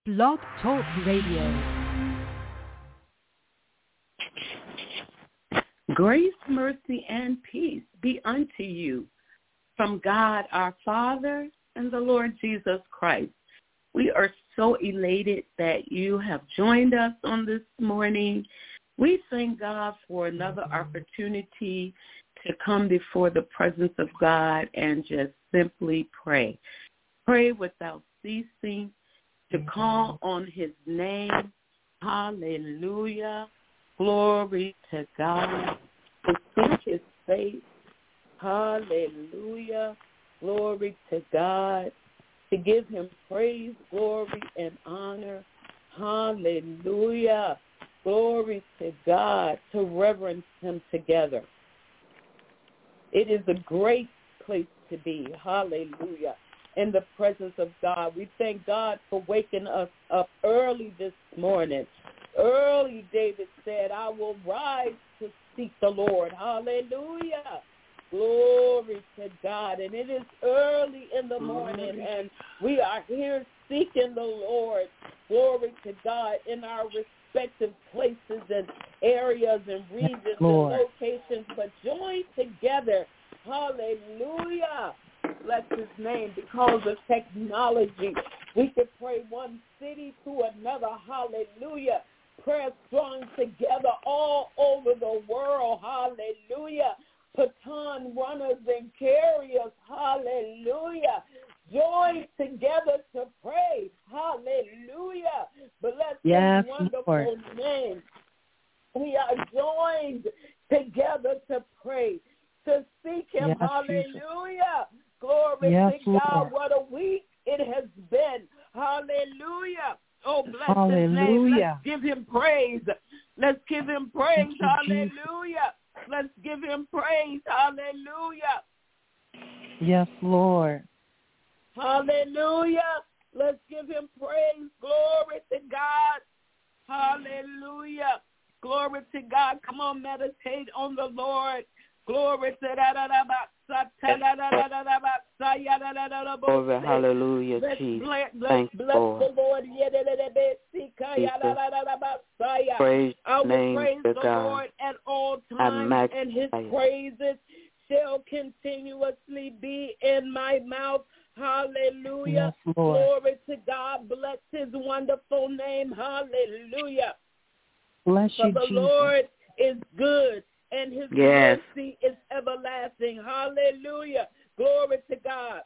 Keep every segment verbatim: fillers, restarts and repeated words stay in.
Blog Talk Radio. Grace, mercy, and peace be unto you from God our Father and the Lord Jesus Christ. We are so elated that you have joined us on this morning. We thank God for another opportunity to come before the presence of God and just simply pray. Pray without ceasing, to call on his name. Hallelujah. Glory to God. To seek his face. Hallelujah. Glory to God. To give him praise, glory, and honor. Hallelujah. Glory to God. To reverence him together. It is a great place to be. Hallelujah. In the presence of God. We thank God for waking us up early this morning. Early, David said, I will rise to seek the Lord. Hallelujah. Glory to God. And it is early in the morning, and we are here seeking the Lord. Glory to God in our respective places and areas and regions and locations, but join together. Hallelujah. Bless his name. Because of technology, we can pray one city to another. Hallelujah. Prayer strong together all over the world. Hallelujah. Baton runners and carriers. Hallelujah. Join together to pray. Hallelujah. Bless yes, his wonderful Lord. name. We are joined together to pray, to seek him. Yes, hallelujah. Jesus. Glory yes, to God. Lord. What a week it has been. Hallelujah. Oh, bless Hallelujah. his name. Let's give him praise. Let's give him praise. You, Hallelujah. Jesus. Let's give him praise. Hallelujah. Yes, Lord. Hallelujah. Let's give him praise. Glory to God. Hallelujah. Glory to God. Come on, meditate on the Lord. Glory to that. Glory, hallelujah, Let's Jesus. bless, bless, Thank bless Lord. the Lord. Praise I will name praise to the God. Lord at all I times, magnify and his you. praises shall continuously be in my mouth. Hallelujah. Yes, Lord. Glory to God. Bless his wonderful name. Hallelujah. Bless For you, the Jesus. Lord is good, and his Yes. mercy is everlasting. Hallelujah. Glory to God.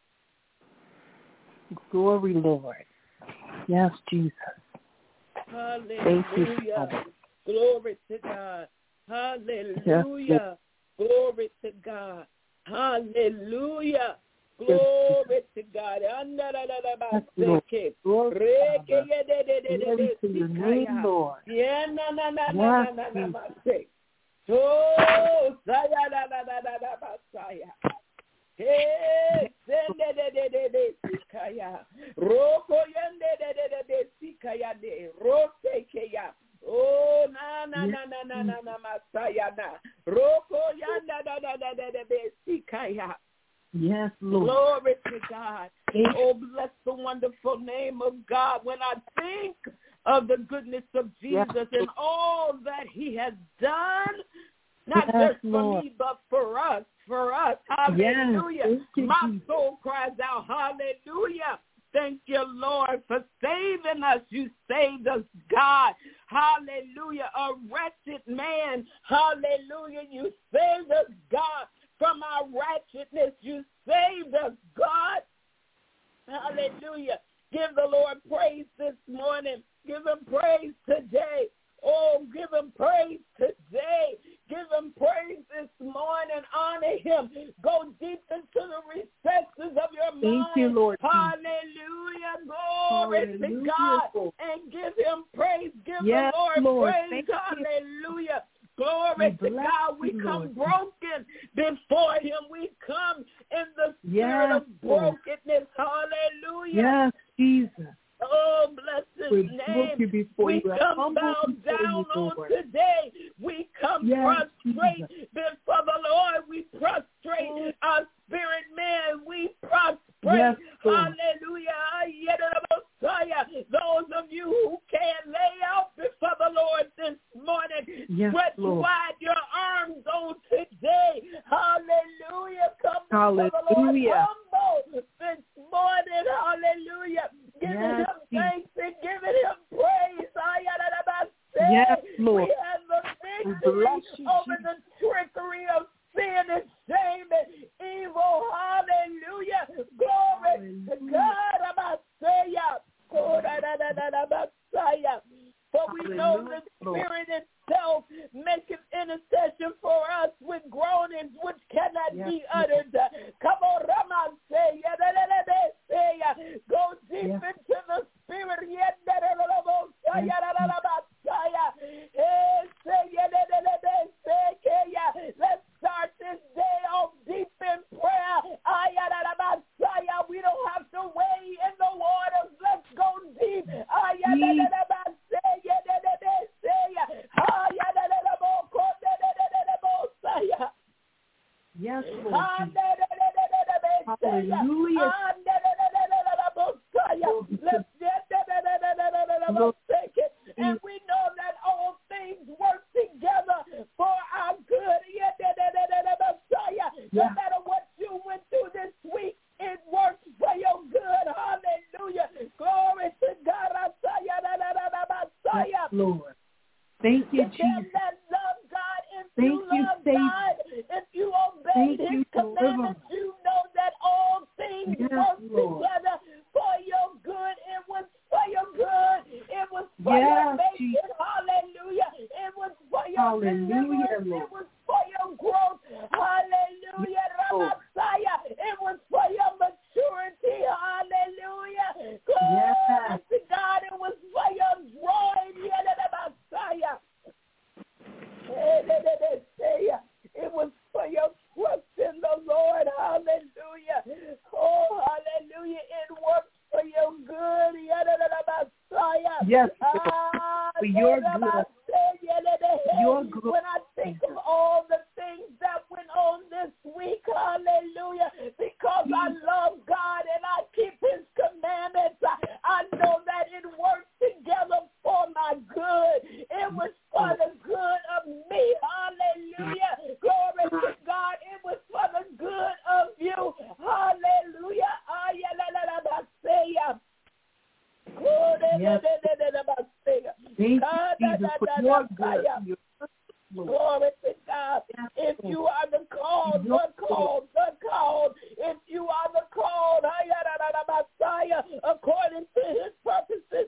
Glory, Lord. Yes, Jesus. Hallelujah. Thank you, Father. Glory to God. Hallelujah. Glory to God. Hallelujah. Glory to God. Yes, Lord. Glory, Father. Glory to your name, Lord. Yeah, na na na Yes, na na na na. Oh, saya na na na na na saya. Hey, sende de de de de sikaya. Roko yende de de de de sikaya de. Rose keya. Oh, na na na na na na na masaya na. Roko yanda da da da da da de sikaya. Yes, Lord. Glory to God. Oh, bless the wonderful name of God. When I think of the goodness of Jesus yes. and all that he has done, not yes, just for Lord. me, but for us, for us. Hallelujah. Yes. You, My Jesus. soul cries out, hallelujah. Thank you, Lord, for saving us. You saved us, God. Hallelujah. A wretched man. Hallelujah. You saved us, God. From our wretchedness, you saved us, God. Hallelujah. Give the Lord praise this morning. Give him praise today. Oh, give him praise today. Give him praise this morning. Honor him. Go deep into the recesses of your mind. Thank you, Lord. Hallelujah. Glory Hallelujah. to God. And give him praise. Give yes, the Lord, Lord. praise. Thank Hallelujah. Glory to God. We you, come Lord. broken before him. We come in the spirit Yes, of brokenness. Hallelujah. Yes, Jesus. Oh, bless his we name. you before We you. come bow down you, on today. We come yes, prostrate Jesus. before the Lord. We prostrate yes. our spirit man. We prostrate. Yes, hallelujah. those of you who can lay out before the Lord this morning, yes, stretch Lord. wide your arms on today. Hallelujah. Come Hallelujah. before the Lord humble this morning. Hallelujah. Giving yes, him thanks and giving him praise. Yes, Lord. We have the victory you, over Jesus. the trickery of sin and shame and evil. Hallelujah. Glory Hallelujah. to God. For we know the Spirit itself maketh intercession for us with groanings which cannot yes, be uttered. Come on, Raman, say, go deep yes. into the Spirit. Yes. Let's start this day off deep in prayer. We don't have to wade in the waters. Let's go deep. Yes, Lord. Hallelujah. And we know that all things work together for our good. No matter what you went through this week, it works for your good. Hallelujah. Glory to God. Yes, Lord. Thank you, To Jesus. them that love God, if Thank you you, love Savior. God, if you obey Thank his you, commandments, you know that all things Yes, work Lord. together for your good. It was for your good. It was for Yes, your making. Jesus. Hallelujah. It was for your Hallelujah, deliverance. Lord. It was for your growth. Hallelujah. Yes, Lord. Ramasaya. It was for your maturity. Hallelujah. Glory Yes. to God. It was for your drawing. Ramasaya. It was for your trust in the Lord. Hallelujah. Oh, hallelujah. It works for your good. Yes, Lord. For your good. Your good. When I think of all the things that went on this week, hallelujah, because I love God and I keep his commandments, I know that it works together for my good. It was for the good of me. Hallelujah. Glory to God. It was for the good of you. Hallelujah. Yes. Thank you, Jesus, for your good. Your good. Glory to God. Yes, If Lord. you are the called, Your the called, the called, if you are the called, Messiah, according to his purposes,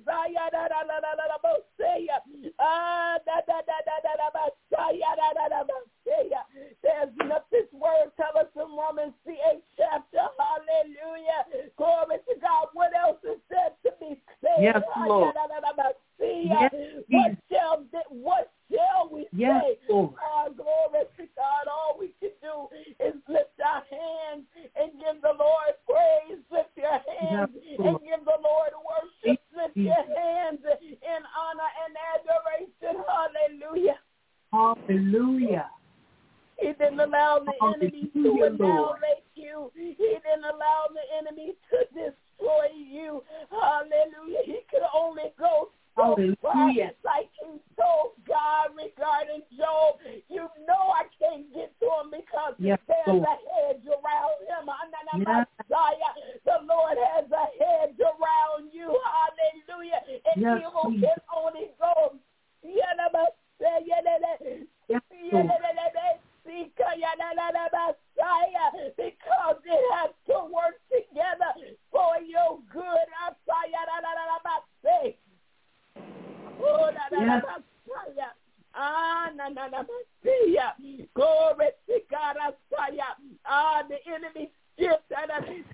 there's enough. This word tells us in Romans the eighth chapter. Hallelujah. Glory to God. What else is there to be said? Yes, Lord. Yes, What shall what shall we Yes, say? Lord. Oh, glory to God. All we can do is lift our hands and give the Lord praise. Lift your hands Yes, and Lord. give the Lord worship. Lift Jesus. your hands in honor and adoration. Hallelujah. Hallelujah. He didn't allow the enemy to Hallelujah, Lord. annihilate you. He didn't allow the enemy to destroy you. Hallelujah. He could only go so far, Hallelujah. like he told God regarding Job. You know I can't get to him because Yes, there's Lord. a hedge around him. Yes. The Lord has a hedge around you. Hallelujah. And Yes, evil Jesus. can only go. Yes, Lord. because it has to work together for your good. Ah, na na na, glory to God. Ah, the enemy shift and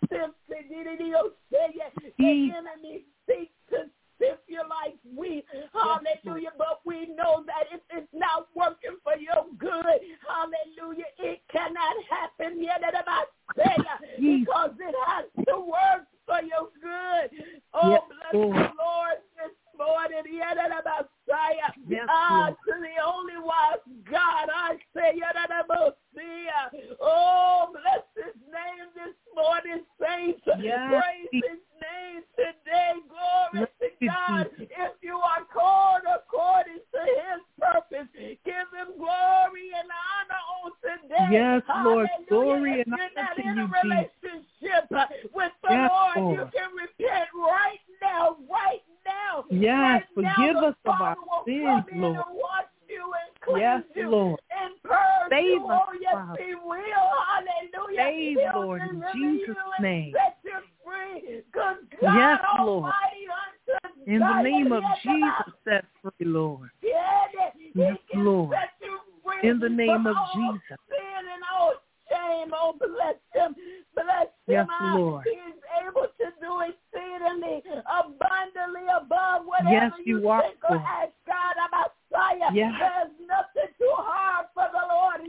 the enemy seeks to sift you like wheat. Hallelujah. But we know that if it's not working for your good, hallelujah, it cannot happen yet because it has to work for your good. Oh, Yes, bless the Lord this morning. Yes, Ah, Lord. to the only wise God, I say, oh, bless his name this morning, saints. Yes. Praise his name today. Glory to God. God, if you are called according to his purpose, give him glory and honor on today. Yes, Lord. Hallelujah. Glory If and you're honor not to in you, a Jesus. relationship with the Yes, Lord, Lord. you can repent right now, right now. Yes, right forgive now, us of our Father will sins, come in Lord. and wash you and cleanse Yes, you Lord. and purge Save you. us, Oh, yes, Father. he will. Hallelujah. Save, He'll Lord, in deliver Jesus' you and name. set you free. Good God Yes, Lord. Almighty, unto In the Zion, name of yes, Jesus, set free, Lord. yeah, he Yes, can Lord. set you free In the name from of all Jesus. sin and all shame. Oh, bless him. Bless Yes, him. Ah, Lord. he is able to do exceedingly, abundantly above whatever Yes, you you are, think or Lord. ask God about. Messiah. Yes. There's nothing too hard for the Lord.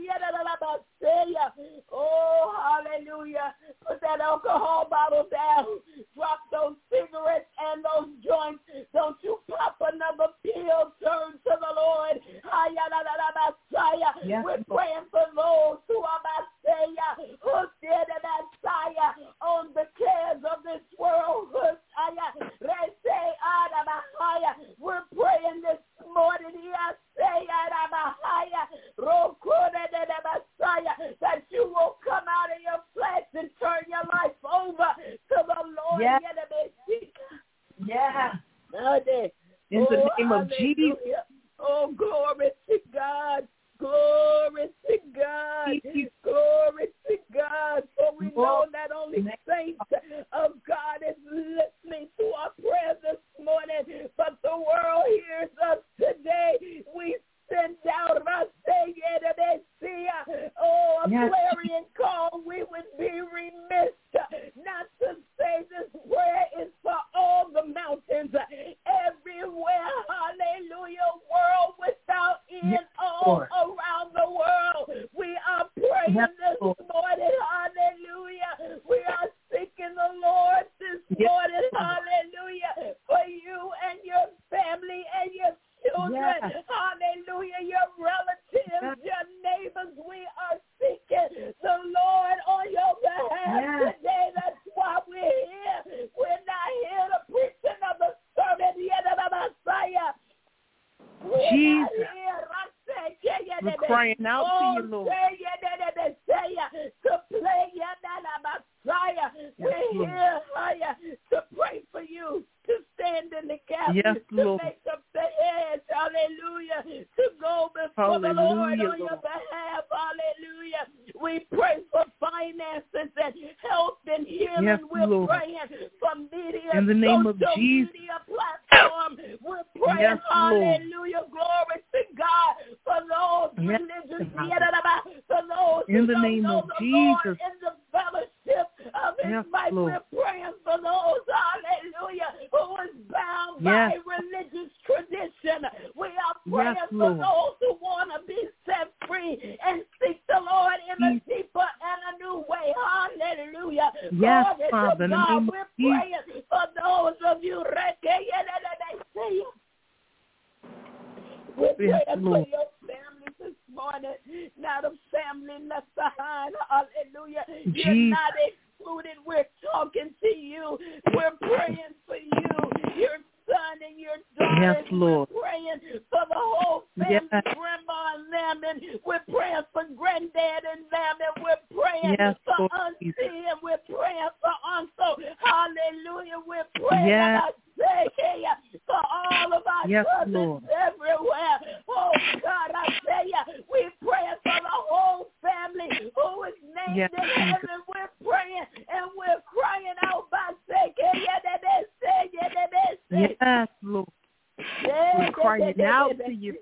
Oh, hallelujah. Put that alcohol bottle down. Drop those cigarettes and those joints. Don't you pop another pill. Turn to the Lord. Yes. We're praying for those who are Messiah, who did a Messiah on the cares of this world. We're praying this morning that you will come out of your flesh and turn your life over to the Lord. Yes. Yeah. In the Oh, name of hallelujah. Jesus. Oh, glory to God. Glory to God. Glory to God. For we know that only saints of God is listening to our prayer this morning, but the world hears us today. We send out oh, a Yes. clarion call. We would be remiss not to say this prayer is for all the mountains, everywhere, hallelujah, world without end, Yes, all Lord. around the world. We are praying Yes, this Lord. morning, hallelujah. We are seeking the Lord this Yes, morning, Lord. hallelujah, for you and your family and your children, Yes. hallelujah, your relatives, Yes. your neighbors. We are seeking the Lord on your behalf Yes. today. That's why we're here. We're not here to preach another sermon yet of the Messiah. We're Jesus. not here. We're crying out oh, to you, Lord. To play Messiah. We're Lord. here higher to pray for you, to stand in the gap, Yes, to Lord. make up the heads, hallelujah, to go before the Lord Hallelujah, on your Lord. behalf, hallelujah. We pray for finances and health and healing. Yes, We're Lord. praying for media, In the name of social Jesus. media platform. We're praying, Yes, Lord. hallelujah, glory to God, for those Yes, religious, God. for those In who the don't name know of the Lord Jesus. in the fellowship of his Yes, might. Lord. We're praying for those, hallelujah, who is bound Yes. by religious tradition. We are praying Yes, for Lord. those who want to be set free and seek the Lord in a Yes. deeper and a new way. Hallelujah. Yes, Glory Father, to in the God. name of We're Jesus. praying for those of you. We're Yes, praying Lord. for your family this morning. Not a family left behind. Hallelujah. You're Jesus. not excluded. We're talking to you. We're praying for you, your son and your daughter. Yes, Lord. We're praying for the whole family, Yes. grandma and them, and we're praying for granddad and them, and we're praying Yes, for Lord auntie, Jesus. and we're praying for uncle. Hallelujah. We're praying Yes. about for all of our Yes, cousins Lord. everywhere. Oh, God, I tell you, we're praying for the whole family who is named Yes, in Jesus. heaven. We're praying and we're crying out by say, Yes, Lord. We're crying out to you,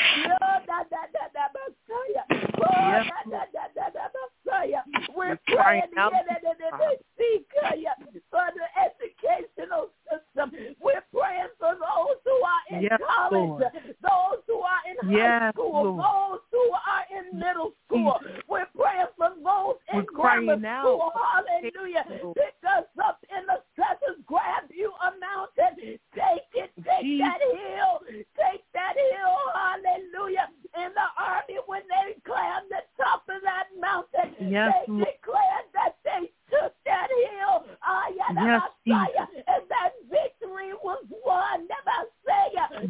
Yes, We're We're praying crying out to for the educational system. We're praying for those who are in Yes, college, Lord. those who are in high Yes, school, Lord. those who are in middle school. We're praying for those in We're grammar crying school. out. Hallelujah. Lord. Pick us up in the sessions, grab you a mountain, take it, take Jesus. that hill, take that hill. Hallelujah. In the army, when they climbed the top of that mountain, Yes, they Lord. declared that they took that hill. Ah, yeah, Yes, Messiah, and that victory was won. Never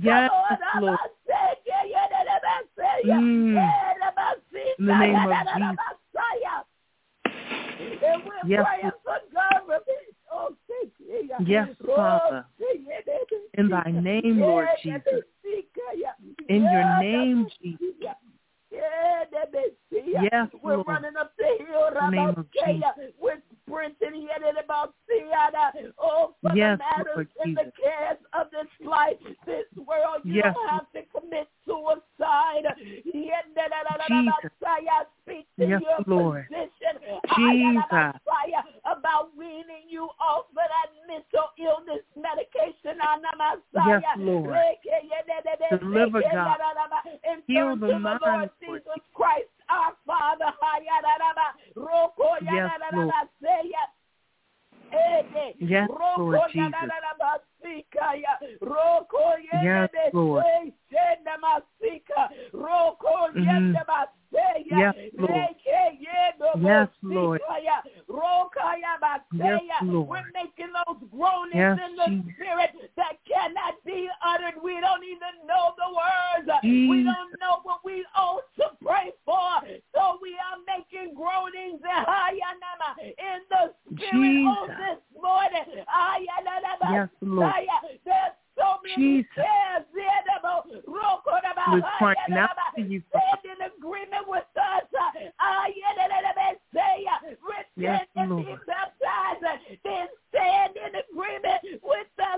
Yes, Lord. Mm. In the name of Jesus. And we're Yes, praying for government. Oh, thank you. Yes, Father. In thy name, Lord Jesus. In your name, Jesus. Yes, we're Lord. running up the hill. In the name of Jesus. We're sprinting headed about oh, for Yes, the matters Lord and the Jesus. cares of this life, this world. You Yes. don't have to commit suicide. Jesus. Speak to Yes, your Lord. position Jesus. about weaning you off of that mental illness medication. Yes, Lord. Deliver, God. And Heal turn the to the mind, Lord Lord Jesus Christ, our Father. Yes, Lord. Yes, Lord Jesus. Yes, Lord. Mm. Yes, Lord. Yes, Lord. Yes, Lord. We're making those groanings Yes, in the Jesus. spirit that cannot be uttered. We don't even know the words. Jesus. We don't know what we ought to pray for. So we are making groanings in the spirit on Jesus. this morning. Yes, Lord. There's so many Jesus. cares. We're crying out to you, Father. Stand in agreement with us. Repent Yes, and be Lord. baptized. Then stand in agreement with us.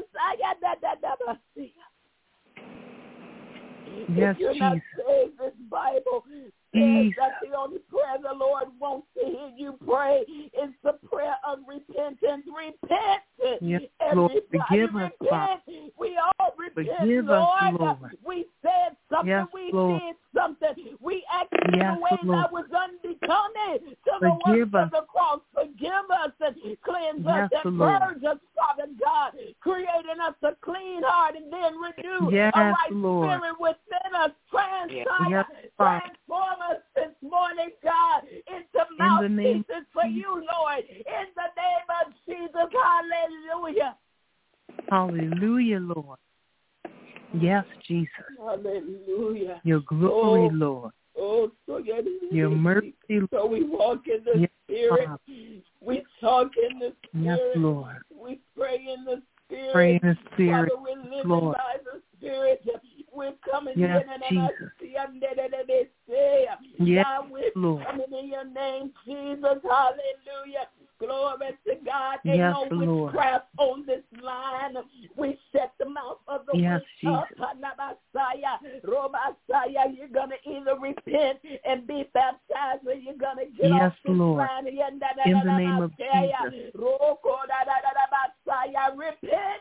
Yes, If you're not Jesus. saved, this Bible says Jesus. that the only prayer the Lord wants to hear you pray is the prayer of repentance. Repent. Yes, Lord. Everybody Forgive us, repent. Father. We all repent, Forgive us, Lord. Lord. We said something. Yes, we Lord. did something. We acted in Yes, a way Lord. that was unbecoming to the work Forgive us. of the cross. Forgive us and cleanse Yes, us and Lord. purge us, Father God, creating us a clean heart and then renew Yes, a right Lord. spirit within us. Transform, Yes, Father. transform us this morning, God, into In the name mouthpieces for you, Lord. In the name of Jesus, hallelujah. Hallelujah, Lord. Yes, Jesus. Hallelujah. Your glory, Oh, Lord. Oh, so Your mercy, So we walk in the yes, Spirit. Father. We talk in the Yes, Spirit. Lord. We pray in the Spirit. Pray in the Spirit, Father, we're living Lord. by the Spirit. We're coming Yes, in and Jesus. say, Yes, God, we're Lord. coming in your name, Jesus. Hallelujah. Glory to God. Ain't Yes, no Lord. witchcraft on this line. We shut the mouth of the Yes, witch up. Jesus. Hanabasaya, Robasaya. You're going to either repent and be baptized or you're going to get Yes, off this Lord. line. In the name of Jesus. Roko da da da da basaya. Repent.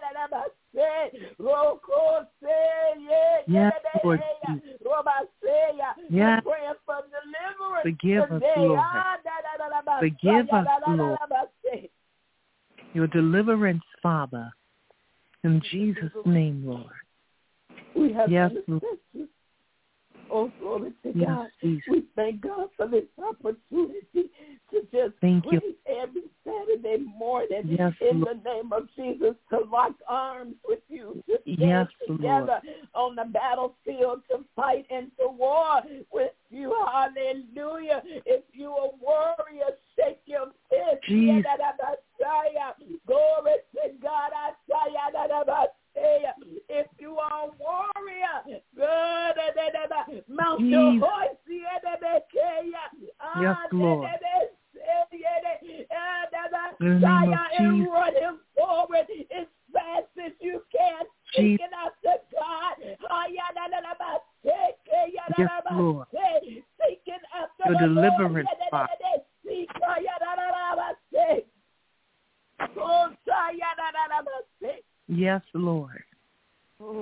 Roko say yeah. Yes, Lord Jesus. Robasaya. Yes. We're praying for deliverance Forgive us, today. Lord. Ah, da, da, da, da, basaya, Forgive us, da, da, da, Lord. da, basaya. Your deliverance, Father. In Jesus' name, Lord. We have Yes, intercession. Oh, glory to Yes, God. Jesus. We thank God for this opportunity to just Thank pray you. every Saturday morning Yes, in Lord. the name of Jesus, to lock arms with you, to stand Yes, together on the battlefield, to fight and to war with you. Hallelujah. If you a warrior, shake your fist. Jesus. Glory to God. I say, if you are a warrior, good, mount your Jesus. horse. Yes, Lord. In the name of And Jesus. run him forward as fast as you can. Jesus. Seeking after God. Yes, Lord. Seeking after Your the deliverance, Lord. Father. Yes, Lord. Oh.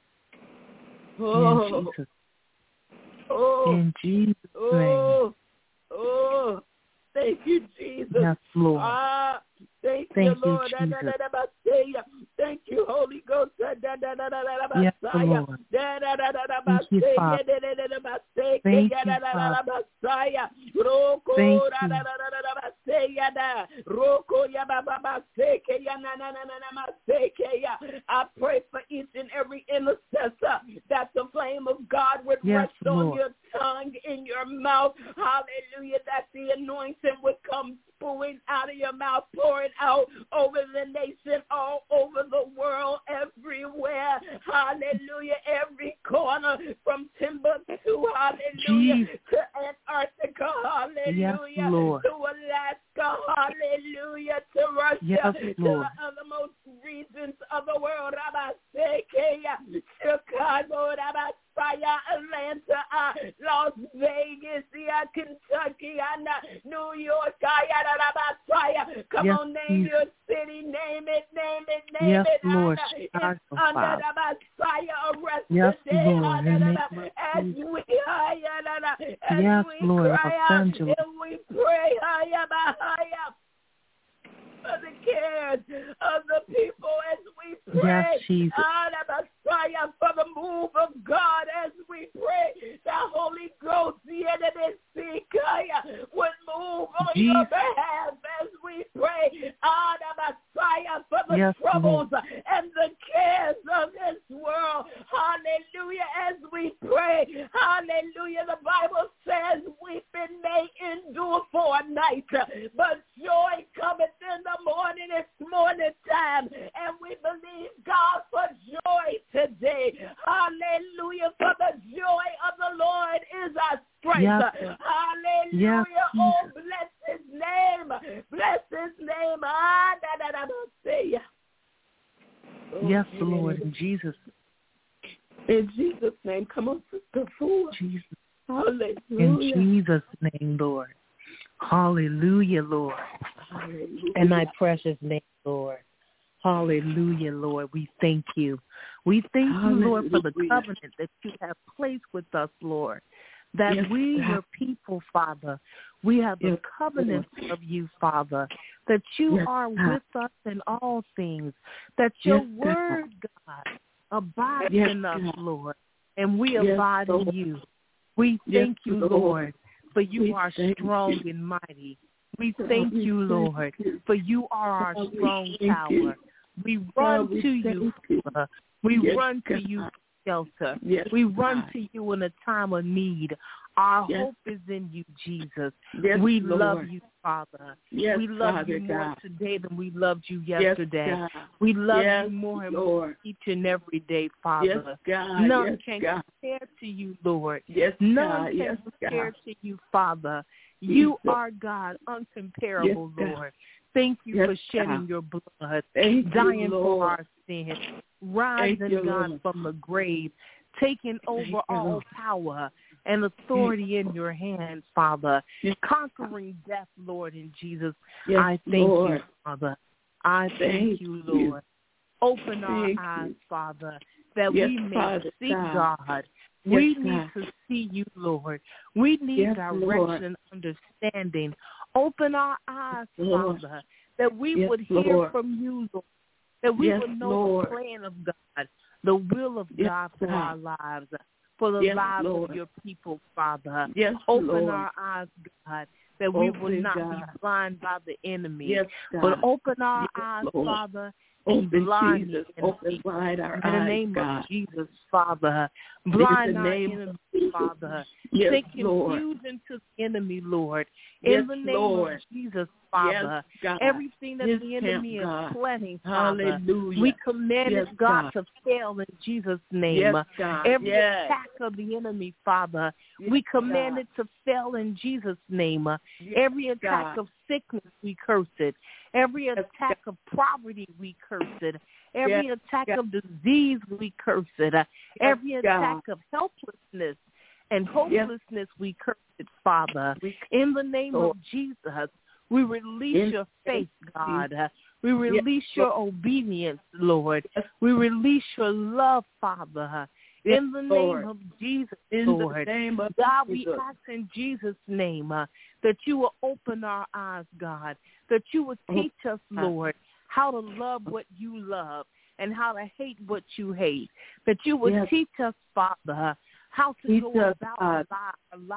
In Jesus. Oh. In Jesus' name. Oh. Oh. Thank you, Jesus. Yes, Lord. Ah, thank, Thank you, you, Lord. Jesus. Thank you, Holy Ghost. Yes, Lord. Thank you, Father. Thank you, Father. Thank you. I pray for each and every intercessor that the flame of God would Yes, rest Lord. on your tongue, in your mouth. Hallelujah. That the anointing would come spewing out of your mouth, pouring out over the nation, all over the world, everywhere. Hallelujah. Every corner from Timbuktu, hallelujah, Jesus. to Antarctica, hallelujah, Yes, Lord. to Alaska, hallelujah, to Russia, Yes, to Lord. the othermost regions of the world, Rabasekeya, Chicago, Rabasaya, Atlanta, uh, Las Vegas, yeah, Kentucky, and uh, New York, uh, Rabasaya. Come Yes, on, name Jesus. your city, name it, name it, name Yes, it. Lord. uh, It's Chicago, under Father. the Messiah arrest Yes, today, Lord. In the name of as Jesus. we, as Yes, we Lord. cry Los out Angeles. and we pray, for the cares of the people as we pray. Yes, Jesus. Ah, the Messiah, for the move of God as we pray. The Holy Ghost, the enemy seeker, would move on Jesus. your behalf as we pray. Ah, the Messiah, for the Yes, troubles Lord. and the cares of this world. Hallelujah, as we pray. Hallelujah, the Bible says weeping may endure for a night, but joy cometh in the morning. It's morning time, and we believe God for joy today. Hallelujah, for the joy of the Lord is our strength. Yes. Hallelujah. Yes, Oh, bless his name. Bless his name. Ah, da, da, da, da, say. Oh, Yes, Jesus. Lord. In Jesus. In Jesus' name. Come on, Sister Fool. Jesus. Hallelujah. In Jesus' name, Lord. Hallelujah, Lord. Hallelujah. In thy precious name, Lord. Hallelujah, Lord. We thank you. We thank you, Lord, for the Hallelujah. covenant that you have placed with us, Lord. That Yes, we, God. your people, Father, we have the Yes, covenant of you, Father, that you Yes, are God. with us in all things, that your Yes, God. word, God, abides Yes, in us, God. Lord, and we Yes, abide Lord. in you. We Yes, thank you, Lord. Lord, for you We are thank strong you. and mighty. We God, thank we you, thank Lord, you. for you are our God, we strong thank tower. you. We run God, we to you, thank you. Father. We Yes, run to God. you for shelter. Yes, We run God. to you in a time of need. Our Yes. hope is in you, Jesus. Yes, we Lord. love you, Father. Yes, we love Father you more God. today than we loved you Yes, yesterday. God. We love Yes, you more and more Lord. each and every day, Father. Yes, God. None Yes, can God. compare to you, Lord. Yes, None God. can Yes, compare God. to you, Father. You Jesus. are God, uncomparable, Yes, God. Lord. Thank you Yes, for shedding God. your blood, Thank you, dying Lord. for our sins, rising, Thank you, God, Lord. from the grave, taking over Thank you, all Lord. power and authority in your hands, Father, Yes. conquering death, Lord, in Jesus. Yes, I thank Lord. you, Father. I thank, Thank you, you. Lord. Open our Thank eyes, you. Father, that Yes, we may Father see God. God. Yes, We need God. to see you, Lord. We need Yes, direction Lord. and understanding. Open our eyes, Lord. Father, that we Yes, would hear Lord. from you, Lord, that we Yes, would know Lord. the plan of God, the will of Yes, God for God. our lives, for the Yes, lives Lord. of your people, Father. Yes, Open Lord. our eyes, God, that we Open, would not God. be blind by the enemy, Yes, God. but open our Yes, eyes, Lord. Father, and Open, blind Jesus. the enemy. Open wide our In the eyes, name God. of Jesus, Father, blind In the our name of enemies, Jesus. Father. Yes, Take Lord. confusion to the enemy, Lord. Yes, In the name Lord. of Jesus, Father. Yes, God. Everything that His the enemy camp, God. is planning, Father, Hallelujah. we command Yes, it, God, God. to fail in Jesus' name. Yes, God. Every Yes. attack of the enemy, Father, Yes, we command God. it to fail in Jesus' name. Yes, Every attack God. of sickness, we curse it. Every Yes, attack of poverty, we curse it. Every Yes, attack God. of disease, we curse it. Uh, Every Yes, attack God. of helplessness and hopelessness, we curse it, Father. We- In the name Lord. of Jesus, we release In your the name faith, of God. Uh, We release your Lord. obedience, Lord. Yes. We release your love, Father. Yes, In the name Lord. of Jesus, In Lord. the name of God, we Jesus. ask in Jesus' name uh, that you will open our eyes, God, that you would Oh, teach us, God. Lord, how to love what you love and how to hate what you hate, that you would Yes. teach us, Father, how to Teach go us, about God. our lives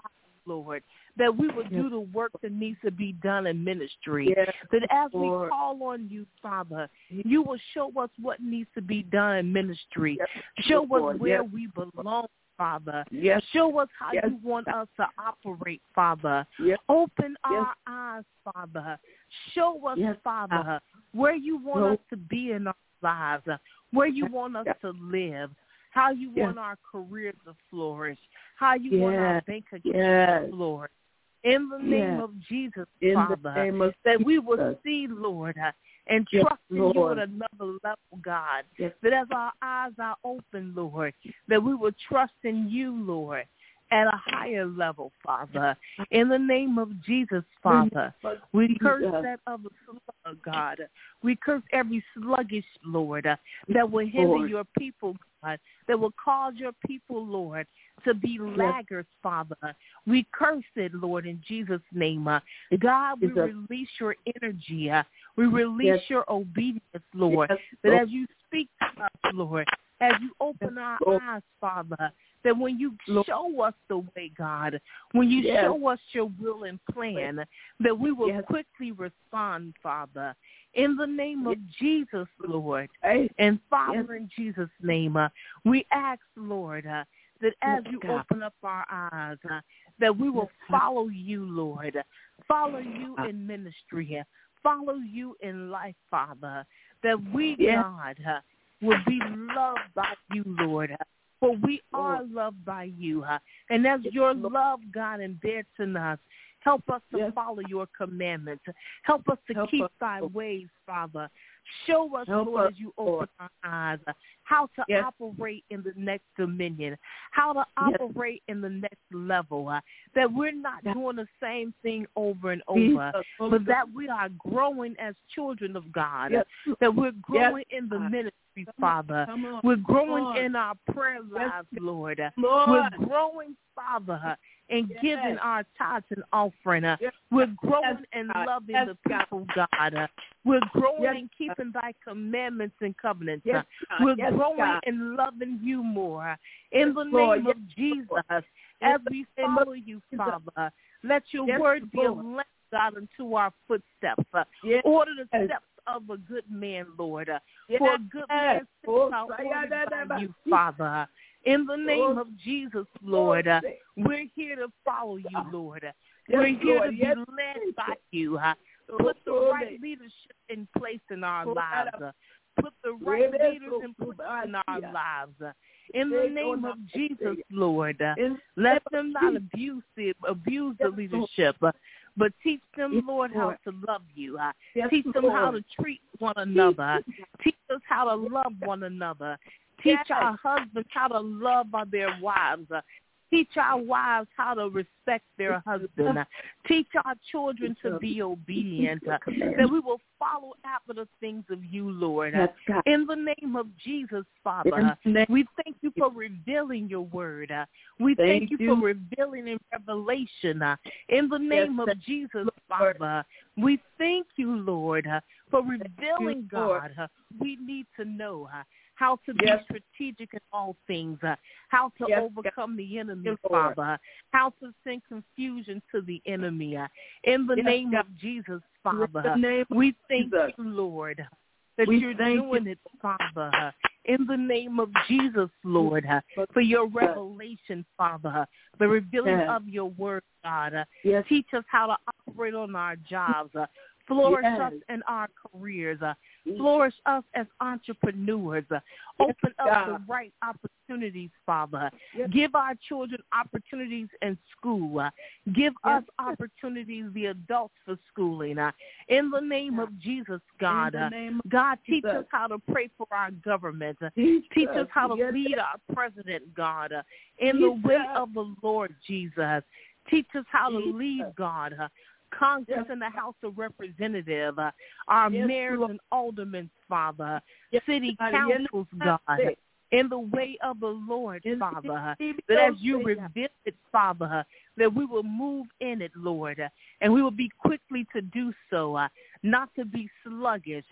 Lord, that we would yes. do the work that needs to be done in ministry, yes. that as Lord. we call on you, Father, you will show us what needs to be done in ministry. Yes. Show us Lord. where yes. we belong, Father. Yes. Show us how yes. you want us to operate, Father. Yes. Open yes. our eyes, Father. Show us, yes. Father, where you want no. us to be in our lives, where you want us yes. to live, how you yes. want our career to flourish, how you yes. want our bank account yes. to flourish. In the name yes. of Jesus, in Father, the name of that we Jesus. will see, Lord, and yes, trust in Lord. you at another level, God. Yes. That as our eyes are open, Lord, that we will trust in you, Lord, at a higher level, Father. In the name of Jesus, Father, we curse that other slug, God. We curse every sluggish, Lord, uh, that will hinder Lord. your people, God, that will cause your people, Lord, to be laggards, Father. We curse it, Lord, in Jesus' name. Uh, God, we release your energy. Uh, we release yes. your obedience, Lord, yes. that as you speak to us, Lord, as you open our Lord. eyes, Father, that when you Lord. show us the way, God, when you yes. show us your will and plan, that we will yes. quickly respond, Father. In the name yes. of Jesus, Lord, hey. and Father, yes. in Jesus' name, uh, we ask, Lord, uh, that as yes, you God. open up our eyes, uh, that we will yes, follow you, Lord, follow you in ministry, follow you in life, Father, that we, yes. God, uh, will be loved by you, Lord, uh, for we are Lord. loved by you. Uh, and as your love, God, embeds in us, help us to yes. follow your commandments. Help us to help keep us. thy ways, Father. Show us, help Lord, us, as you open Lord. our eyes, uh, how to yes. operate in the next dominion, how to yes. operate in the next level, uh, that we're not yes. doing the same thing over and over, Jesus. but that we are growing as children of God, yes. that we're growing yes. in the ministry, Come Father. on. Come We're growing on. in our prayer lives, yes. Lord. Lord. We're growing, Father, and yes. giving our tithes and offering. Yes. We're growing yes. and God. loving yes. the people, God. We're growing yes. and keeping thy commandments and covenants. Yes. We're yes. growing God. and loving you more. In the Lord. name yes. of Jesus, Lord. as we follow you, Father, let your yes. word be a Lord. lamp, God, unto our footsteps. Yes. Order the steps of a good man, Lord. Yes. For a good man steps Oh, are ordered by you, Father. In the name oh, of Jesus, Lord, oh, we're here to follow you, Lord. Yes, we're here Lord. to yes. be led by you. Put the right leadership in place in our lives. Put the right leaders in place in our lives. In the name of Jesus, Lord, let them not abuse the, abuse the leadership, but teach them, Lord, how to love you. Teach them how to treat one another. Teach us how to love one another. Teach our husbands how to love their wives. Teach our wives how to respect their husband. Teach our children to be obedient, that we will follow after the things of you, Lord. In the name of Jesus, Father, we thank you for revealing your word. We thank you for revealing in revelation. In the name of Jesus, Father, we thank you, Lord, for revealing, God. We need to know how to be yes. strategic in all things, uh, how to yes. overcome the enemy, yes, Father, how to send confusion to the enemy. Uh, in the yes, name God. of Jesus, Father, we thank Jesus. you, Lord, that we you're doing you. it, Father. Uh, in the name of Jesus, Lord, uh, for your revelation, Father, the revealing yes. of your word, God. Uh, yes. Teach us how to operate on our jobs. Uh, Flourish yes. us in our careers. Uh, flourish us as entrepreneurs. Uh, open yes, up God. the right opportunities, Father. Yes. Give our children opportunities in school. Uh, give yes. us opportunities, the adults, for schooling. Uh, in the name of Jesus, God. Uh, God, teach Jesus. us how to pray for our government. Uh, teach us how to yes. lead our president, God. Uh, in Jesus. the way of the Lord, Jesus. Teach us how Jesus. to lead, God. Uh, Congress yes. and the House of Representatives, uh, our yes, mayors Lord. and aldermen, Father, yes, city God. councils, God, yes. in the way of the Lord, yes. Father, that as you reveal it, Father, that we will move in it, Lord, and we will be quickly to do so, uh, not to be sluggish, uh,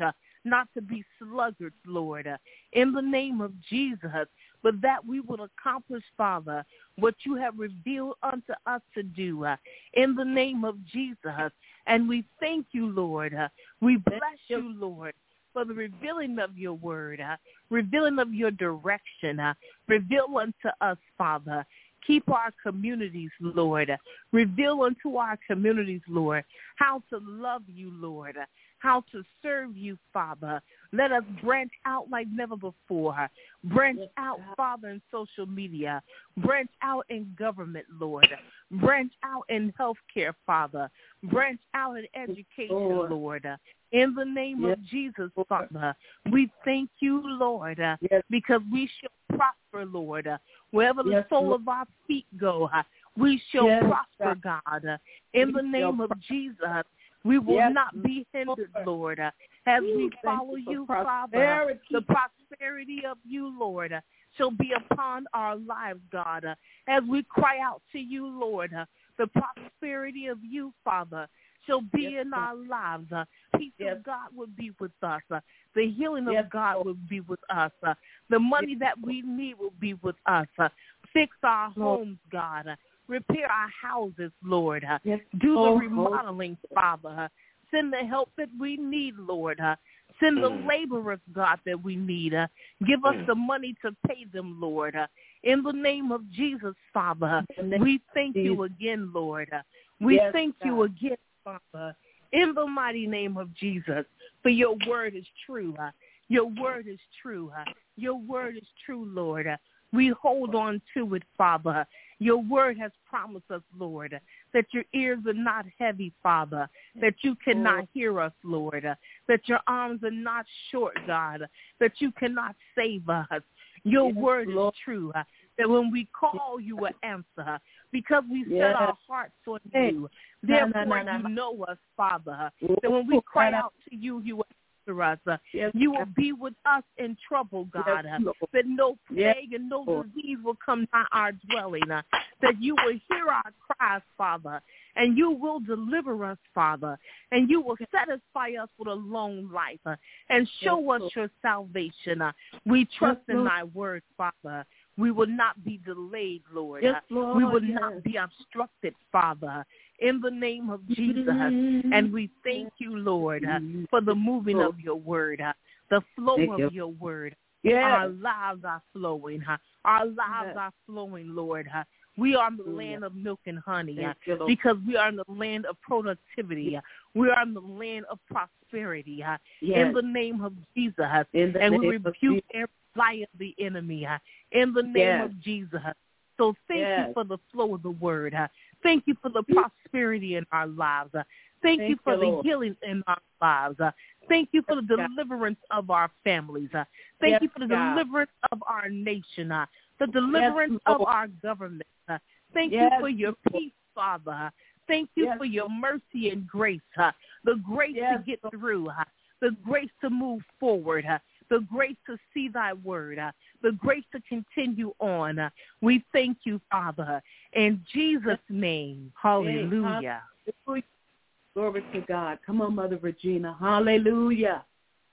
not to be sluggards, Lord, uh, in the name of Jesus, but that we will accomplish, Father, what you have revealed unto us to do uh, in the name of Jesus. And we thank you, Lord. Uh, we bless you, Lord, for the revealing of your word, uh, revealing of your direction. Uh, reveal unto us, Father. Keep our communities, Lord. Reveal unto our communities, Lord, how to love you, Lord, how to serve you, Father. Let us branch out like never before. Branch out, Father, in social media. Branch out in government, Lord. Branch out in healthcare, Father. Branch out in education, Lord. In the name yes. of Jesus, Father, we thank you, Lord, uh, yes. because we shall prosper, Lord. Uh, wherever the yes, sole Lord. of our feet go, uh, we shall yes, prosper, God. God. Uh, in the name of Jesus, we will yes. not be hindered, Lord, uh, as we follow you, you Father. The prosperity of you, Lord, uh, shall be upon our lives, God. Uh, as we cry out to you, Lord, uh, the prosperity of you, Father, shall be yes, in our lives. Uh, peace yes. of God will be with us. Uh, the healing yes, of God Lord. will be with us. Uh, the money yes. that we need will be with us. Uh, fix our Lord. homes, God. Uh, repair our houses, Lord. Uh, yes. Do the remodeling, Father. Uh, send the help that we need, Lord. Uh, send the mm. laborers, God, that we need. Uh, give us mm. the money to pay them, Lord. Uh, in the name of Jesus, Father, uh, we thank Jesus. you again, Lord. Uh, we yes, thank God. you again, Father, in the mighty name of Jesus, for your word is true. Uh, your word is true. Uh, your word is true, Lord. Uh, we hold on to it, Father. Your word has promised us, Lord, that your ears are not heavy, Father, that you cannot hear us, Lord, uh, that your arms are not short, God, that you cannot save us. Your yes, word Lord. is true, uh, that when we call, you will answer, because we set yes. our hearts on you. Therefore, no, no, no, no. you know us, Father, that when we cry out to you, you will answer us. Uh, yes. You will be with us in trouble, God, yes, uh, that no plague yes. and no disease will come nigh our dwelling, uh, that you will hear our cries, Father, and you will deliver us, Father, and you will satisfy us with a long life uh, and show yes, us your salvation. Uh, we trust yes, in thy word, Father. We will not be delayed, Lord. Yes, Lord. We will yes. not be obstructed, Father, in the name of Jesus. Mm-hmm. And we thank you, Lord, mm-hmm. uh, for the moving of your word, uh, the flow thank of you. your word. Yes. Our lives are flowing. Uh, our lives yes. are flowing, Lord. Uh, we are in the land of milk and honey uh, you, because we are in the land of productivity. Uh, we are in the land of prosperity. Uh, yes. In the name of Jesus. Uh, and we rebuke every lie of the enemy uh, in the name yes. of Jesus. So thank yes. you for the flow of the word. Uh, thank you for the prosperity in our lives. Uh, thank, thank you for you, the Lord. healing in our lives. Uh, thank you for the deliverance of our families. Uh, thank yes, you for the God. deliverance of our nation. Uh, the deliverance yes, of our government. Uh, thank yes, you for your peace, Father. Uh, thank you yes. for your mercy and grace. Uh, the grace yes. to get through. Uh, the grace to move forward. Uh, the grace to see thy word, uh, the grace to continue on. Uh, we thank you, Father, in Jesus' name. Hallelujah. Hallelujah. Glory to God. Come on, Mother Regina. Hallelujah.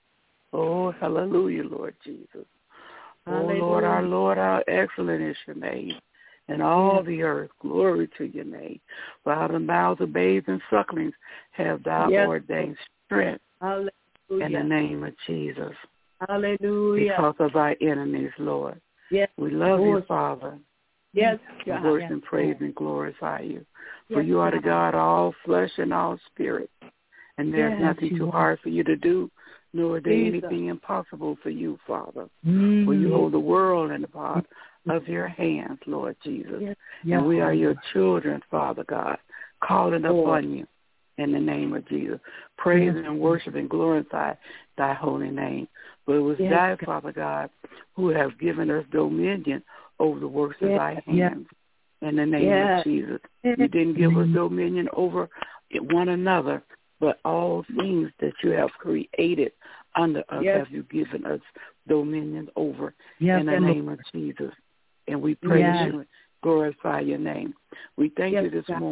Oh, hallelujah, Lord Jesus. Hallelujah. Oh, Lord, our Lord, how excellent is your name. And all yes. the earth, glory to your name. For out of the mouths of babes and sucklings have thou yes. ordained strength Hallelujah. in the name of Jesus. Hallelujah. Because of our enemies, Lord. Yes. We love Lord. you, Father. Yes, we God. worship yes. and praise and glorify you. For yes, you are the God, all flesh and all spirit. And there's yes, nothing too hard for you to do, nor is there anything impossible for you, Father. Mm-hmm. For you hold the world in the palm of your hands, Lord Jesus. Yes. Yes. And we are your children, Father God, calling Lord. upon you. In the name of Jesus, praise yes. and worship and glorify thy holy name. But it was yes. thy, Father God, who have given us dominion over the works yes. of thy hands. Yes. In the name yes. of Jesus. You didn't give us dominion over one another, but all things that you have created under us yes. have you given us dominion over. Yes. In the name of Jesus. And we praise yes. you and glorify your name. We thank yes, you this God. morning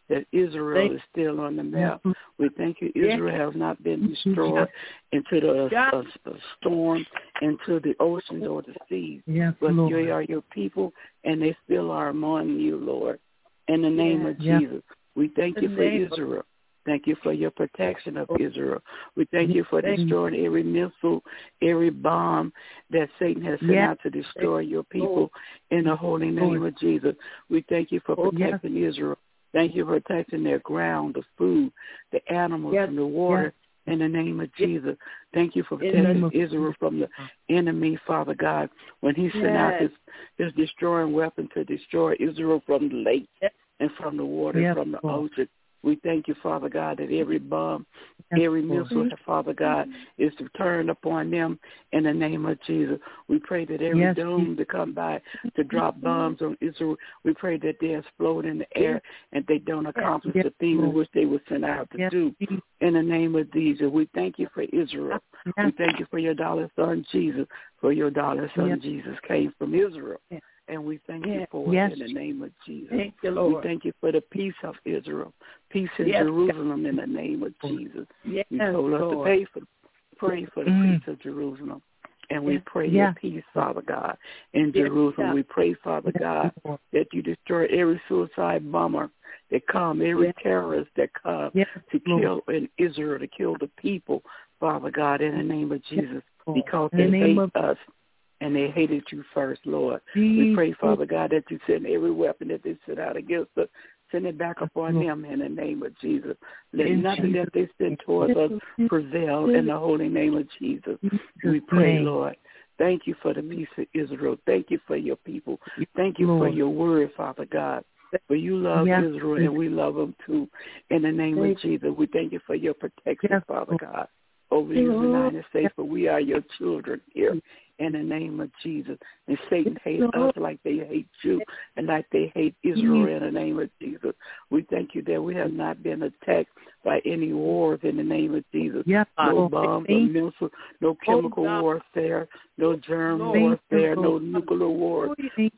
that Israel is still on the map. We thank you Israel has not been destroyed into the uh, uh, storm, into the oceans or the seas. Yes, but Lord. you are your people, and they still are among you, Lord. In the name yes. of Jesus, we thank you for name Israel. Thank you for your protection of Israel. We thank you for destroying every missile, every bomb that Satan has sent yes. out to destroy your people in the holy name of Jesus. We thank you for protecting yes. Israel. Thank you for protecting their ground, the food, the animals, yes. and the water. Yes. In the name of Jesus, thank you for protecting Israel from the enemy, Father God, when he sent yes. out his, his destroying weapon to destroy Israel from the lake yes. and from the water, yes. from the ocean. We thank you, Father God, that every bomb, yes, every missile, Father God, is turned upon them in the name of Jesus. We pray that every yes. dome to come by to drop bombs on Israel, we pray that they explode in the air and they don't accomplish yes. the things in which they were sent out to yes. do. In the name of Jesus, we thank you for Israel. Yes. We thank you for your darling son, Jesus, for your darling son, yes. Jesus came from Israel. Yes. And we thank yes. you for yes. it in the name of Jesus. Thank you, Lord. We thank you for the peace of Israel, peace in yes. Jerusalem in the name of Jesus. Yes, you told us Lord. to pray for, pray for the mm. peace of Jerusalem. And we yes. pray yes. your peace, Father God, in yes. Jerusalem. We pray, Father yes. God, that you destroy every suicide bomber that come, every yes. terrorist that come yes. to kill in Israel, to kill the people, Father God, in the name of Jesus, yes. because in they the hate of- us. And they hated you first, Lord. Jesus. We pray, Father God, that you send every weapon that they send out against us, send it back upon Lord. them in the name of Jesus. Let in nothing Jesus. that they send towards us prevail in the holy name of Jesus. Jesus. We pray, name. Lord. Thank you for the peace of Israel. Thank you for your people. Thank you Lord. for your word, Father God. For you love yes. Israel, and we love them too. In the name thank of Jesus, we thank you for your protection, yes. Father God, over the United States, for we are your children here. In the name of Jesus. And Satan hates us like they hate you and like they hate Israel in the name of Jesus. We thank you that we have not been attacked by any wars in the name of Jesus. Yes. No bombs, no missiles, no chemical oh, warfare, no germ Lord. warfare, no nuclear war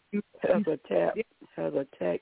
has attacked, has attacked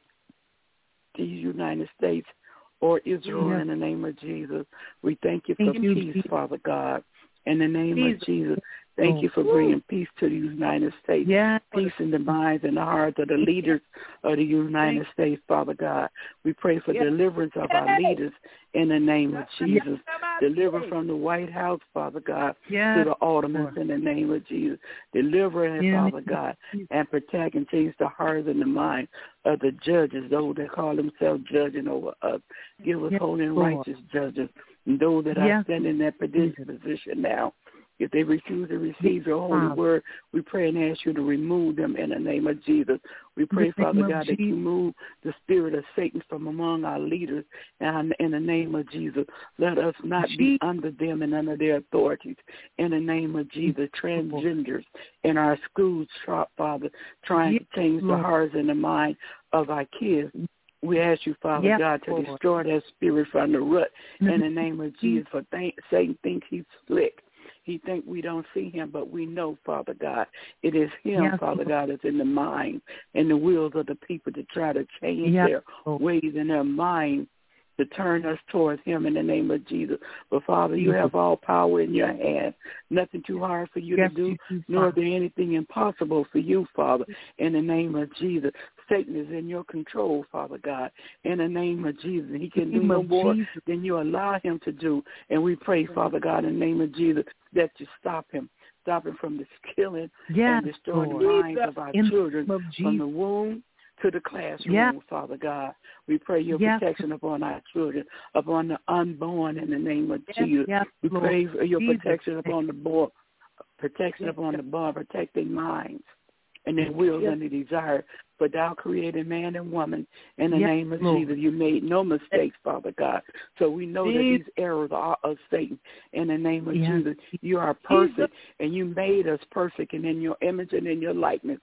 the United States or Israel yes. in the name of Jesus. We thank you for thank peace, you. Father God. In the name Jesus. of Jesus. Thank you for bringing peace to the United States. Yeah. Peace in the minds and the hearts of the leaders of the United States, Father God. We pray for yeah. deliverance of our leaders in the name of Jesus. Yeah. Deliver from the White House, Father God, yeah. to the aldermen in the name of Jesus. Deliver, yeah. Father God, and protect and change the hearts and the minds of the judges, those that call themselves judging over us. Give us yeah. holy and righteous judges, and those that yeah. are standing in that position now. If they refuse to receive your holy word, we pray and ask you to remove them in the name of Jesus. We pray, Father God, that you move the spirit of Satan from among our leaders and in the name of Jesus. Let us not be under them and under their authorities. In the name of Jesus, transgenders in our schools, Father, trying to change the hearts and the mind of our kids. We ask you, Father yep, God, to Lord. destroy that spirit from the root in the name of Jesus. For th- Satan thinks he's slick. He think we don't see him, but we know, Father God, it is him, yes. Father God, that's in the mind and the wills of the people to try to change yes. their ways and their mind to turn us towards him in the name of Jesus. But, Father, you have all power in your hand. Nothing too hard for you yes, to do, you nor is there anything impossible for you, Father, in the name of Jesus. Satan is in your control, Father God, in the name of Jesus. He can do no more Jesus. than you allow him to do. And we pray, Father God, in the name of Jesus, that you stop him. Stop him from this killing yes, and destroying Lord. the minds of our in children of from the womb to the classroom, yeah. Father God. We pray your yeah. protection upon our children, upon the unborn in the name of yeah. Jesus. Yeah. We Lord. pray for your Jesus. protection upon the born, protection yeah. upon the born, protect their minds and their wills yeah. and their desire. For thou created man and woman in the yes, name of Lord. Jesus. You made no mistakes, Father God. So we know Jesus. that these errors are of Satan in the name of yes. Jesus. You are perfect, Jesus. and you made us perfect and in your image and in your likeness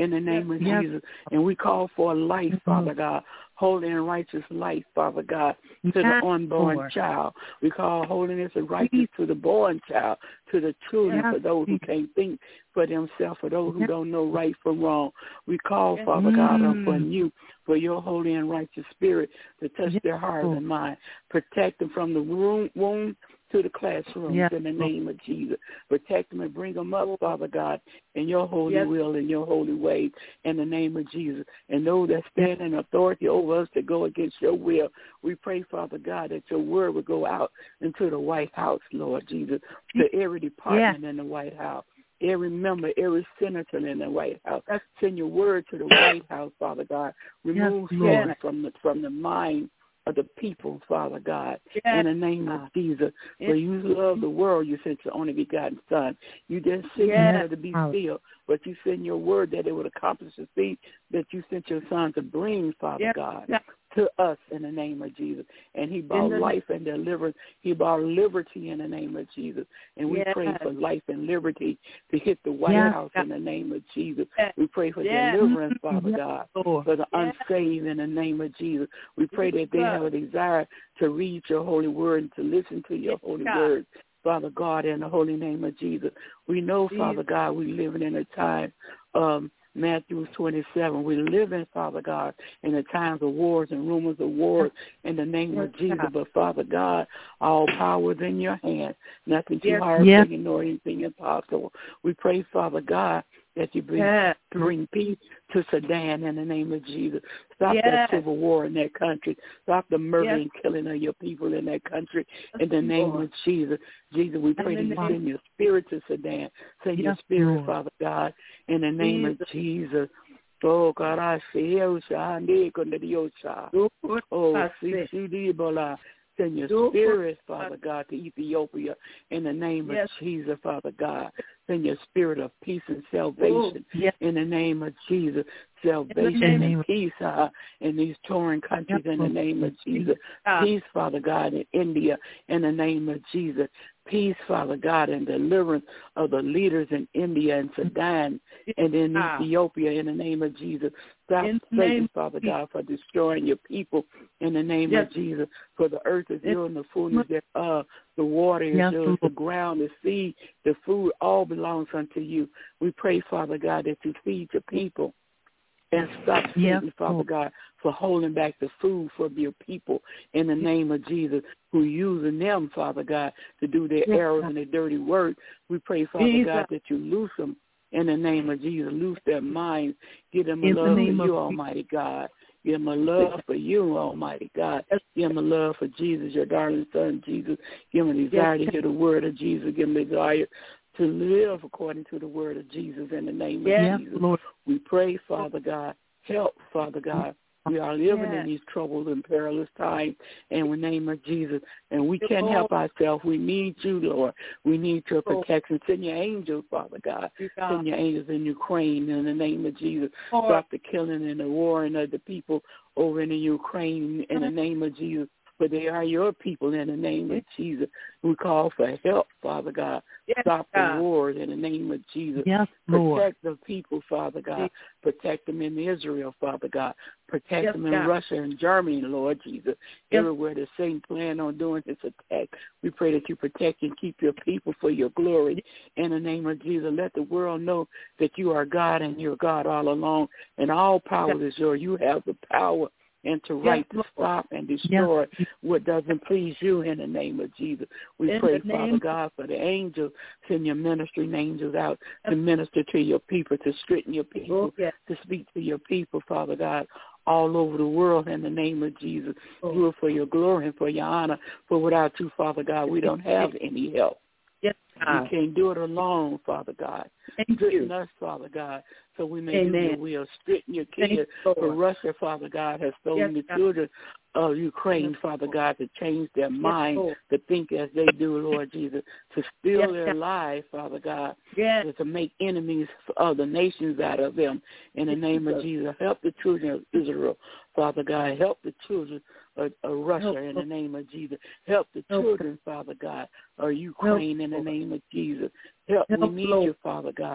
in the name of Yes. Jesus. And we call for a life, Father God, holy and righteous life, Father God, to Yes, the unborn Lord. child. We call holiness and righteousness to the born child, to the children, Yes. for those who can't think for themselves, for those who don't know right from wrong. We call, Yes. Father God, Mm. upon you for your holy and righteous spirit to touch Yes, their hearts Lord. and mind. Protect them from the womb, womb to the classrooms Yes, in the Lord. name of Jesus. Protect them and bring them up, Father God, in your holy Yes. will and your holy way in the name of Jesus. And those that stand in authority over us to go against your will, we pray, Father God, that your word would go out into the White House, Lord Jesus, to every department in the White House. Every member, every senator in the White House. Send your word to the White House, Father God. Remove Yes, sin Lord. from the from the mind of the people, Father God, Yes. in the name of Jesus. For you love the world, you sent your only begotten Son. You didn't send Yes. your word to be still, but you sent your word that it would accomplish the thing that you sent your Son to bring, Father Yes. God, Yes. to us in the name of Jesus. And he brought the life and deliverance. He brought liberty in the name of Jesus. And we Yes. pray for life and liberty to hit the White Yes. House in the name of Jesus. Yes. We pray for Yes. deliverance, Father Yes, God, Lord. for the Yes. unsaved in the name of Jesus. We pray that they Yes. have a desire to read your holy word and to listen to your Yes, holy God. word, Father God, in the holy name of Jesus. We know, Jesus. Father God, we living in a time um Matthew twenty-seven. We live in, Father God, in the times of wars and rumors of wars in the name Yes, of Jesus. God. But, Father God, all power is in your hand. Nothing too Yes. hard Yes. for you, nor anything impossible. We pray, Father God, that you bring, Yes. bring peace to Sudan in the name of Jesus. Stop Yes. that civil war in that country. Stop the murder Yes. and killing of your people in that country in the name Lord. of Jesus. Jesus, we pray that In you the name- send your spirit to Sudan. Send your Yes, spirit, Lord. Father God, in the name Jesus. of Jesus. Oh, God, I say, oh, Shande, Kondadiosa. Oh, I say. Sisidibola. Send your Do- spirit, Father God, to Ethiopia in the name Yes. of Jesus, Father God. Send your spirit of peace and salvation Yes. in the name of Jesus. In Salvation the name and of- peace uh, in these torn countries Yes, in the Lord. name of Jesus. God. Peace, Father God, in India in the name of Jesus. Peace, Father God, and deliverance of the leaders in India and Sudan and in Ah. Ethiopia in the name of Jesus. Stop In the Satan, name Father of God, for destroying your people in the name Yes. of Jesus. For the earth is In- yours and the fullness thereof. The water is Yes, yours, Lord. the ground, the sea, the food, all belongs unto you. We pray, Father God, that you feed your people. And stop Yes, Satan, Father Lord. God, for holding back the food for your people in the name of Jesus, who using them, Father God, to do their Yes, errors God. and their dirty work. We pray, Father Jesus. God, that you loose them in the name of Jesus. Loose their minds. Give them a In the love for name of you, Jesus. Almighty God. Give them a love for you, Almighty God. Give them a love for Jesus, your darling Son, Jesus. Give them a desire to hear the word of Jesus. Give them a desire to live according to the word of Jesus in the name of Yes, Jesus. Lord. We pray, Father God, help, Father God. We are living Yes. in these troubled and perilous times in the name of Jesus, and we can't Lord. help ourselves. We need you, Lord. We need your protection. Send your angels, Father God. Send your angels in Ukraine in the name of Jesus. Lord. Stop the killing and the warring of the people over in the Ukraine in the name of Jesus. For they are your people in the name of Jesus. We call for help, Father God. Yes, Stop God. the wars in the name of Jesus. Yes, Lord. Protect the people, Father God. Protect them in Israel, Father God. Protect Yes, them in God. Russia and Germany, Lord Jesus. Yes. Everywhere the Satan plan on doing this attack, we pray that you protect and keep your people for your glory. In the name of Jesus, let the world know that you are God and you're God all along, and all power is yours. You have the power and to right Yes, to stop and destroy Yes. what doesn't please you in the name of Jesus. We In pray, the Father name- God, for the angels. Send your ministering angels out to minister to your people, to straighten your people, Oh, yes. to speak to your people, Father God, all over the world in the name of Jesus. Oh. Do it for your glory and for your honor. For without you, Father God, we don't have any help. Yes, We God. can't do it alone, Father God. Thank Straighten you. us, Father God, so we may do Amen. your will. Straighten your Thank kids. you, For Lord. Russia, Father God, has stolen Yes, the God. children of Ukraine, Yes, Father Lord. God, to change their mind, Lord. to think as they do, Lord Jesus, to steal Yes, their God. lives, Father God, Yes. and to make enemies of the nations out of them. In the name of Jesus, help the children of Israel, Father God. Help the children of, of Russia Help, in the name of Jesus. Help the Help. children, Father God, of Ukraine in the Lord. name of Jesus. Help, we Help, need Lord. you, Father God.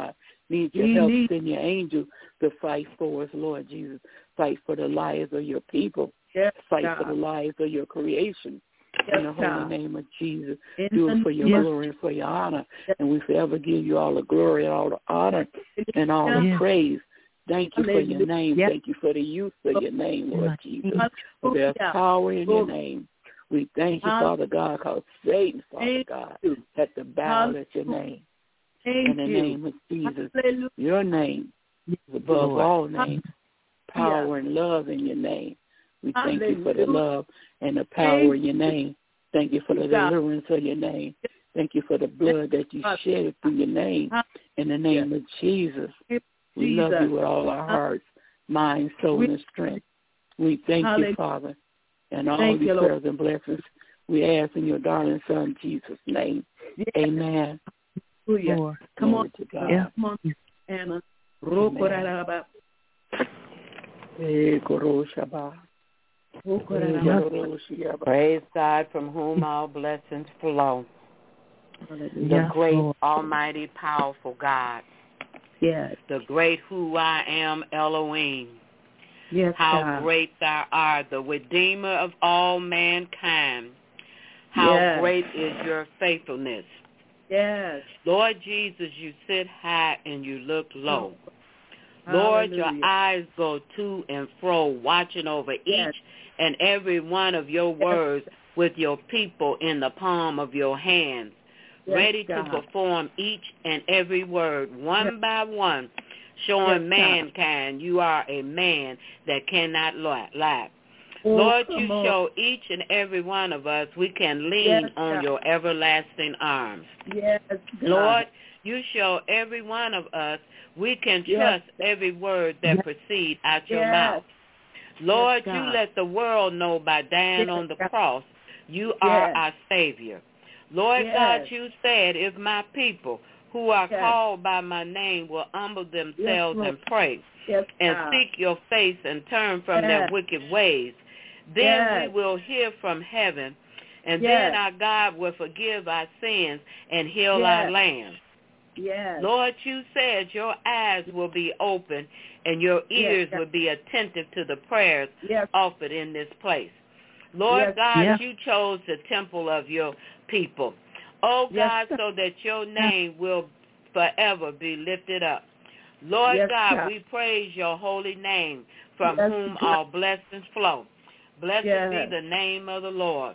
need your We help. need- Send your angels to fight for us, Lord Jesus. Fight for the lives of your people. Yes, Fight God. for the lives of your creation. Yes, In the holy God. name of Jesus. In Do the it for your name of- glory and for your honor. Yes. And we forever give you all the glory and all the honor and all the Yes. praise. Thank you for your Hallelujah. name. Yes. Thank you for the use of your name, Lord Jesus. For there's Hallelujah. power in your Glory. name. We thank you, Hallelujah. Father God, because Satan, Father Thank God, you. had to bow at your name. Thank In the you. name of Jesus. Hallelujah. Your name is above Lord. all names. Power and love in your name. We thank you for the Hallelujah. love and the power in your name. Thank you for the God. deliverance of your name. Thank you for the blood that you shed through your name. In the name of Jesus. We love you with all our hearts, mind, soul, and strength. We thank Hallelujah. you, Father, and all Thank these you, Lord. prayers and blessings we ask in your darling Son, Jesus' name. Yes. Amen. Hallelujah. Lord. Come Glory on, to God. Yeah. come on, Anna. Amen. Eh, Koro Shabbat. Eh, Koro Shabbat. Praise God, from whom all blessings flow. The Yes, great, Lord. almighty, powerful God. Yes. The great who I am, Elohim. Yes, How God. great thou art, the Redeemer of all mankind. How Yes. great is your faithfulness. Yes. Lord Jesus, you sit high and you look low. Lord, your Hallelujah. eyes go to and fro, watching over Yes. each and every one of your Yes. words with your people in the palm of your hands, Yes, ready God. to perform each and every word, one Yes. by one, showing Yes, God. mankind you are a man that cannot lack. Oh, Lord, come you on. show each and every one of us we can lean Yes, on God. your everlasting arms. Yes, God. Lord, you show every one of us we can Yes. trust every word that proceeds out your Yes. mouth. Lord, Yes, you God. let the world know by dying Yes, on the God. cross, you are Yes. our Savior. Lord Yes. God, you said, if my people who are Yes. called by my name will humble themselves Lord. and pray Yes, and God. seek your face and turn from Yes. their wicked ways, then Yes. we will hear from heaven, and Yes. then our God will forgive our sins and heal Yes. our land. Yes. Lord, you said your eyes will be open and your ears Yes, God. will be attentive to the prayers Yes. offered in this place. Lord Yes. God, Yes. you chose the temple of your people. Oh Yes, God, so that your name will forever be lifted up. Lord Yes, God, God. we praise your holy name, from Yes, whom God. all blessings flow. Blessed Yes. be the name of the Lord.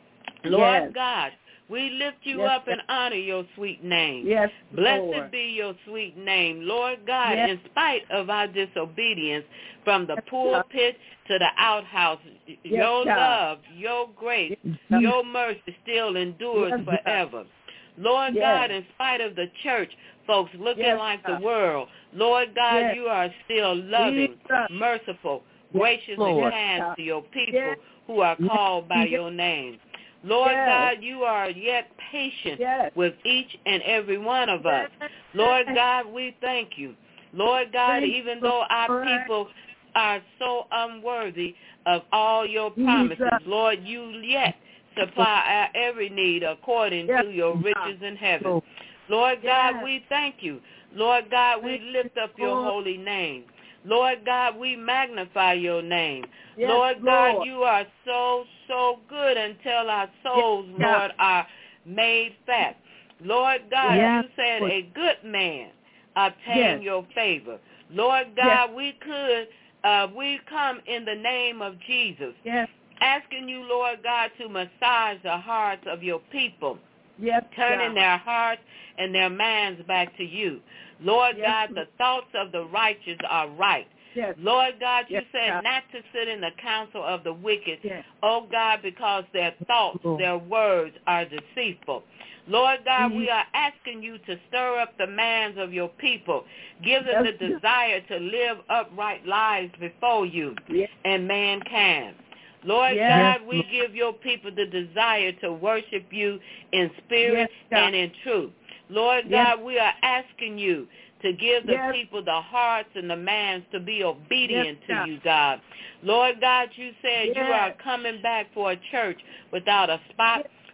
Lord Yes. God, we lift you Yes, up God. and honor your sweet name. Yes, Blessed Lord. be your sweet name. Lord God, Yes. in spite of our disobedience, from the Yes, pulpit to the outhouse, your God. love, your grace, Yes, God. your mercy still endures Yes, God. forever. Lord Yes. God, in spite of the church, folks looking Yes, like God. the world, Lord God, Yes. you are still loving, Jesus. merciful, Yes, gracious, Lord. and kind God. to your people Yes. who are Yes. called by Yes. your name. Lord Yes. God, you are yet patient Yes. with each and every one of us. Yes. Lord God, we thank you. Lord God, Thank even you, though our Lord. people are so unworthy of all your Jesus. promises, Lord, you yet supply our every need according Yes, to your God. riches in heaven. Lord. Lord God, Yes. we thank you. Lord God, we Thank lift you, up your Lord. holy name. Lord God, we magnify your name. Yes, Lord God, Lord. you are so, so good until our souls, Yes, Lord, are made fat. Lord God, Yes, you said Lord. a good man obtain Yes. your favor. Lord God, we could, uh, we come in the name of Jesus, Yes. asking you, Lord God, to massage the hearts of your people, Yes, turning God. their hearts and their minds back to you. Lord Yes, God, the thoughts of the righteous are right. Yes. Lord God, you Yes, said God. not to sit in the counsel of the wicked, Yes. oh God, because their thoughts, Lord. their words are deceitful. Lord God, Mhm. we are asking you to stir up the minds of your people. Give them Yes, the desire to live upright lives before you Yes. and mankind. Lord Yes. God, we give your people the desire to worship you in spirit Yes, God. and in truth. Lord Yes. God, we are asking you to give the Yes. people the hearts and the minds to be obedient Yes, to God. you, God. Lord God, you said Yes. you are coming back for a church without a spot Yes.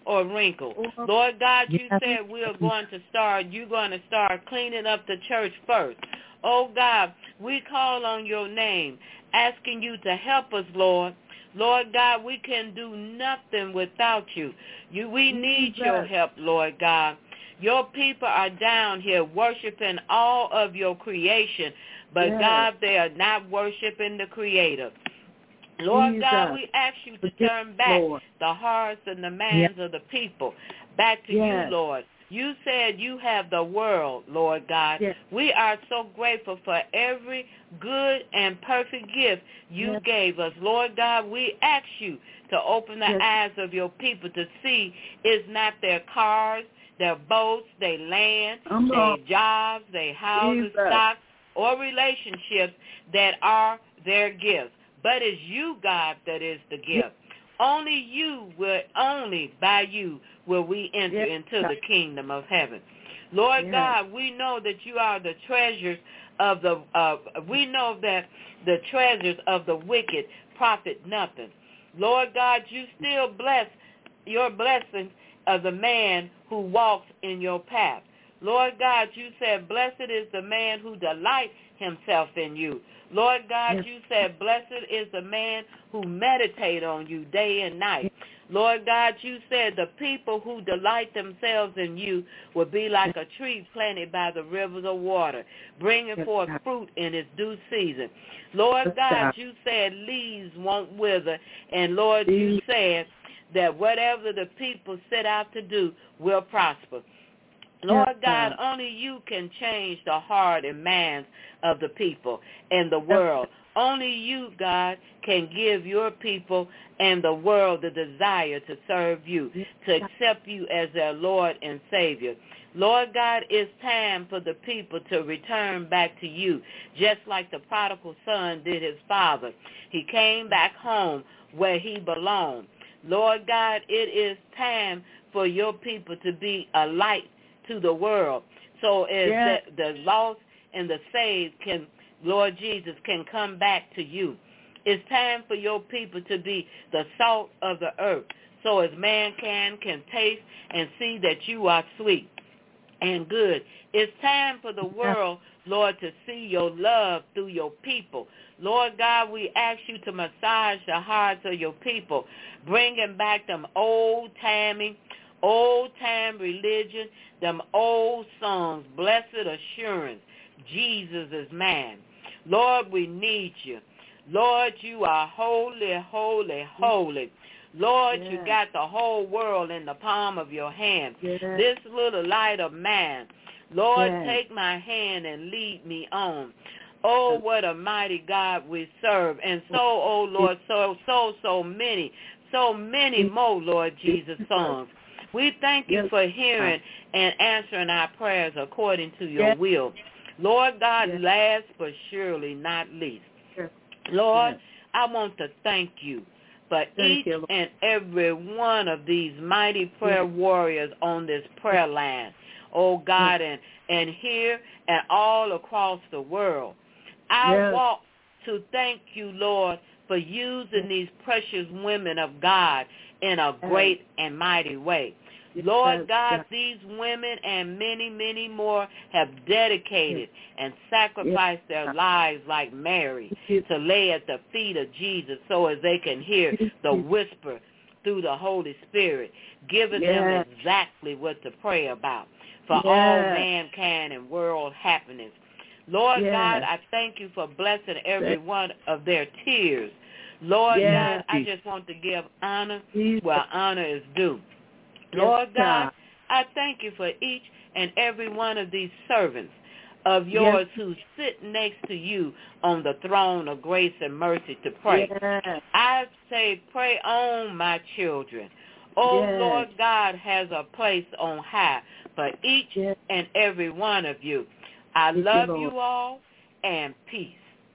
or wrinkle. Lord God, you said we're going to start, you're going to start cleaning up the church first. Oh, God, we call on your name, asking you to help us, Lord. Lord God, we can do nothing without you. You, we need your help, Lord God. Your people are down here worshiping all of your creation, but yes. God, they are not worshiping the Creator. Lord Jesus. God, we ask you to turn back Lord. the hearts and the minds yes. of the people back to yes. you, Lord. You said you have the world, Lord God. Yes. We are so grateful for every good and perfect gift you yes. gave us. Lord God, we ask you to open the yes. eyes of your people to see it's not their cars, their boats, their land, um, their jobs, their houses, Jesus. stocks, or relationships that are their gifts. But it's you, God, that is the gift. Yes. Only you will, only by you will we enter yes. into the kingdom of heaven. Lord yes. God, we know that you are the treasures of the, uh, we know that the treasures of the wicked profit nothing. Lord God, you still bless your blessings of the man who walks in your path. Lord God, you said, blessed is the man who delights himself in you. Lord God, yes. you said, blessed is the man who meditate on you day and night. Lord God, you said the people who delight themselves in you will be like a tree planted by the rivers of water, bringing forth fruit in its due season. Lord God, you said leaves won't wither, and Lord, you said that whatever the people set out to do will prosper. Lord God, only you can change the heart and minds of the people and the world. Only you, God, can give your people and the world the desire to serve you, to accept you as their Lord and Savior. Lord God, it's time for the people to return back to you, just like the prodigal son did his father. He came back home where he belonged. Lord God, it is time for your people to be a light to the world, so as yes. the, the lost and the saved can, Lord Jesus, can come back to you. It's time for your people to be the salt of the earth, so as mankind can taste and see that you are sweet and good. It's time for the world, Lord, to see your love through your people. Lord God, we ask you to massage the hearts of your people, bringing back them old-timey, old-time religion, them old songs, blessed assurance, Jesus is mine. Lord, we need you. Lord, you are holy, holy, holy. Lord, yes. you got the whole world in the palm of your hand. Yes. This little light of mine, Lord, yes. take my hand and lead me on. Oh, what a mighty God we serve. And so, oh, Lord, so, so, so many, so many more, Lord Jesus, songs. We thank you yes. for hearing and answering our prayers according to your yes. will. Lord God, yes. last but surely not least, yes. Lord, yes. I want to thank you for thank each you, and every one of these mighty prayer yes. warriors on this prayer line, oh God, yes. and, and here and all across the world. I yes. walk to thank you, Lord, for using yes. these precious women of God in a great and mighty way. Yes. Lord God, yes. these women and many, many more have dedicated yes. and sacrificed yes. their lives like Mary yes. to lay at the feet of Jesus so as they can hear yes. the whisper through the Holy Spirit, giving yes. them exactly what to pray about for yes. all mankind and world happiness. Lord yes. God, I thank you for blessing every yes. one of their tears. Lord yes. God, I just want to give honor where honor is due. Yes, Lord God, God, I thank you for each and every one of these servants of yours yes. who sit next to you on the throne of grace and mercy to pray. Yes. I say, pray on, my children. Oh, yes. Lord God has a place on high for each yes. and every one of you. I thank love you, you all, and peace.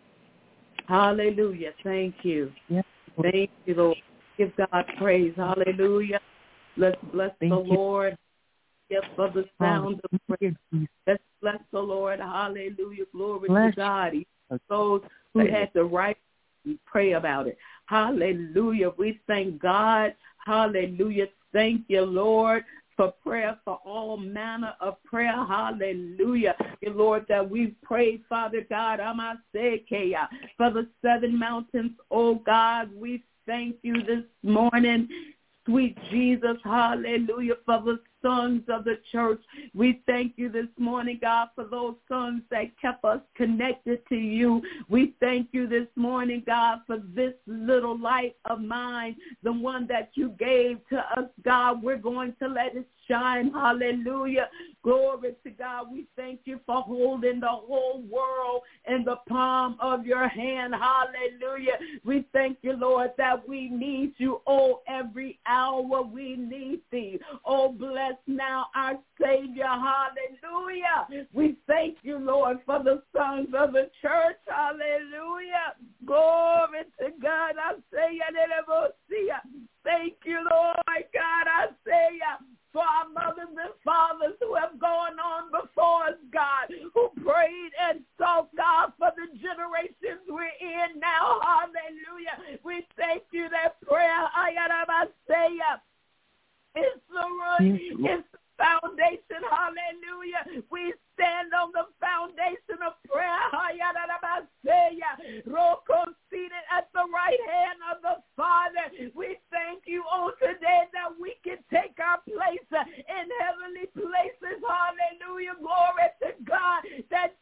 Hallelujah. Thank you. Yes. Thank you, Lord. Give God praise. Hallelujah. Let's bless Thank the you. Lord. Yes, for the sound oh, of praise. Let's bless the Lord. Hallelujah. Glory bless. to God. Those who had the right to pray about it. Hallelujah. We thank God. Hallelujah thank you, Lord, for prayer, for all manner of prayer. Hallelujah. Lord, that we pray, Father God, Amasekeya, for the seven mountains, oh God, we thank you this morning, sweet Jesus, hallelujah, for the sons of the church. We thank you this morning, God, for those sons that kept us connected to you. We thank you this morning, God, for this little light of mine, the one that you gave to us, God. We're going to let it shine. Hallelujah. Glory to God. We thank you for holding the whole world in the palm of your hand. Hallelujah. We thank you, Lord, that we need you. Oh, every hour we need thee. Oh, bless now our Savior. Hallelujah. We thank you, Lord, for the sons of the church. Hallelujah. Glory to God. I say ya. Thank you, Lord God. I say ya. For our mothers and fathers who have gone on before us, God, who prayed and sought God for the generations we're in now. Hallelujah. We thank you that prayer, Ayarabaseya, is the root, it's the foundation. Hallelujah. We stand on the foundation of prayer. Ayarabaseya, Roko, seated at the right hand of the Father. We thank you, oh, today that we can take our place in heavenly places. Hallelujah. Glory to God. That,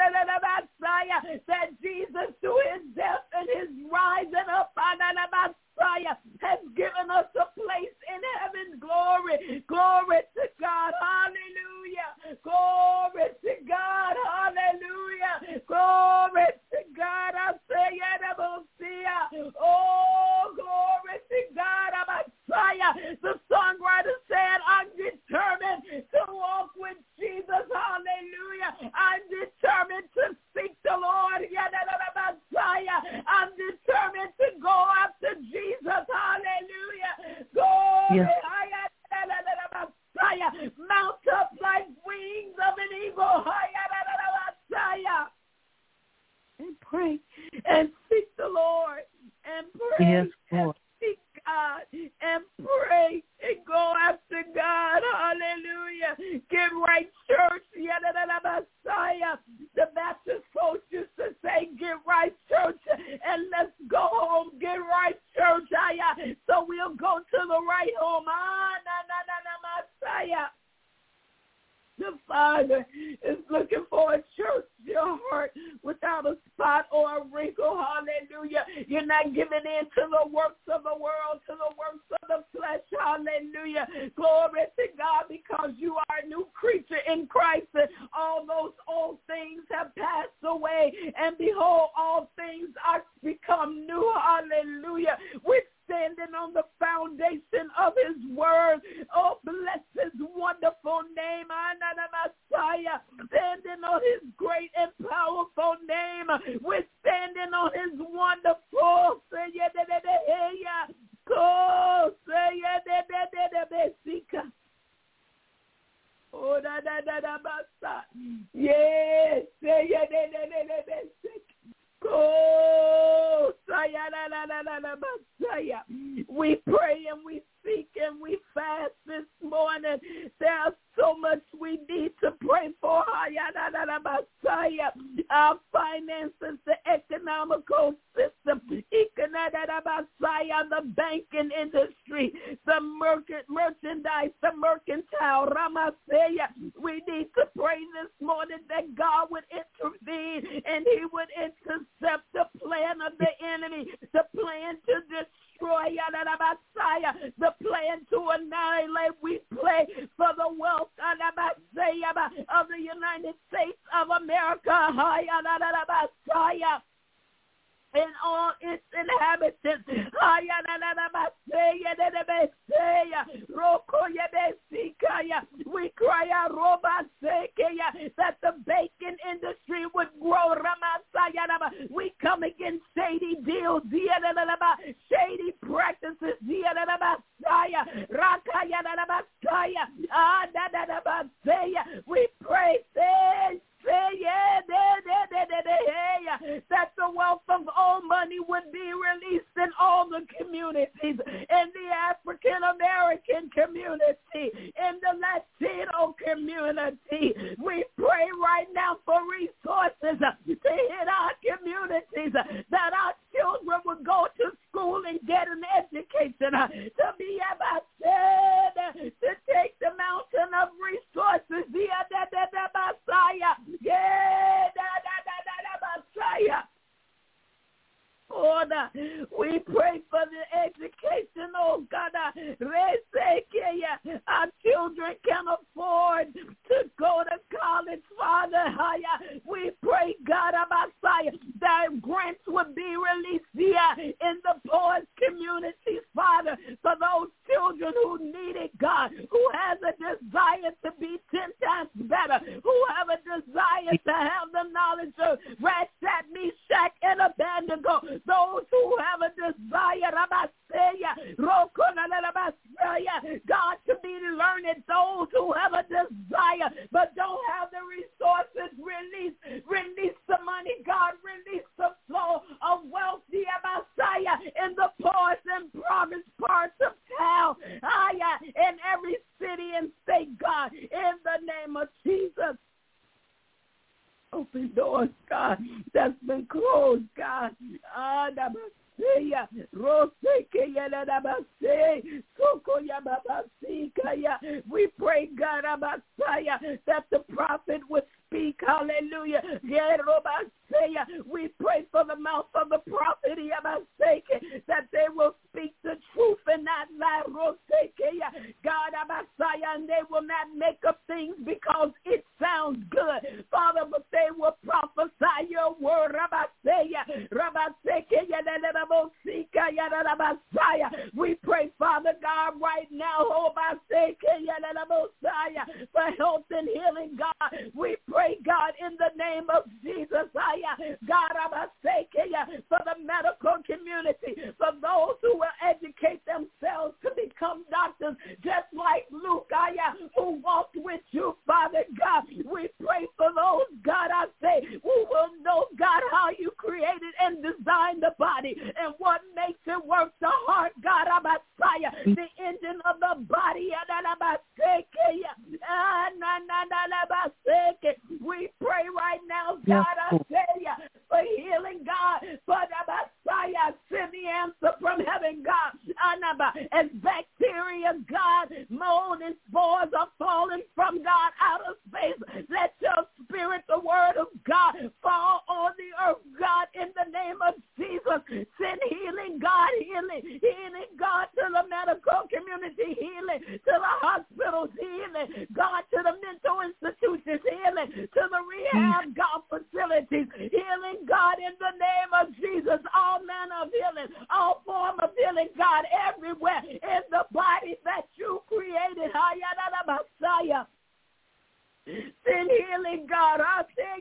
that Jesus, through his death and his rising up, has given us a place in heaven. Glory. Glory to God. Hallelujah. Glory to God. Hallelujah. Glory to God. I say, oh, glory to God. The songwriter said, I'm determined to walk with Jesus. Hallelujah. I'm determined to seek the Lord. I'm determined to go after Jesus. Hallelujah. Glory. Yes. Mount up like wings of an eagle. And pray and seek the Lord and pray. Yes, Lord. Seek God and pray and go after God. Hallelujah. Get right, church. The Baptist folks used to say, get right, church, and let's go home. Get right, church. So we'll go to the right home. Ah, na, na, na, na, Messiah. The Father is looking for a church, your heart, without a spot or a wrinkle. Hallelujah. You're not giving in to the works of the world, to the works of the flesh. Hallelujah. Glory to God, because you are a new creature in Christ. All those old things have passed away, and behold, all things are become new. Hallelujah. We're standing on the foundation of his word. Oh, bless his wonderful name. Messiah. Standing on his great and powerful name. We're standing on his wonderful. Oh, da da da da basa. Yes. Oh, we pray and we seek and we fast this morning. There's so much we need to pray for. Our finances, the economical system, the banking industry, the merchandise, the mercantile. We need to pray this morning that God would intervene and he would intercept the plan of the enemy, the plan to destroy, the plan to annihilate. We pray for the wealth of the United States of America and all its inhabitants. We cry out that the bacon industry would grow. We come against shady deals, shady practices. We pray that the wealth of Almighty money would be released in all the communities, in the African American community, in the Latino community. We pray right now for resources to hit our communities, that our children will go to school and get an education, to be able to, to take the mountain of resources. Yeah, Messiah. Lord, we pray for the education, oh God. Our children can afford to go to college, Father. We pray, God, that grants would be released here in the poorest communities, Father, for those children who need it, God, who has a desire to be ten times better, who have a desire to have the knowledge of Rashad, Meshach, and Abednego. Those who have a desire, God, to be learned. Those who have a desire but don't have the resources, release, release the money, God, release the flow of wealth, the Messiah, in the poorest and impoverished parts of town, in every city and state, God, in the name of Jesus. Open doors, God, that's been closed, God. Ah, we pray, God, that the prophet would speak. Hallelujah. We pray for the mouth of the prophet, that they will speak the truth and not lie. God, and they will not make up things because it sounds good, Father, but they will prophesy your word. We pray, Father God, right now, for health and healing, God. We pray, God, in the name of Jesus, God, for the medical community, for those who will educate themselves to become doctors, just like Luke, who walked with you, Father God. We pray for those, God, I say, who will know, God, how you created and designed the body and what makes it work, the heart, God, the engine of the body. We pray right now, God, I say, for healing, God, for the Messiah, send the answer from heaven, God. As bacteria, God, mold and spores are falling from God out of space, let your spirit, the word of God, fall on the earth, God, in the name of Jesus. Send healing, God, healing, healing, God, to the medical community, healing to the hospitals, healing, God, to the mental institutions, healing to the rehab, God, facilities, healing, God, in the name of Jesus, all manner of healing, all form of healing, God, everywhere in the body that you created. Messiah. Send healing, God. I say,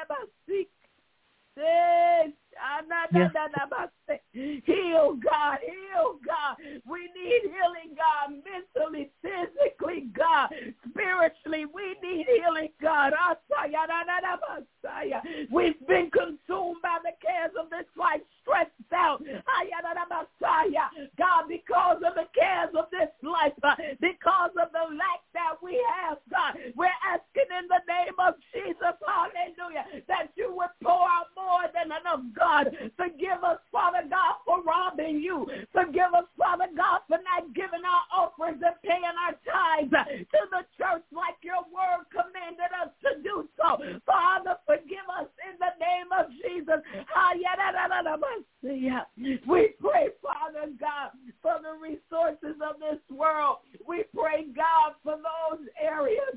heal, God, heal, God. We need healing, God, mentally, physically, God, spiritually. We need healing, God. We've been consumed by the cares of this life, stressed out, God, because of the cares of this life, because of the lack that we have, God. We're asking in the name of Jesus, hallelujah, that you would pour out more than enough, God. Forgive us, Father God, for robbing you. Forgive us, Father God, for not giving our offerings and paying our tithes to the church like your word commanded us to do so. Father, forgive us in the name of Jesus. We pray, Father God, for the resources of this world. We pray, God, for those areas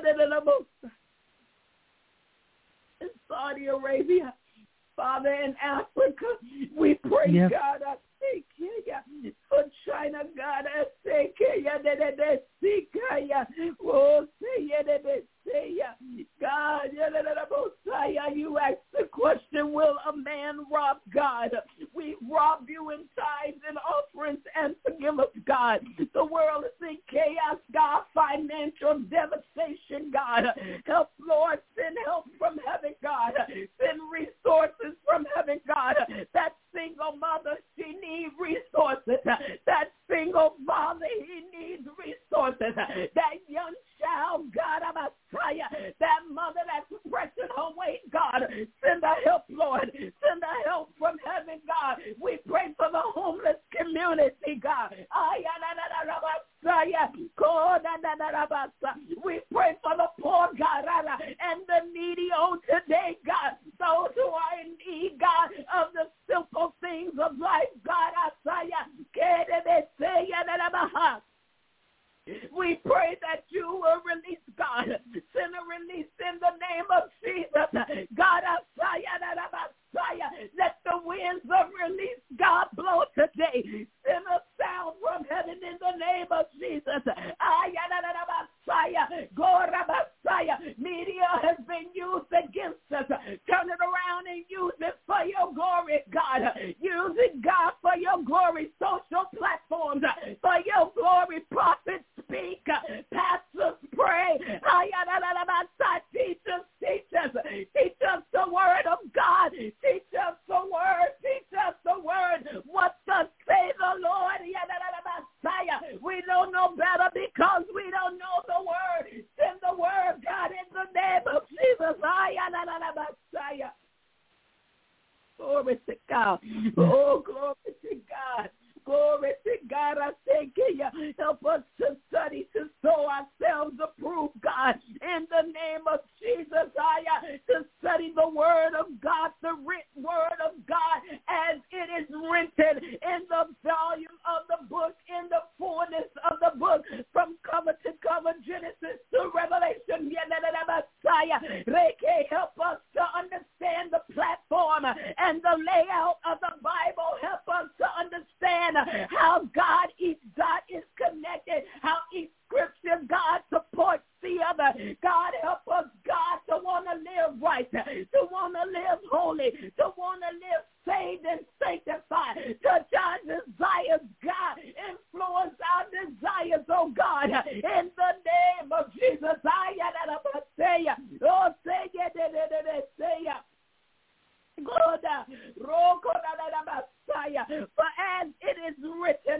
in Saudi Arabia, Father, in Africa. We pray, yes. God, I thank you for China, God. I thank you. Oh, God, you asked the question, will a man rob God? We rob you in tithes and offerings, and forgive us, God. The world is in chaos, God, financial devastation, God. Help, Lord, send help from heaven, God. Send resources from heaven, God, that things single mother, she needs resources. That single father, he needs resources. That young child, God, I'm a Messiah, that mother that's pressing her weight, God, send her help, Lord. Send her help from heaven, God. We pray for the homeless community, God. We pray for the poor, God, and the needy on today, God. Those who are in need, God, of the simple things of life, God. We pray that you will release, God. Send a release in the name of Jesus. God, let the winds of release, God, blow today. Send a sound from heaven in the name of Jesus. Media has been used against us. Turn it around and use it for your glory, God. Use it, God, for your glory. Social platforms, for your glory. Prophets speak. Pastors pray. Teach us, teach us. Teach us the word of God. Teach us the word. Teach us the word. What does say the Lord? We don't know better because we don't know the word. Send the word, God, in the name of Jesus. Glory to God. Oh, glory to God. Glory to God. I thank you. Help us to study, to show ourselves approved, God, in the name of Jesus. I, to study the word of God, the written word of God, as it is written in the volume of the book, in the fullness of the book, from cover to cover, Genesis to Revelation. Help us to understand the platform and the layout of the Bible. Help us to understand how God, each dot is connected, how each scripture, God, supports the other. God, help us, God, to want to live right, to want to live holy, to want to live saved and sanctified. Touch our desires, God. Influence our desires, oh God, in the name of Jesus. Oh, say it, say it. For as it is written,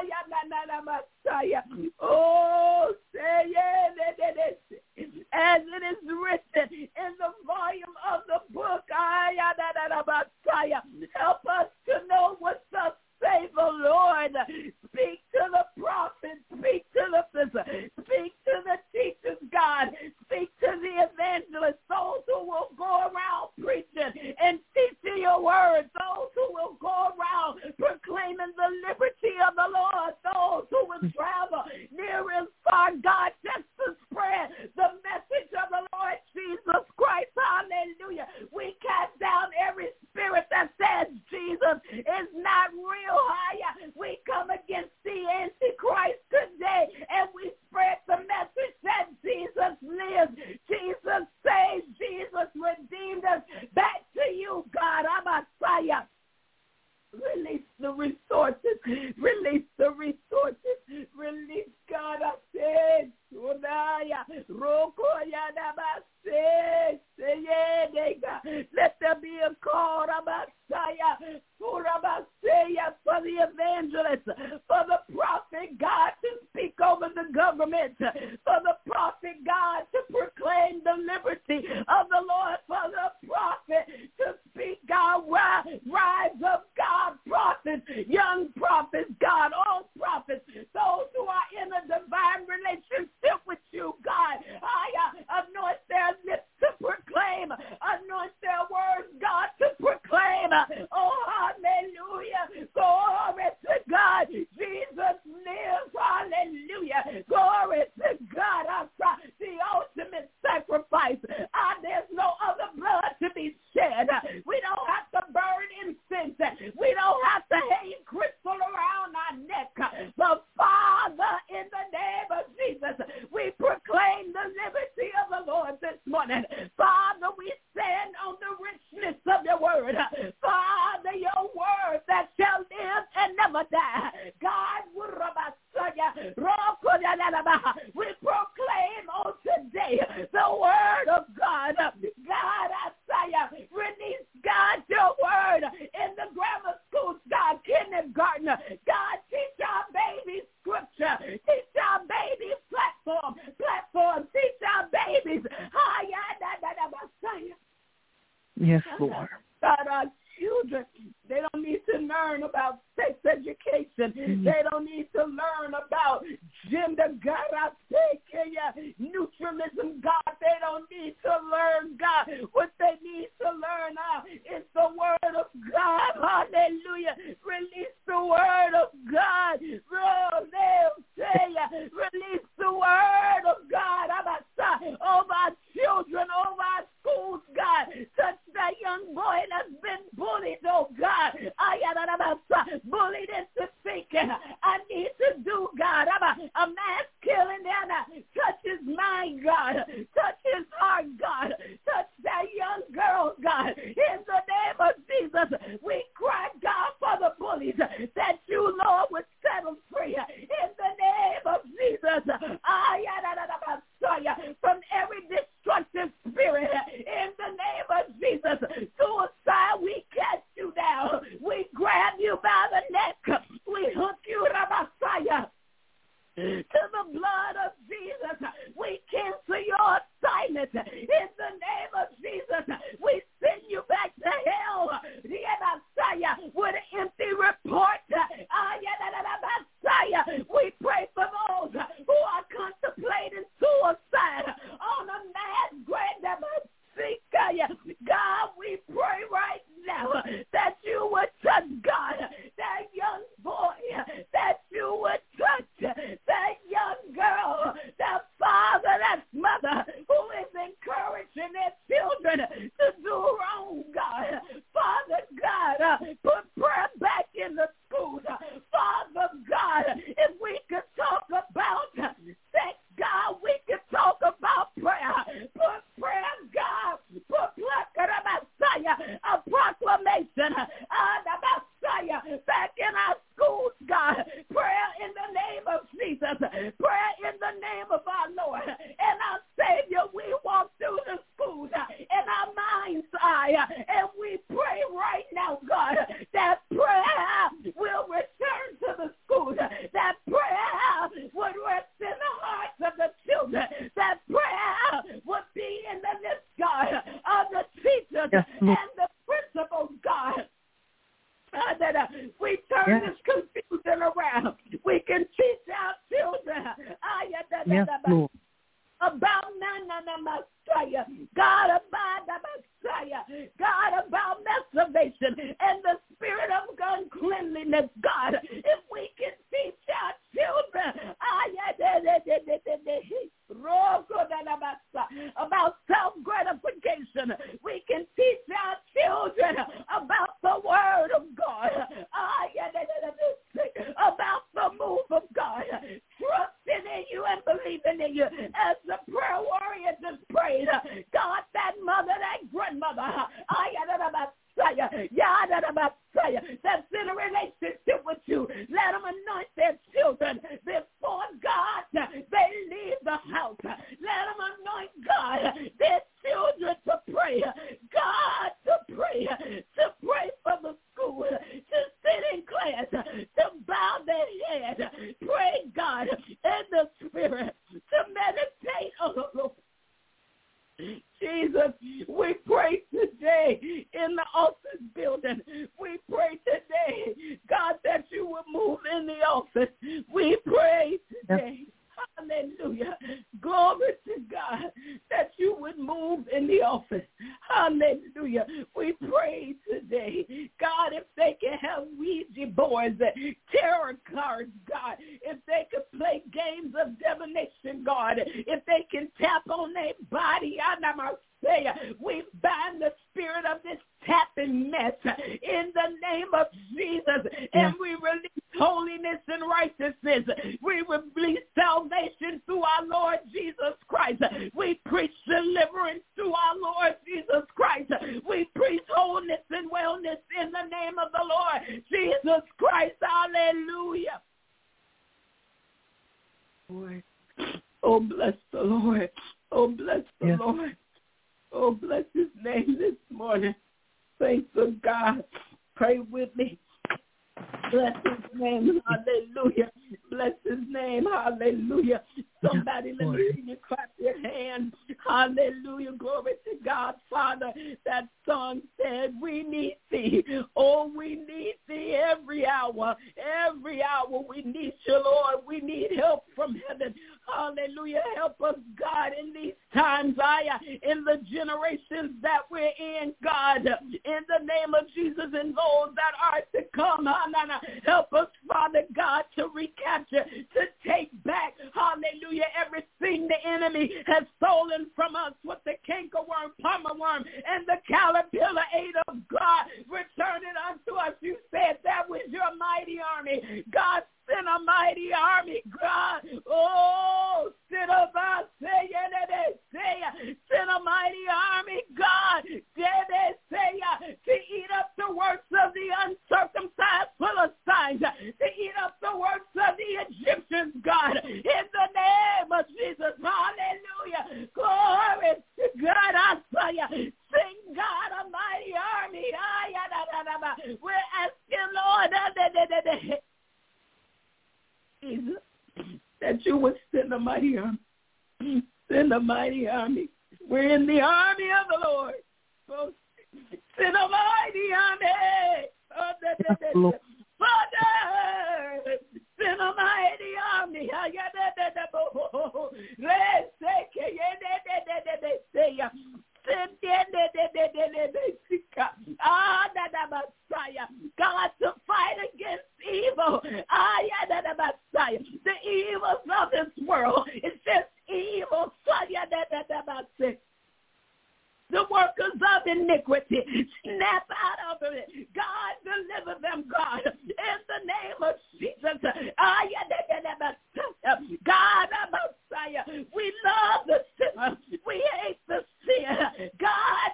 oh, say it, as it is written in the volume of the book, help us to know what thus say the Lord. Speak to the prophets, speak to the speak to the teachers, God. Speak to the evangelists, those who will go around preaching and teaching your word, those who will go around proclaiming the liberty of the Lord, those who will travel near and far, God, just to spread the message of the Lord Jesus Christ. Hallelujah. We cast down every spirit that says Jesus is not real. We come against the Antichrist today, and we spread the message that Jesus lives, Jesus saves, Jesus redeemed us. Back to you, God. I'm Messiah. Release the resources. Release the resources. Release, God. I said, let there be a call, Messiah, for the evangelist, for the prophet, God, to speak over the government, for the prophet, God, to proclaim the liberty of the Lord, for the prophet to speak, God, rise up, God, prophets, young prophets, God, old prophets, those who are in a divine relationship with you, God. I uh, anoint their lips to proclaim, anoint their words, God, to proclaim. Oh, hallelujah. Glory to God. Jesus lives. Hallelujah. Glory to God. The ultimate sacrifice. Uh, there's no other blood to be shed. We don't have to burn incense. We don't have to hang crystal around our neck. But Father, in the name of Jesus, we proclaim the liberty of the Lord this morning. Father, we stand on the richness of your word. Father, your word that shall live and never die. God, we proclaim on today the word of God. God, I say, release, God, your word in the grammar schools God, teach our babies scripture. Teach our babies platform. Platform. Teach our babies. Yes, Lord. God, our children, they don't need to learn about sex education. Mm-hmm. They don't need to learn about gender, God, I take you, neutralism, God. They don't need to learn, God. What they need to learn uh, is the word of God. Hallelujah. Release the word of God. Release the word of God over our children, over our schools, God. Touch that young boy that's been bullied, oh God. Bullied into thinking I need to do, God. A mass killing and touch his mind, God. Touch his heart, God. Touch that young girl, God. In the name of Jesus, we cry, God, for the bullies that you, Lord, would set them free. In the name of Jesus, from every destructive spirit, in the name of Jesus, suicide, we cast you down. We grab you by the neck. We hook you, Rabasaya, to the blood of Jesus. We cancel your assignment. In the name of Jesus, we send you back to hell, with an empty report. We pray for those who are contemplating suicide on a mass grave. God, we pray right now that you would touch, God, that young boy, that you would touch that young girl, that father, that mother who is encouraging their children to do wrong, God. Father God, uh, put prayer back in the schools. Father God, if we could talk about sex, God, we could talk about prayer. Put prayer, God, put a proclamation about back in our schools, God. Prayer in the name of Jesus. Prayer in the name of our Lord and our Savior. We walk through the schools in our mind's eye, and we pray right now, God, that prayer will return to the schools, that prayer would rest in the hearts of the children, that prayer would be in the lips, God, of the teachers yes, and the principals, God. Uh, that uh, we turn yes. this confusion around. We can teach our children uh, yeah, that, yes, that, that, about Messiah, God about the Messiah, God about masturbation and the spirit of uncleanliness, God. If we can teach our children about self-gratification, we can teach our children about the word of God, about the move of God, trusting in you and believing in you. As the prayer warrior just prayed, God, that mother, that grandmother, that's in a relationship with you, let them anoint their children before God they leave the house. Let them anoint, God, their children to pray, God, to pray, to pray for the school, to sit in class, to bow their head, pray, God, in the spirit, to meditate on the Lord. Jesus, we pray today in the office building. We pray today, God, that you will move in the office. We pray today. Hallelujah. Glory to God that you would move in the office. Hallelujah. We pray today, God, if they can have Ouija boards and tarot cards, God, if they could play games of divination, God, if they can tap on their body, we bind the spirit of this tapping mess in the name of Jesus, and we release holiness and righteousness. We release salvation through our Lord Jesus Christ. We preach deliverance through our Lord Jesus Christ. We preach wholeness and wellness in the name of the Lord Jesus Christ. Hallelujah. Lord. Oh, bless the Lord. Oh, bless the yes. Lord. Oh, bless his name this morning. Thanks to God. Pray with me. Bless his name. Hallelujah. Bless his name. Hallelujah. Somebody, let me hear you clap your hands. Hallelujah. Glory to God, Father. That song said, we need thee. Oh, we need thee every hour. Every hour we need you, Lord. We need help from heaven. Hallelujah. Help us, God, in these times, I, in the generations that we're in, God, in the name of Jesus, and those that are to come. Help us, Father God, to recapture, to take back, hallelujah, everything the enemy has stolen from us with the cankerworm, palmerworm, and the caterpillar ate of God. Return it unto us. You said that was your mighty army. God, send a mighty army, God. Oh, send a send a mighty army, God. To eat up the works of the uncircumcised Philistines, to eat up the works of the Egyptians, God. In the name of Jesus, hallelujah. Glory to God, I say, sing God a mighty army. We're asking, Lord, Jesus, that you would send a mighty army. Send a mighty army. We're in the army of the Lord. So send a mighty army. Father, send a mighty army. God, to fight against evil. The evils of this world. It's just evil. The workers of iniquity, snap out of it. God, deliver them, God, in the name of Jesus. God, we love the sinner. We hate the sin. God,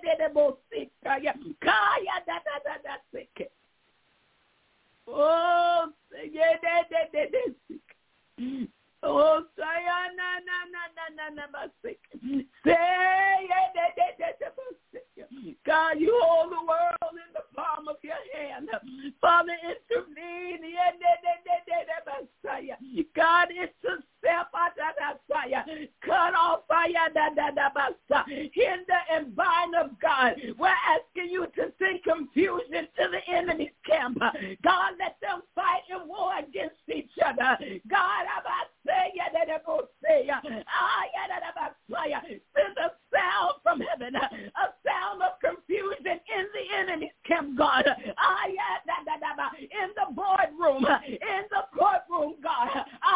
oh, oh, God, you hold the world in the palm of your hand. Father, intervene. God, intercept. Cut off. Hinder and bind of God. We're asking you to send confusion to the enemy's camp. God, let them fight in war against each other. God, send a sound from heaven, a sound of confusion in the enemy's camp, God. In the boardroom, in the courtroom, God.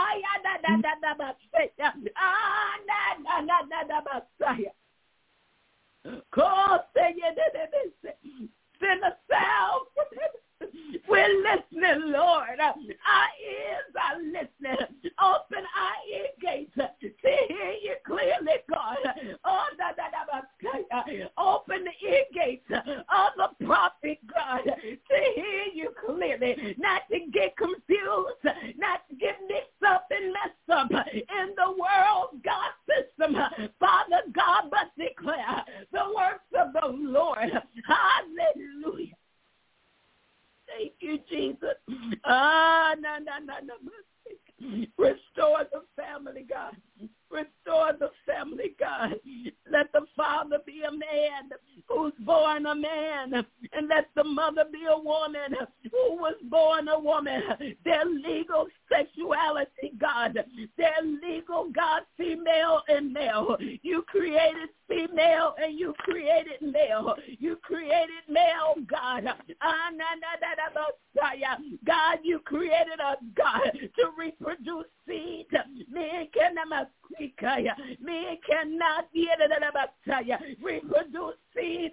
Send a sound from heaven. We're listening, Lord. Our ears are listening. Open our ear gates to hear you clearly, God. Oh, open the ear gates of the prophet, God, to hear you clearly, not to get confused, not to get mixed up and messed up in the world, God, system. Father God, but declare the works of the Lord. Hallelujah. Thank you, Jesus. Ah, no, no, no, no. Restore the family, God. Restore the family, God. Let the father be a man who's born a man, and let the mother be a woman who was born a woman. Their legal sexuality, God. Their legal, God, female and male. You created female and you created male. You created male, God. God, you created us, God, to reproduce seed. Me cannot me cannot reproduce seed.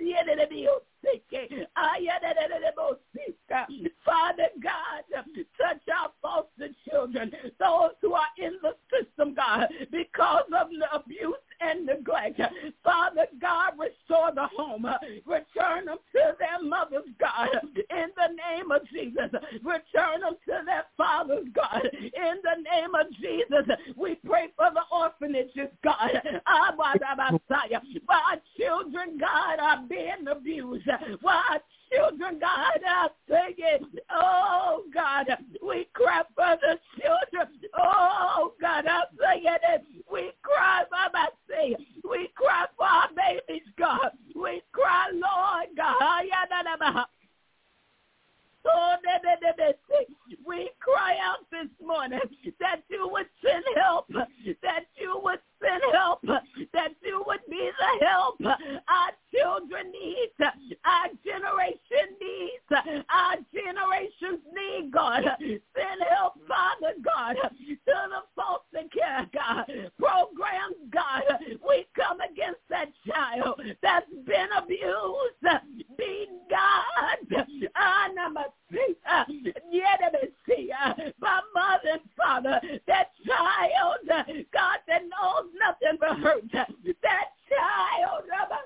Father God, touch our foster children, those who are in the system, God, because of the abuse and neglect. Father God, restore the home. Return them to their mothers, God, in the name of Jesus. Return them to their fathers, God, in the name of Jesus. We pray for the orphanages, God. Our children, God, are being abused. Our children, God, are saying, oh, God. morning, that you would send help, that you would send help, that you would be the help our children need, our generation needs, our generations need, God. Send help, Father God, to the foster care, God, programs, God. We come against that child that's been abused, being God, by mother and father, that child, God, that knows nothing but hurt, that child,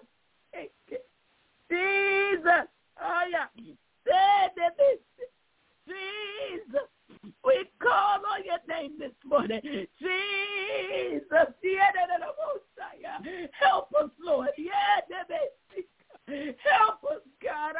Jesus, oh yeah, Jesus, we call on your name this morning, Jesus, help us, Lord, help us, God,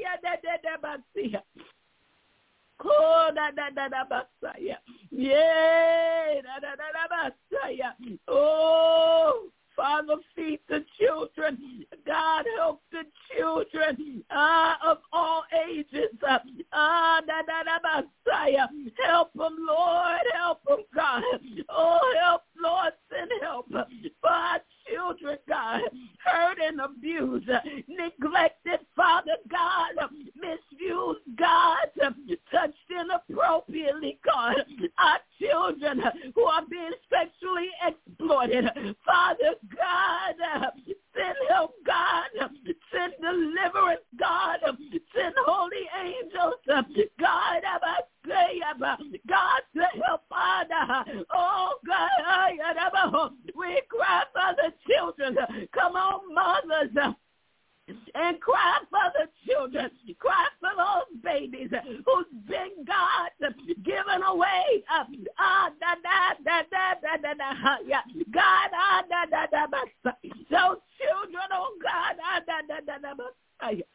oh, da da da da basaya, yeah, da da da da basaya. Oh, Father, feed the children. God, help the children uh, of all ages. Uh, uh, da da da basaya. Help them, Lord. Help them, God. Oh, help, Lord. Send help for our children, God. Hurt and abused, neglected, Father God, misused, God, touched inappropriately, God. Our children who are being sexually exploited, Father God, send help, God. Send deliverance, God. Send holy angels, God. God, to help, Father. Oh, God. We cry for the children. Come on, mothers. And cry for the children. Cry for those babies who's been, God, given away. Uh, uh, da, da, da, da, da, da, da, yeah. God, uh, da, da, da, da, those children, oh God, uh, da, da, da, da, da, yeah.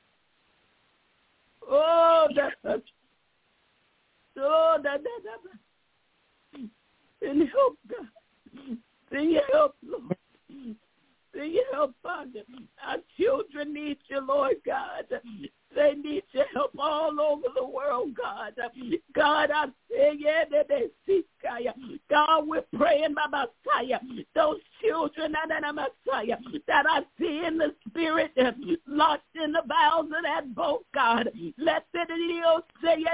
Oh, da, da, oh, da, da, da, and help, God. Send your help, Lord. Send your help, Father. Our children need you, Lord God. They need your help all over the world, God. God, I say, yeah, they seek God, we're praying, Messiah. Those children Messiah, that I see in the spirit, locked in the bowels of that boat, God. Let the say,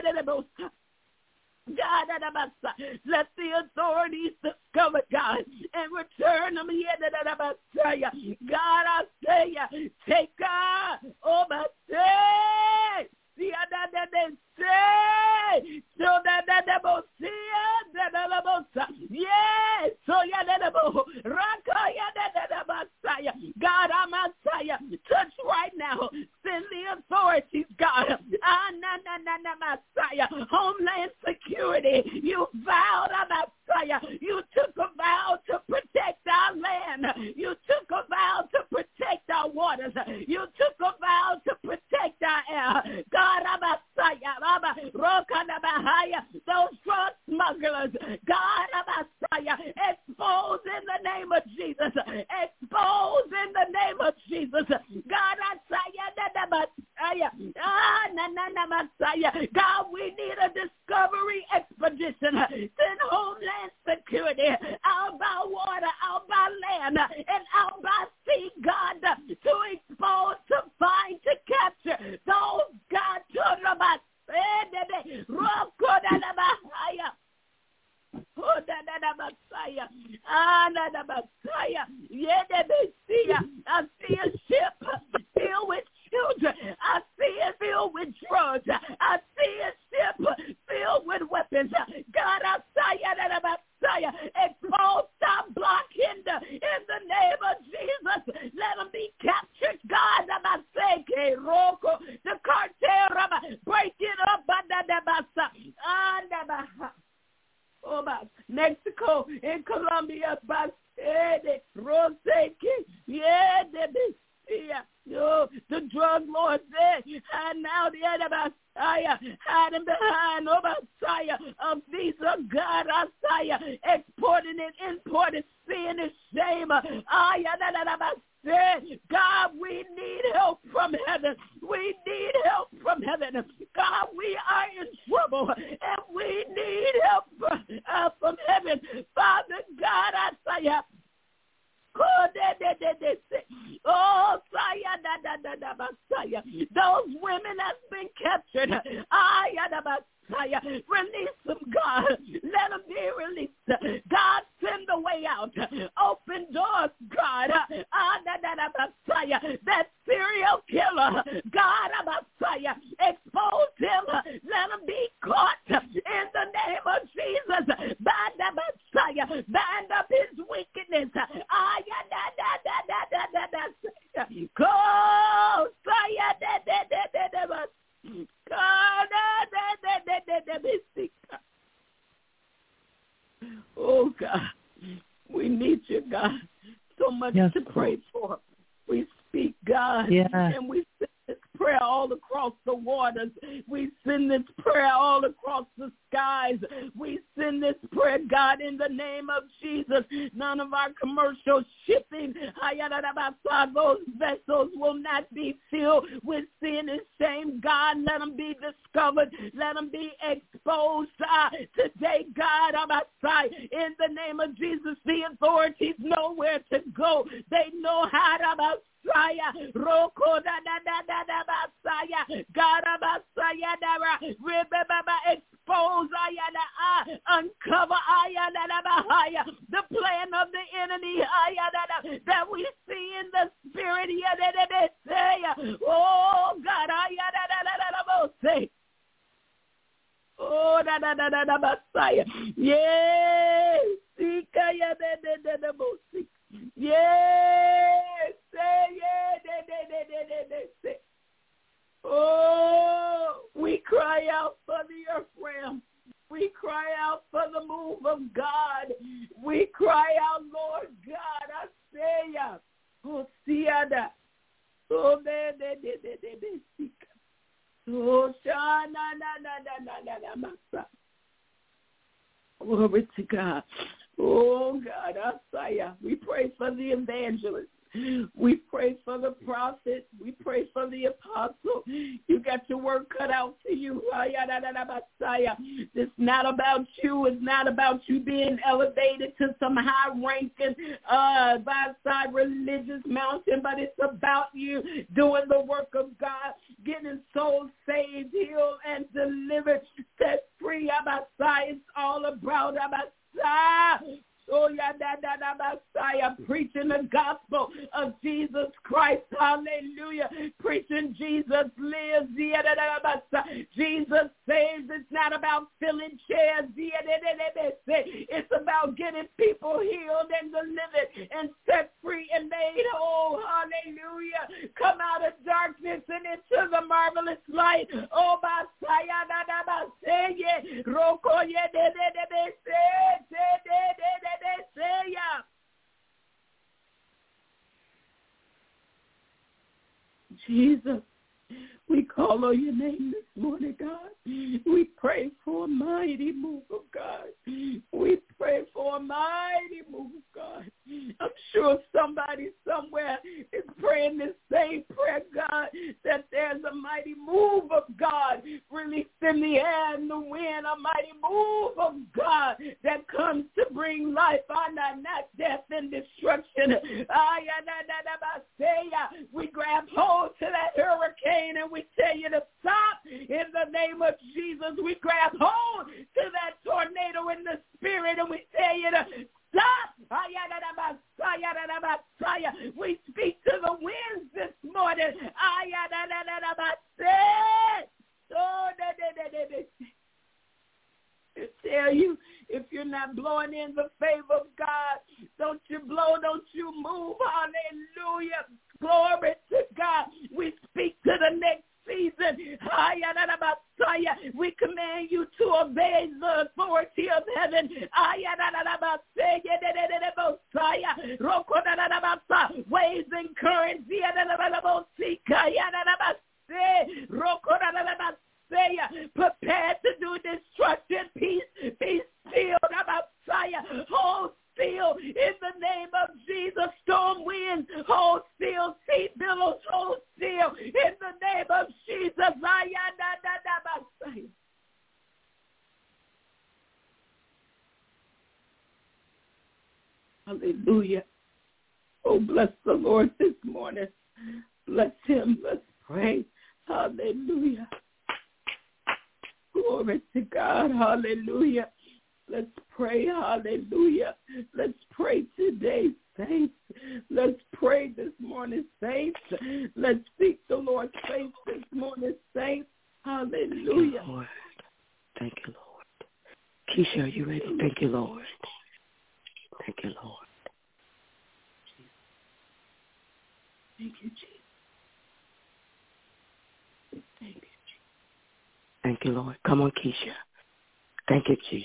God, let the authorities discover, God, and return them. God, I say, take God, oh, my say, see that they say, so that they will see it, yes, so yeah, that God, I'm Messiah, touch right now, send the authorities, God, ah, na, na, na, na, Messiah, Homeland Security, you vowed, Messiah, you took a vow to protect our land, you took a vow to protect our waters, you took a vow to protect our air, God, Messiah, those drug smugglers, God, Messiah, expose in the name of Jesus, expose in the name of Jesus, God, Messiah, God, we need a discovery expedition, send Homeland Security out by water, out by land, and out by sea, God, to expose, to find, to capture those, God, children of us. Oh, da da da Messiah, ah, da da Messiah, yeah, da Messiah. I see a ship filled with children. I see it filled with drugs. I see a ship filled with weapons. God, I say, da da Messiah, expose, stop, block, hinder in the name of Jesus. Let them be captured. God, I say, the cartel, break it up, da da Messiah, ah, da da. Oh, my Mexico and Colombia, Basede, Roseki, yeah, yeah, no, the drug lords there, and now the other Messiah, hiding behind, oh, Messiah, of visa, God, Messiah, exporting it, importing, seeing it, shame, ah, yeah, da, da, da, God, we need help from heaven. We need help from heaven. God, we are in trouble, and we need help from, uh, from heaven. Father God, I say, oh, those women that's been captured, release them, God. Let them be released. God, send the way out. Open doors, God. That serial killer, God, expose him. Let him be caught in the name of Jesus. Bind up his wickedness. Oh, God, we need you, God. So much yes, to pray for. We speak, God, yes. and we send this prayer all across the waters. We send this prayer all across the skies. We send this prayer, God, in the name of Jesus. None of our commercial shipping, those vessels will not be filled with sin and shame. God, let them be discovered. Let them be exposed uh, today, God, in the name of Jesus. The authorities know where to go. They know how to Saya, Roko da da da da da Basaya, God Basaya, Rebaba expose Ayana, uncover Ayana Bahaya, the plan of the enemy Ayana that we see in the spirit. Oh God, Ayana say. Oh da da da da da Basaya. Yes, Sikaya da da da da Yes, say yeah, oh, we cry out for the earth realm. We cry out for the move of God. We cry out, Lord God, I say ya. Oh, see ya. Oh, de de de de de de. Oh, shana na na na na na na. Glory to God. Oh, God, Asaya. We pray for the evangelist. We pray for the prophet. We pray for the apostle. You got your work cut out for you. It's not about you. It's not about you being elevated to some high-ranking, uh, by-side religious mountain, but it's about you doing the work of God, getting souls saved, healed, and delivered, set free. It's all about Abasai. Oh, yeah, that, that, that, Messiah, preaching the gospel of Jesus Christ. Hallelujah. Preaching Jesus lives. Yeah, that, that, that, Jesus saves. It's not about filling chairs. Yeah, that, that, that, that. It's about getting people healed and delivered and set free and made whole. Hallelujah. Come out of darkness and into the marvelous light. Oh, Messiah, that, that, that, yeah. Roko, yeah, that, that, that, that, that, that, that, Jesus, we call on your name this morning, God. We pray for a mighty move of God. We pray for a mighty move of God. I'm sure somebody somewhere is praying this same prayer, God, that there's a mighty move of God released in the air and the wind, a mighty move of God that comes to bring life, not death and destruction. We grab hold to that hurricane and we tell you to stop in the name of Jesus. We grab hold to that tornado in the spirit and we tell you to stop. We speak to the winds this morning. To tell you, if you're not blowing in the favor of God, don't you blow, don't you move. Hallelujah. Glory to God. We speak to the next season. We command you to obey the authority of heaven. Waves and currents. Prepare to do destruction. Peace, peace, still. Hold still in the name of Jesus. Storm winds, hold Hallelujah. Oh, bless the Lord this morning. Bless him. Let's pray. Hallelujah. Glory to God. Hallelujah. Let's pray. Hallelujah. Let's pray today, saints. Let's pray this morning, saints. Let's seek the Lord's face this morning, saints. Hallelujah. Thank you, Lord. Thank you, Lord. Keisha, are you ready? Thank you, Lord. Thank you, Lord. Thank you, Jesus. Thank you, Jesus. Thank you, Lord. Come on, Keisha. Thank you, Jesus.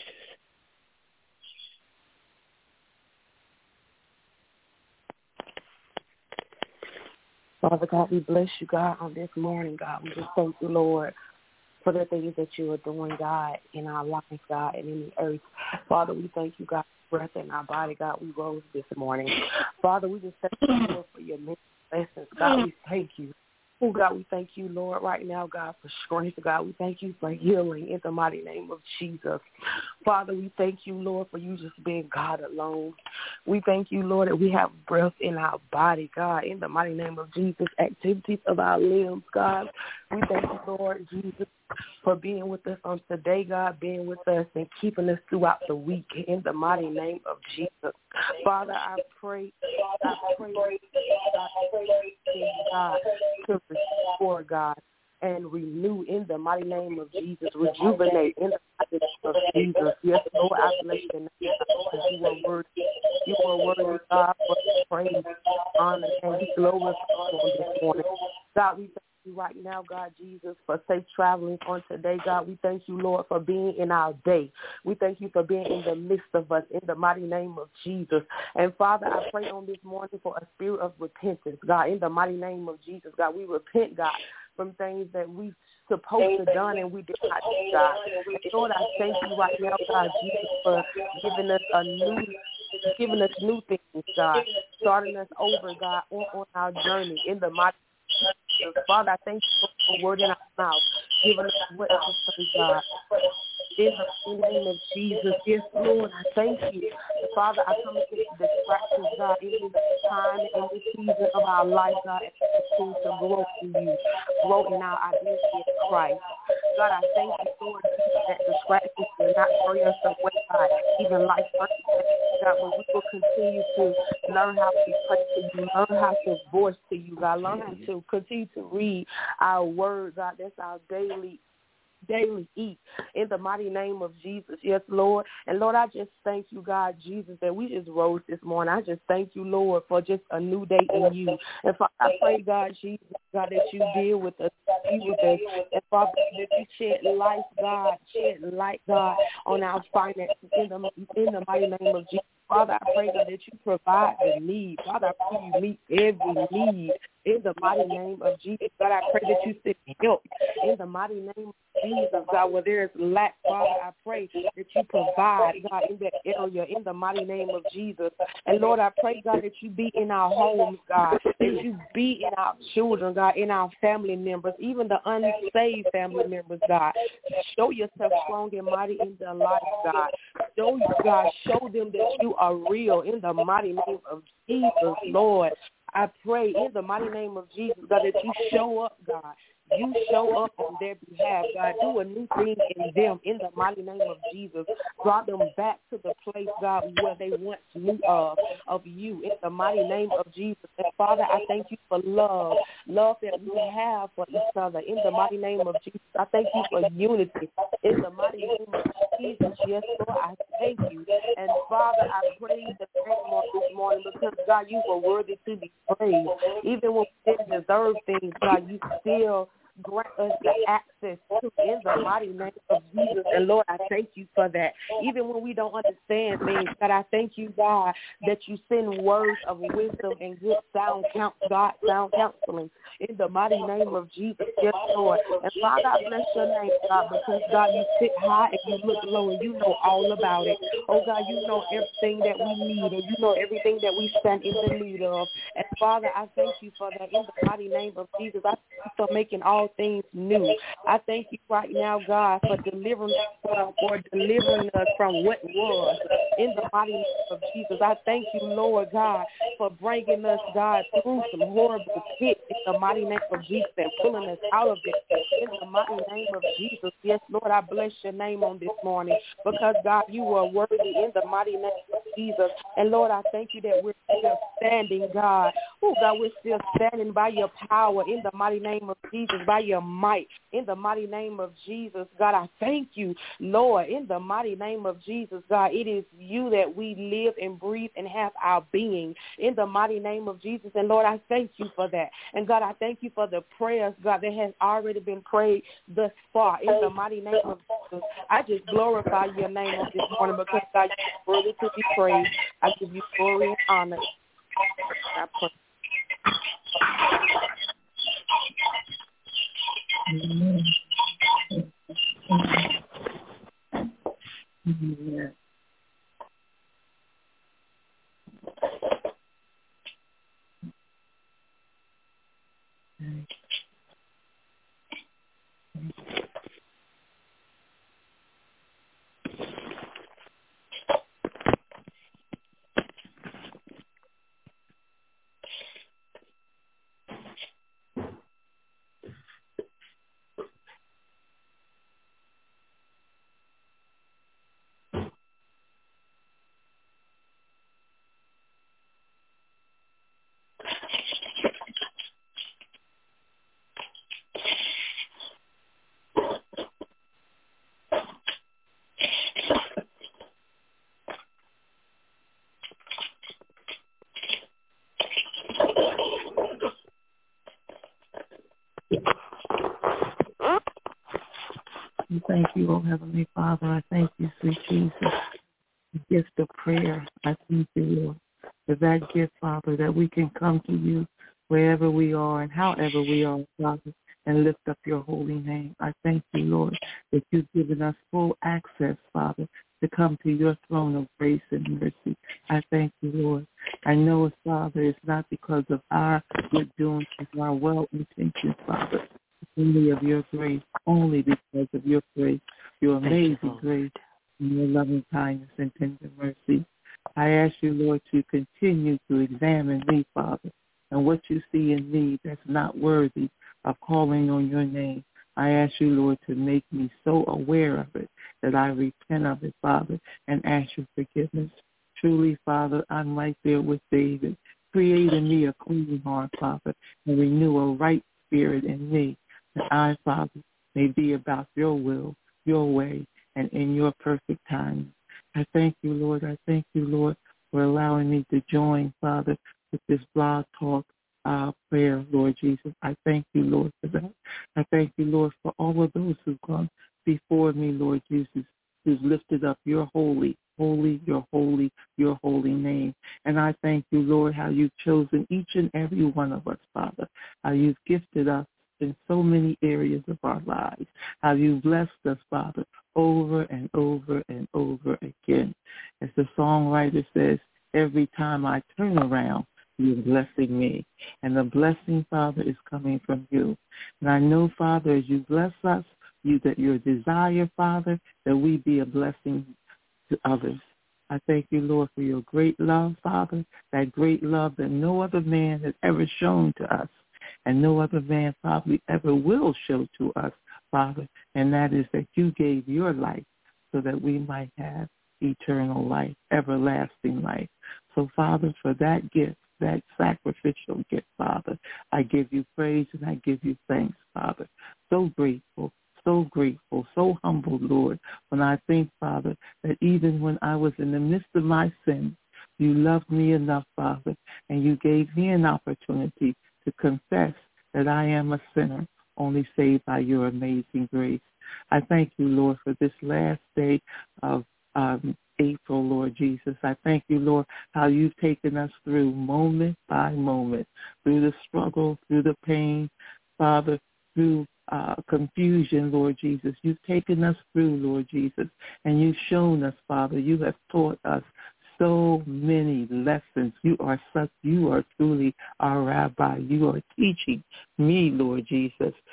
Father God, we bless you, God, on this morning, God. We just thank you, Lord, for the things that you are doing, God, in our life, God, and in the earth. Father, we thank you, God, for breath in our body, God. We rose this morning. Father, we just thank you, Lord, for your many blessings, God. We thank you. Oh, God, we thank you, Lord, right now, God, for strength, God. We thank you for healing in the mighty name of Jesus. Father, we thank you, Lord, for you just being God alone. We thank you, Lord, that we have breath in our body, God, in the mighty name of Jesus, activities of our limbs, God. We thank you, Lord Jesus, for being with us on today, God, being with us and keeping us throughout the week in the mighty name of Jesus. Father, I pray, I pray, God, to restore, God, and renew in the mighty name of Jesus, rejuvenate in the mighty name of Jesus. Yes, Lord, I bless your name, because you are worthy. You are worthy, God, for praise, honor, and glory on this morning. God, we thank you right now, God Jesus, for safe traveling on today, God. We thank you, Lord, for being in our day. We thank you for being in the midst of us in the mighty name of Jesus. And Father, I pray on this morning for a spirit of repentance, God, in the mighty name of Jesus. God, we repent, God, from things that we supposed to done and we did not do, God. And Lord, I thank you right now, God Jesus, for giving us a new giving us new things, God, starting us over, God, on, on our journey in the mighty name of Jesus. Father, I thank you for the word in our mouth, giving us what to say, God. In the name of Jesus, yes, Lord, I thank you. Father, I come against distractions, God, in this time, in this season of our life, God, and continue to grow in you, grow in our identity in Christ. God, I thank you, Lord, that distractions will not carry us away, God, even life God, but we will continue to learn how to pray to you, learn how to voice to you, God, learn how to continue to read our word, God. That's our daily daily eat in the mighty name of Jesus. Yes, Lord. And Lord, I just thank you, God, Jesus, that we just rose this morning. I just thank you, Lord, for just a new day in you. And Father, I pray, God, Jesus, God, that you deal with us, be with us. And Father, that you shed life, God, shed light, God, on our finances in the, in the mighty name of Jesus. Father, I pray, God, that you provide the need. Father, I pray you meet every need in the mighty name of Jesus. God, I pray that you send help in the mighty name of Jesus, God, where there is lack, Father, I pray that you provide, God, in that area, in the mighty name of Jesus. And Lord, I pray, God, that you be in our homes, God, that you be in our children, God, in our family members, even the unsaved family members, God. Show yourself strong and mighty in their lives, God. Show you, God, show them that you are real in the mighty name of Jesus, Lord. I pray in the mighty name of Jesus, God, that you show up, God. You show up on their behalf, God. Do a new thing in them in the mighty name of Jesus. Draw them back to the place, God, where they once knew of, of you in the mighty name of Jesus. And Father, I thank you for love, love that we have for each other in the mighty name of Jesus. I thank you for unity in the mighty name of Jesus. Yes, Lord, I thank you. And Father, I praise the name on this morning because, God, you were worthy to be praised. Even when we didn't deserve things, God, you still grant us the access to in the mighty name of Jesus. And Lord, I thank you for that. Even when we don't understand things, God, I thank you, God, that you send words of wisdom and good sound count, God, sound counseling in the mighty name of Jesus. Yes, Lord. And Father, I bless your name, God, because, God, you sit high and you look low and you know all about it. Oh, God, you know everything that we need and you know everything that we stand in the need of. And Father, I thank you for that in the mighty name of Jesus. I thank you for making all things new. I thank you right now, God, for delivering us uh, for delivering us from what was. In the mighty name of Jesus, I thank you, Lord God, for bringing us, God, through some horrible pits in the mighty name of Jesus and pulling us out of it. In the mighty name of Jesus, yes, Lord, I bless your name on this morning because, God, you are worthy in the mighty name of Jesus. And, Lord, I thank you that we're still standing, God. Oh, God, we're still standing by your power in the mighty name of Jesus, by your might in the mighty name of Jesus. God, I thank you, Lord, in the mighty name of Jesus, God. It is you that we live and breathe and have our being in the mighty name of Jesus. And, Lord, I thank you for that. And, God, I thank you for the prayers, God, that has already been prayed thus far in the mighty name of Jesus. I just glorify your name on this morning because, God, you're worthy to be praised. I give you glory and honor. I pray. Amen. Amen. Thank you, oh Heavenly Father. I thank you, sweet Jesus. The gift of prayer. I thank you, Lord, for that gift, Father, that we can come to you wherever we are and however we are, Father, and lift up your holy name. I thank you, Lord, that you've given us full access, Father, to come to your throne of grace and mercy. I thank you, Lord. I know, Father, it's not because of our good doing and our well intentions, Father, only of your grace, only because of your grace, your amazing you, grace, and your loving kindness and tender mercy. I ask you, Lord, to continue to examine me, Father, and what you see in me that's not worthy of calling on your name. I ask you, Lord, to make me so aware of it that I repent of it, Father, and ask your forgiveness. Truly, Father, I'm right there with David. Create in me a clean heart, Father, and renew a right spirit in me, that I, Father, may be about your will, your way, and in your perfect time. I thank you, Lord. I thank you, Lord, for allowing me to join, Father, with this blog talk uh, prayer, Lord Jesus. I thank you, Lord, for that. I thank you, Lord, for all of those who've gone before me, Lord Jesus, who's lifted up your holy, holy, your holy, your holy name. And I thank you, Lord, how you've chosen each and every one of us, Father, how you've gifted us in so many areas of our lives, how you've blessed us, Father, over and over and over again. As the songwriter says, every time I turn around, you're blessing me. And the blessing, Father, is coming from you. And I know, Father, as you bless us, you that your desire, Father, that we be a blessing to others. I thank you, Lord, for your great love, Father, that great love that no other man has ever shown to us, and no other man probably ever will show to us, Father, and that is that you gave your life so that we might have eternal life, everlasting life. So, Father, for that gift, that sacrificial gift, Father, I give you praise and I give you thanks, Father. So grateful, so grateful, so humbled, Lord, when I think, Father, that even when I was in the midst of my sin, you loved me enough, Father, and you gave me an opportunity to confess that I am a sinner, only saved by your amazing grace. I thank you, Lord, for this last day of um, April, Lord Jesus. I thank you, Lord, how you've taken us through moment by moment, through the struggle, through the pain, Father, through uh, confusion, Lord Jesus. You've taken us through, Lord Jesus, and you've shown us, Father. You have taught us so many lessons. You are such, you are truly our rabbi. You are teaching me, Lord Jesus,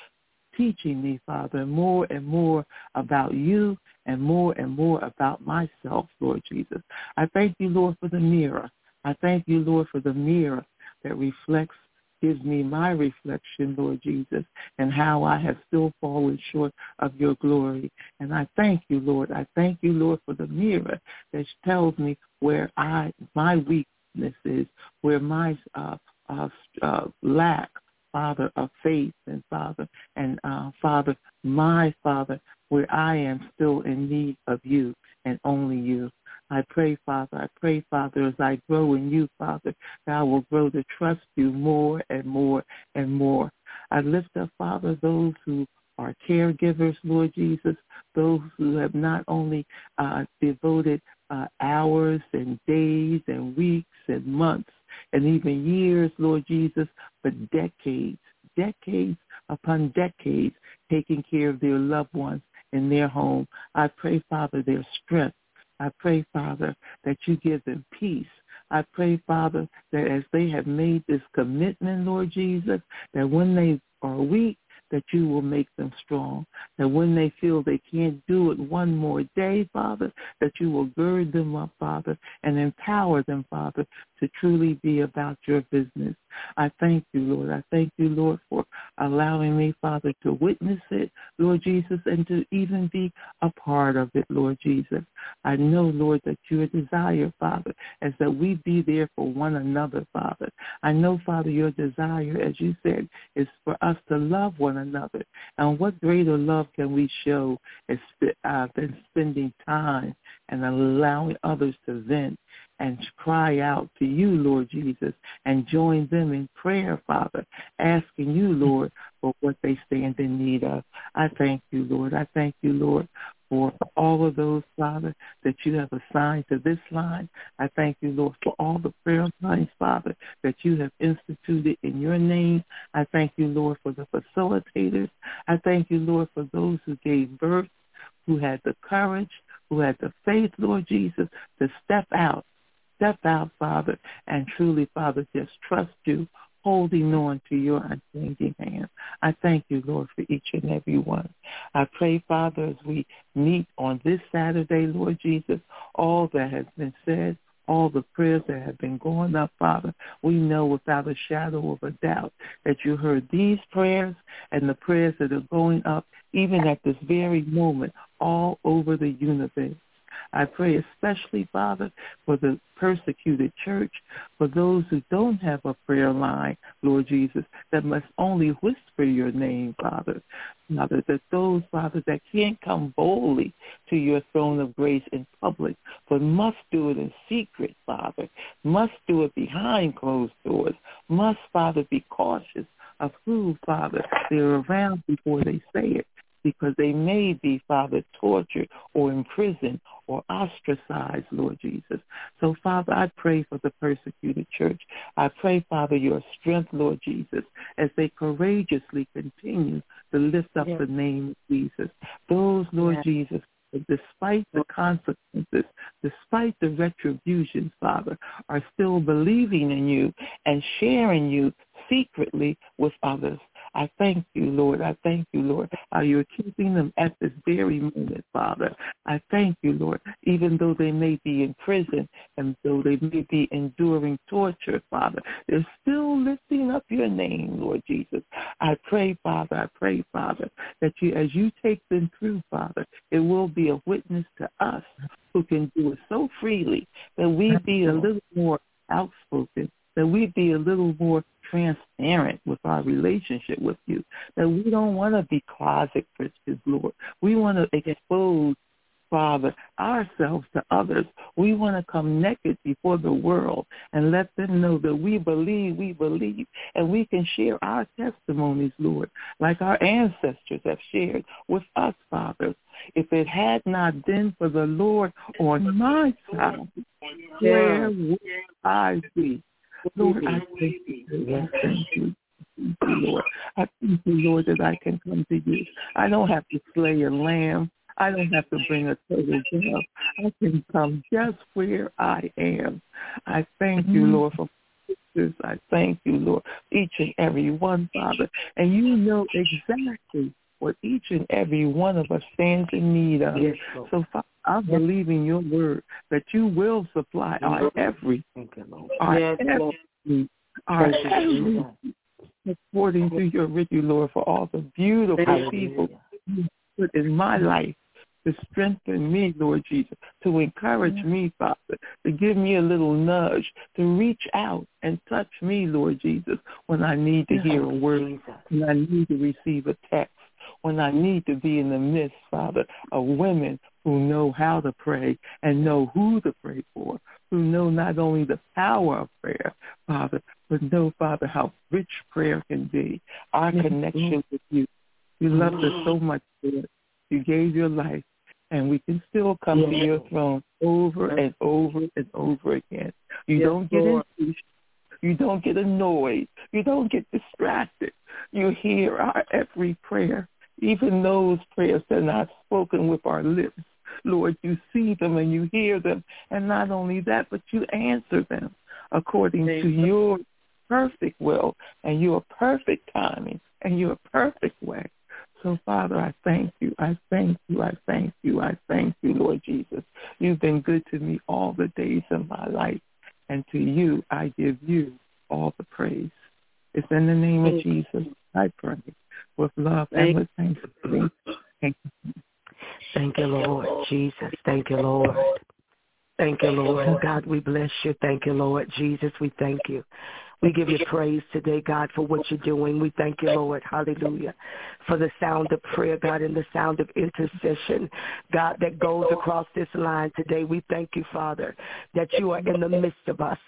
teaching me, Father, more and more about you and more and more about myself, Lord Jesus. I thank you, Lord, for the mirror. I thank you, Lord, for the mirror that reflects, gives me my reflection, Lord Jesus, and how I have still fallen short of your glory. And I thank you, Lord. I thank you, Lord, for the mirror that tells me where I, my weakness is, where my uh, uh, uh, lack, Father, of faith, and Father, and uh, Father, my Father, where I am still in need of you and only you. I pray, Father, I pray, Father, as I grow in you, Father, that I will grow to trust you more and more and more. I lift up, Father, those who are caregivers, Lord Jesus, those who have not only uh, devoted uh, hours and days and weeks and months and even years, Lord Jesus, but decades, decades upon decades, taking care of their loved ones in their home. I pray, Father, their strength. I pray, Father, that you give them peace. I pray, Father, that as they have made this commitment, Lord Jesus, that when they are weak, that you will make them strong. That when they feel they can't do it one more day, Father, that you will gird them up, Father, and empower them, Father, to truly be about your business. I thank you, Lord. I thank you, Lord, for allowing me, Father, to witness it, Lord Jesus, and to even be a part of it, Lord Jesus. I know, Lord, that your desire, Father, is that we be there for one another, Father. I know, Father, your desire, as you said, is for us to love one another. And what greater love can we show is, uh, than spending time and allowing others to vent and cry out to you, Lord Jesus, and join them in prayer, Father, asking you, Lord, for what they stand in need of. I thank you, Lord. I thank you, Lord, for all of those, Father, that you have assigned to this line. I thank you, Lord, for all the prayer lines, Father, that you have instituted in your name. I thank you, Lord, for the facilitators. I thank you, Lord, for those who gave birth, who had the courage, who had the faith, Lord Jesus, to step out. Step out, Father, and truly, Father, just trust you, holding on to your unchanging hand. I thank you, Lord, for each and every one. I pray, Father, as we meet on this Saturday, Lord Jesus, all that has been said, all the prayers that have been going up, Father, we know without a shadow of a doubt that you heard these prayers and the prayers that are going up even at this very moment all over the universe. I pray especially, Father, for the persecuted church, for those who don't have a prayer line, Lord Jesus, that must only whisper your name, Father. Father, that those, Father, that can't come boldly to your throne of grace in public, but must do it in secret, Father, must do it behind closed doors, must, Father, be cautious of who, Father, they're around before they say it, because they may be, Father, tortured or imprisoned or ostracized, Lord Jesus. So, Father, I pray for the persecuted church. I pray, Father, your strength, Lord Jesus, as they courageously continue to lift up yes. the name of Jesus. Those, Lord yes. Jesus, despite the consequences, despite the retributions, Father, are still believing in you and sharing you secretly with others. I thank you, Lord. I thank you, Lord, how you're keeping them at this very moment, Father. I thank you, Lord, even though they may be in prison and though they may be enduring torture, Father, they're still lifting up your name, Lord Jesus. I pray, Father, I pray, Father, that you, as you take them through, Father, it will be a witness to us who can do it so freely that we be a little more outspoken, that we be a little more transparent with our relationship with you, that we don't want to be closet Christians, Lord. We want to expose, Father, ourselves to others. We want to come naked before the world and let them know that we believe, we believe, and we can share our testimonies, Lord, like our ancestors have shared with us, Father. If it had not been for the Lord on my side, where would I be? Lord, I thank you. I thank you. Thank you, Lord. I thank you, Lord, that I can come to you. I don't have to slay a lamb. I don't have to bring a total dove. I can come just where I am. I thank you, Lord, for sisters. I thank you, Lord, each and every one, Father. And you know exactly what each and every one of us stands in need of. Yes, so, Father, I believe in your word that you will supply our every, our yes, every need, our every, according to your riches, Lord, for all the beautiful Hallelujah. people you put in my life to strengthen me, Lord Jesus, to encourage mm-hmm. me, Father, to give me a little nudge, to reach out and touch me, Lord Jesus, when I need to hear a word, when I need to receive a text, when I need to be in the midst, Father, of women who know how to pray and know who to pray for, who know not only the power of prayer, Father, but know, Father, how rich prayer can be, our mm-hmm. connection with you. You loved mm-hmm. us so much, Lord. You gave your life, and we can still come yes. to your throne over and over and over again. You yes, don't get impatient. You don't get annoyed. You don't get distracted. You hear our every prayer, even those prayers that are not spoken with our lips. Lord, you see them and you hear them. And not only that, but you answer them according Thank to you. your perfect will and your perfect timing and your perfect way. So, Father, I thank you. I thank you. I thank you. I thank you, Lord Jesus. You've been good to me all the days of my life. And to you, I give you all the praise. It's in the name of Jesus I pray with love and with thanksgiving. Thank you. Thank you, Lord Jesus. Thank you, Lord. Thank you, Lord. God, we bless you. Thank you, Lord Jesus. We thank you. We give you praise today, God, for what you're doing. We thank you, Lord, hallelujah, for the sound of prayer, God, and the sound of intercession, God, that goes across this line today. We thank you, Father, that you are in the midst of us.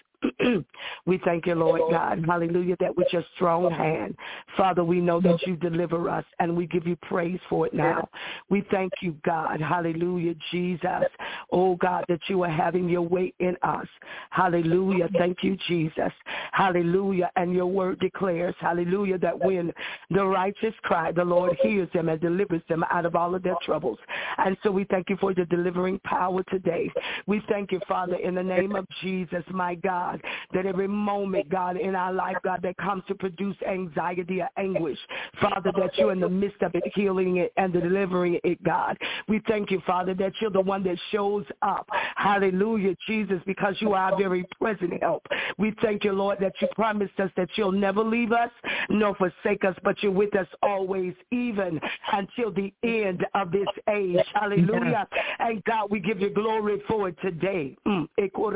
We thank you, Lord God, hallelujah, that with your strong hand, Father, we know that you deliver us, and we give you praise for it now. We thank you, God, hallelujah, Jesus, oh God, that you are having your way in us. Hallelujah, thank you, Jesus, hallelujah, and your word declares, hallelujah, that when the righteous cry, the Lord hears them and delivers them out of all of their troubles. And so we thank you for your delivering power today. We thank you, Father, in the name of Jesus, my God, that every moment, God, in our life, God, that comes to produce anxiety or anguish, Father, that you're in the midst of it, healing it and delivering it, God. We thank you, Father, that you're the one that shows up. Hallelujah, Jesus, because you are our very present help. We thank you, Lord, that you promised us that you'll never leave us nor forsake us, but you're with us always, even until the end of this age. Hallelujah. And God, we give you glory for it today. Mm.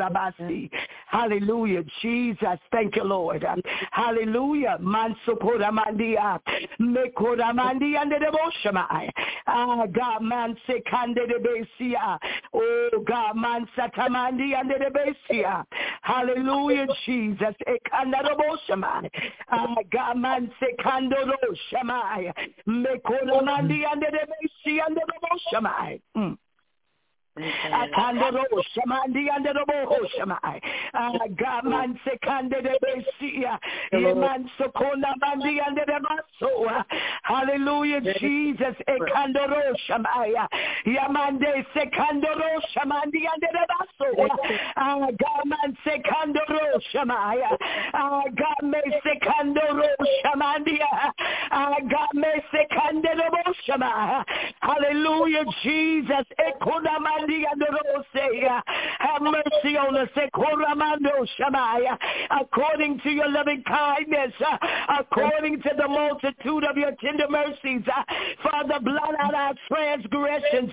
Hallelujah. Hallelujah, Jesus. Thank you, Lord. Hallelujah. Mansukura mandia. Mekura mandia and the devotion. Ah, God, man sekande de besia. Oh, God, man satamandi and the besia. Hallelujah, Jesus. Ekanda devotion. Ah, God, man sekando do shamai. Mekura mandia and the besia and the devotion. Akandoro shamandi andoro shamai. Gaman sekande de besia. Yeman sokona mandi andere maso. Hallelujah, Jesus. Ekandoro shamai. Yamande sekandoro shamandi andere maso. Gaman sekandoro shamai. Game sekandoro shamandi. Game sekandoro shamai. Hallelujah, Jesus. Ekona mandi. Have mercy on us, according to your loving kindness, according to the multitude of your tender mercies. Father, blot out our transgressions.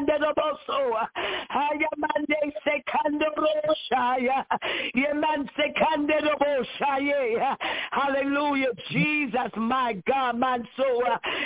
Hallelujah, Jesus, my God, my soul.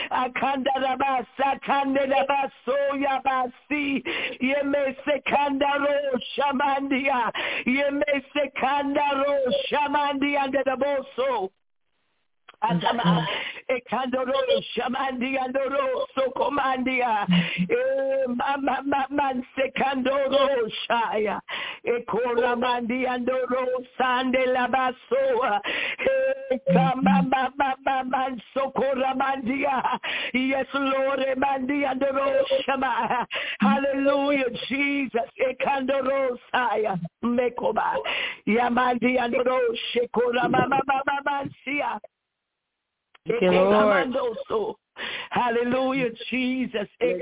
Yeme sekandaro shamandia. Yeme sekandaro shamandia and the boso. Atama ekandoro shamandi andoro sokomandia e mama man sekandoro shaya ekora mandi andoro sande labaso e kama mama man sokora mandia. Yes, Lord, mandi andoro shama. Hallelujah, Jesus. Ekandoro saya mekoba yamandi andoro shekora mama mama mansia. Thank you, Lord. Hallelujah, Jesus. Thank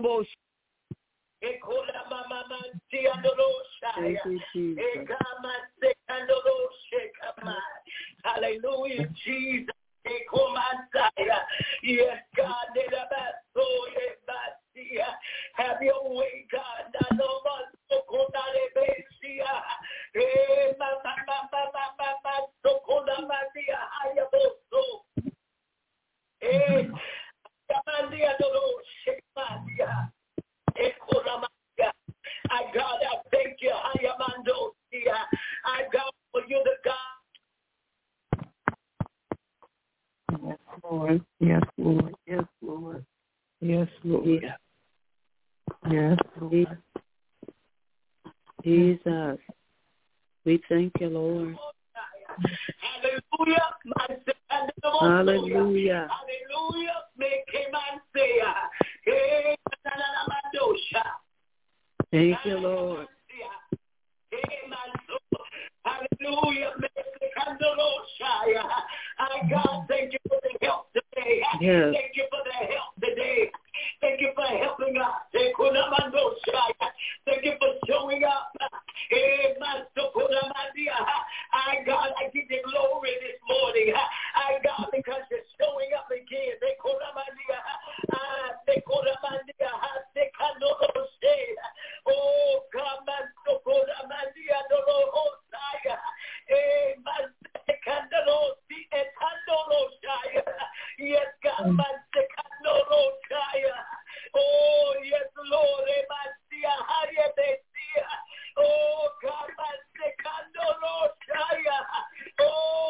you, Jesus. Hallelujah, Jesus. Yes, God. Have your way, God. I God, I thank you. I God, for you the God. Yes, Lord. Yes, Lord. Yes, Lord. Yes, Lord. Yeah. Yes, Lord. Jesus. We thank you, Lord. Hallelujah. Hallelujah. Hallelujah. Make him and say, hey, thank you, Lord. Hallelujah. I God, thank you for the help today. Yes. Thank you for the help today. Thank you for helping us. Thank you for showing up. I God, I give you glory this morning. I God, because you're showing up again. Oh God, yes, God, oh yes, Lord, oh God, oh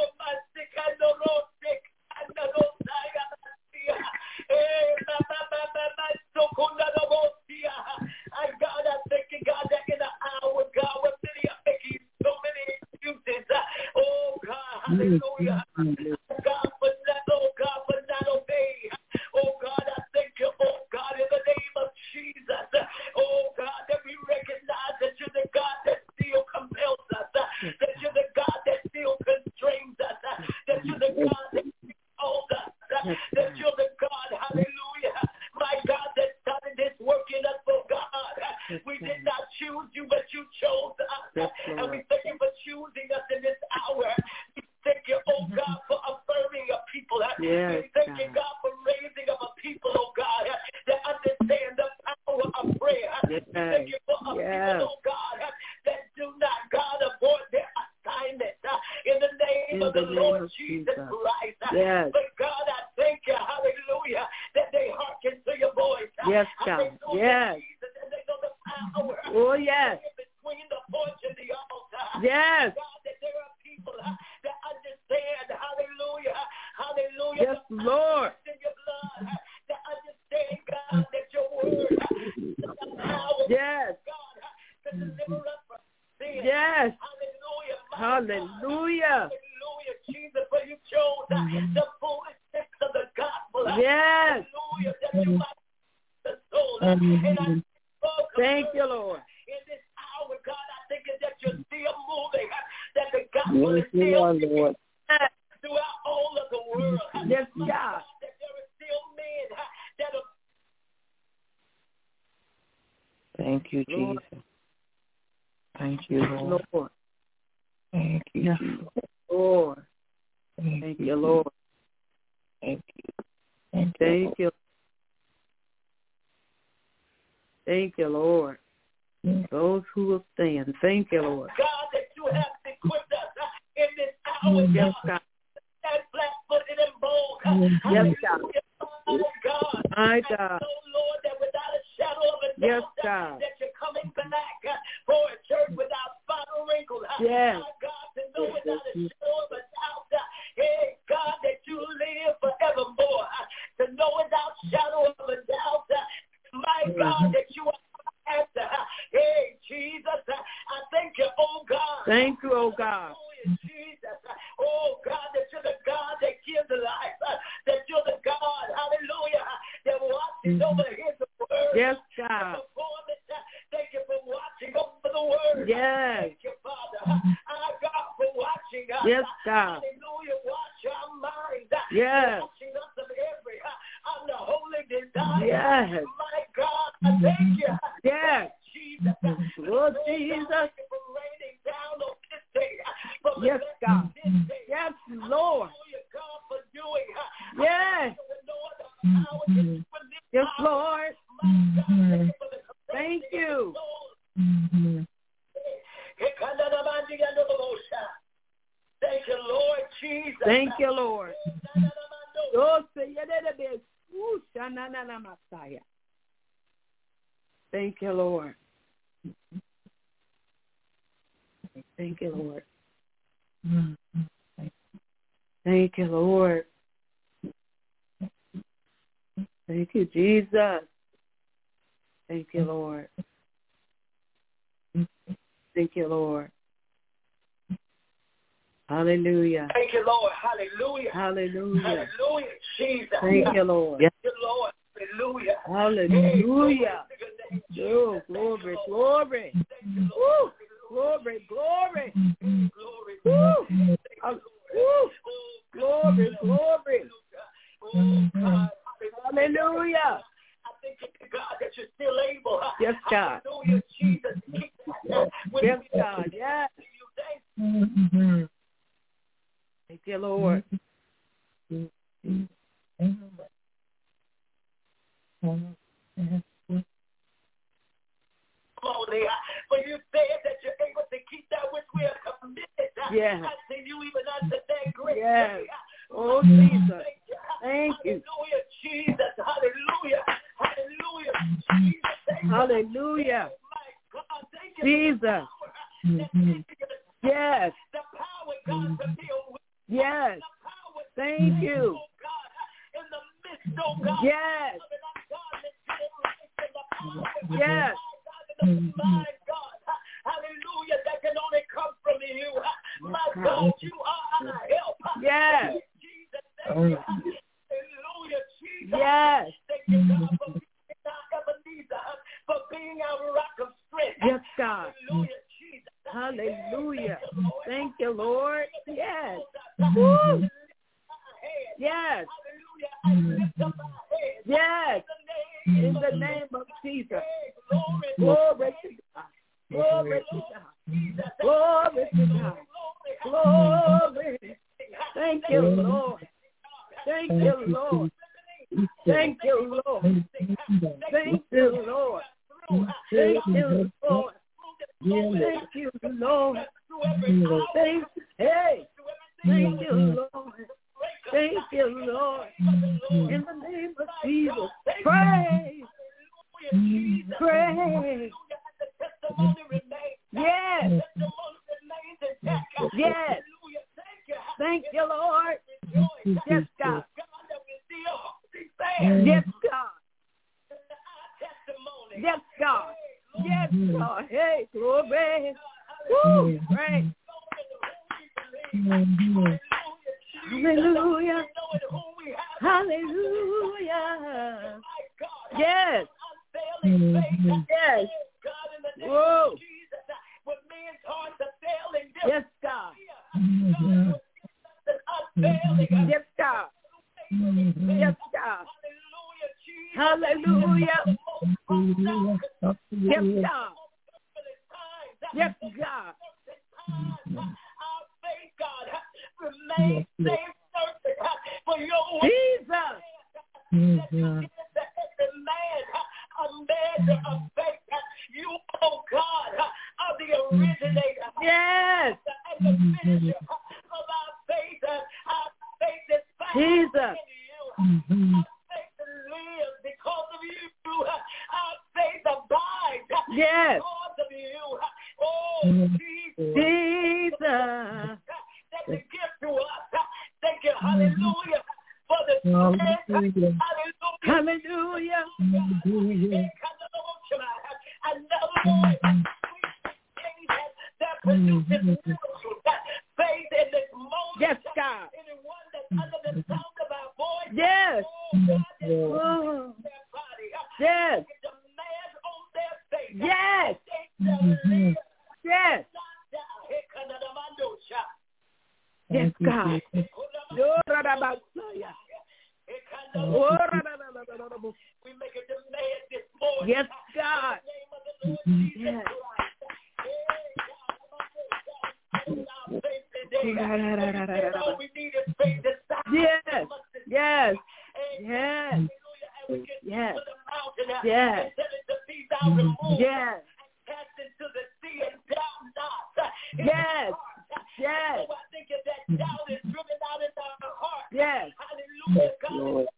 I God, I thank you, God, that in an hour, God, when many are making so many excuses. Oh God, hallelujah. God, for not, oh God, for not obeying. Oh God, I thank you, oh God, in the name of Jesus. Oh God, that we recognize that you're the God that still compels us, that you're the God that still constrains us, that you're the God that holds us, that you're the God, hallelujah, my God, that started this work in us, oh God. We did not choose you, but you chose us. And we thank you for choosing us in this hour. We thank you, oh God, for affirming your people. Yes, we thank you, God, for raising up a people, oh God, that understand the power of prayer. Yes. We thank you for a yes. people, oh God, that do not, God, abort their assignment. In the name in of the, the name Lord of Jesus Jesus. Christ. Yes. But God, I thank you, hallelujah, that they hearken to your voice. Yes, God. Yes. And they know the power. Oh, yes. Between the porch and the altar. Yes. God, that there are people that understand, hallelujah, hallelujah. Yes, Lord. In your blood, that understand, God, that your word is the power. Yes. God, to deliver us from sin. Yes. Hallelujah. Hallelujah. Hallelujah, Jesus, for you chose mm-hmm. the foolishness of the gospel. Yes. Hallelujah, that you might the soul. Mm-hmm. And I thank you, Lord. In this hour, God, I think that you're still moving, that the gospel yes, is still are, Lord. throughout all of the world. Yes, My God. God, that there are still men that are. Thank you, Lord. Jesus. Thank you, Lord. Lord. Thank you, yes. Jesus. Lord. Thank, Thank you, you, Lord. Thank you. Thank, Thank you. you. Thank you, Lord. Mm-hmm. Those who will stand. Thank you, Lord. God, that you have equipped us in this hour, mm-hmm. God. Yes, God. Stand flat-footed and bold. Mm-hmm. Yes, God. My God. My God. I know, Lord, that without a shadow of a yes, doubt, God. that you're coming back for a church without spot or wrinkle. Yes. My God, to know without a shadow of a doubt, hey, God, that you live forevermore. To know without shadow of a doubt, my God, that you are answer. Hey, Jesus, I thank you, oh God. Thank you, oh God. Jesus, oh God, that you're the God that gives life, that you're the God, hallelujah, that watches over his word. Yes, God. Thank you for watching over the word. Yes. Thank you, Father. Our God, for watching us. Yes, God. Hallelujah, watch our minds. Yes. Watching us of every, on the Yes. My God, I thank you. Yes. Jesus. Lord Jesus. Thank you for raining down on this day. For Yes, God. this day. Yes, Lord. God, for doing. Yes. Mm-hmm. Yes, Lord. Mm-hmm. Thank you. Mm-hmm. Thank you, Lord Jesus. Thank you, Lord. Thank you, Lord. Thank you, Lord. Thank you, Lord. Thank you, Jesus. Thank you, Lord. Thank you, Lord. Hallelujah. Thank you, Lord. Hallelujah. Hallelujah. Hallelujah, Jesus. Thank you, Lord. Thank you, Lord. Hallelujah. Hallelujah. Oh, glory, glory. Woo. Glory, glory. Woo. Woo. Glory, glory. Hallelujah. I thank you, God, that you're still able. Yes, God. Hallelujah, Jesus. Yes, God. Yes. Mm-hmm. Thank you, Lord. For you said that you're able to keep that which we are committed. Yes. I see you even unto that great. Yes. Oh, Jesus. Thank you. Hallelujah, Jesus. Hallelujah. Hallelujah. Jesus. Hallelujah. My God, thank you. Jesus. Mm-hmm. Yes. The power, God, to be a Yes. Thank you. in the midst, oh God. Yes. Yes. My God. Hallelujah. That can only come from you. My God, you are our help. Yes. Jesus. Hallelujah, Jesus. Yes. Thank you, God, for being our Ebenezer, for being our rock of strength. Yes, God. Hallelujah, Jesus. Hallelujah. Thank you, Lord. Yes. Woo. Yes. Yes. In the name of Jesus. Glory to God. Glory to God. Glory to God. Glory. Thank you, Lord. Thank you, Lord. Thank you, Lord. Thank you, Lord. Thank you, Lord. Thank you, Lord. Thank, hey, thank you, Lord. Thank you, Lord. In the name of Jesus, praise. Praise. Yes. Yes. Thank you, Lord. Yes, God. Yes, God. Yes, God. Yes, God. Hey, glory. Woo, praise. Hallelujah. Hallelujah. Yes. Yes. Whoa. Yes, God. Yes, God. Yes, God. Hallelujah. Yes, God. Yes, God. Remain safe, for your Jesus. Mm-hmm. Every man, a measure of faith. You, oh God, are the originator. Yes. And the finisher of our faith. Our faith is found Jesus. in you. Mm-hmm. Our faith lives because of you. Our faith abides Yes. because of you. Oh, Jesus. Jesus. That's a gift to us. Thank you, hallelujah, for the Hallelujah. Hallelujah. Hallelujah. Another Lord, that produces faith in this moment. Yes, God. Anyone that's under the sound of our voice. Yes. Oh, yes. Demand on their faith. Yes. Mm-hmm. Yes. Yes, God. We Yes, God. Yes. Yes. Yes. Yes. Yes. Yes. Yes. Yes. Yes. Yes. Lord.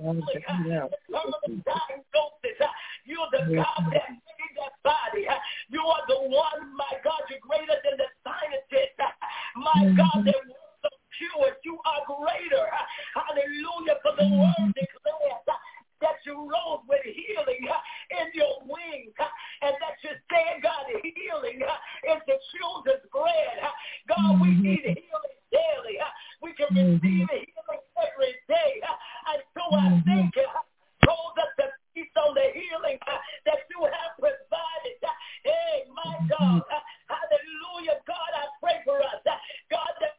You're the God that made that body. You are the one, my God, you're greater than the scientist. My God, that was so pure. You are greater. Hallelujah. For the word declares that you rose with healing in your wings, and that you said, God, healing is the children's bread. God, we need healing daily. We can receive healing every day. And so I thank you. Told us to feast on the healing that you have provided. Hey, my God. Hallelujah. God, I pray for us. God, that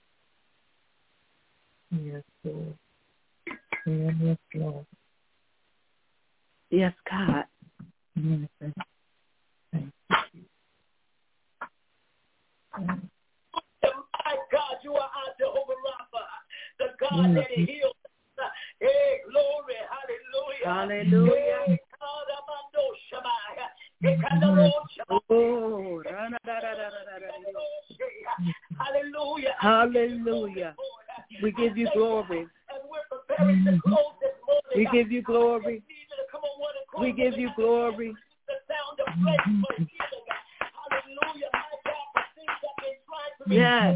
Yes, Lord. Yes, Lord. yes, God. Yes, thank you. My God, you are our Jehovah Rapha, the God that heals. Hey, glory, hallelujah. Hallelujah. Hey, oh, hallelujah. Hallelujah. We give you glory. We give you glory. We give you glory. Yes.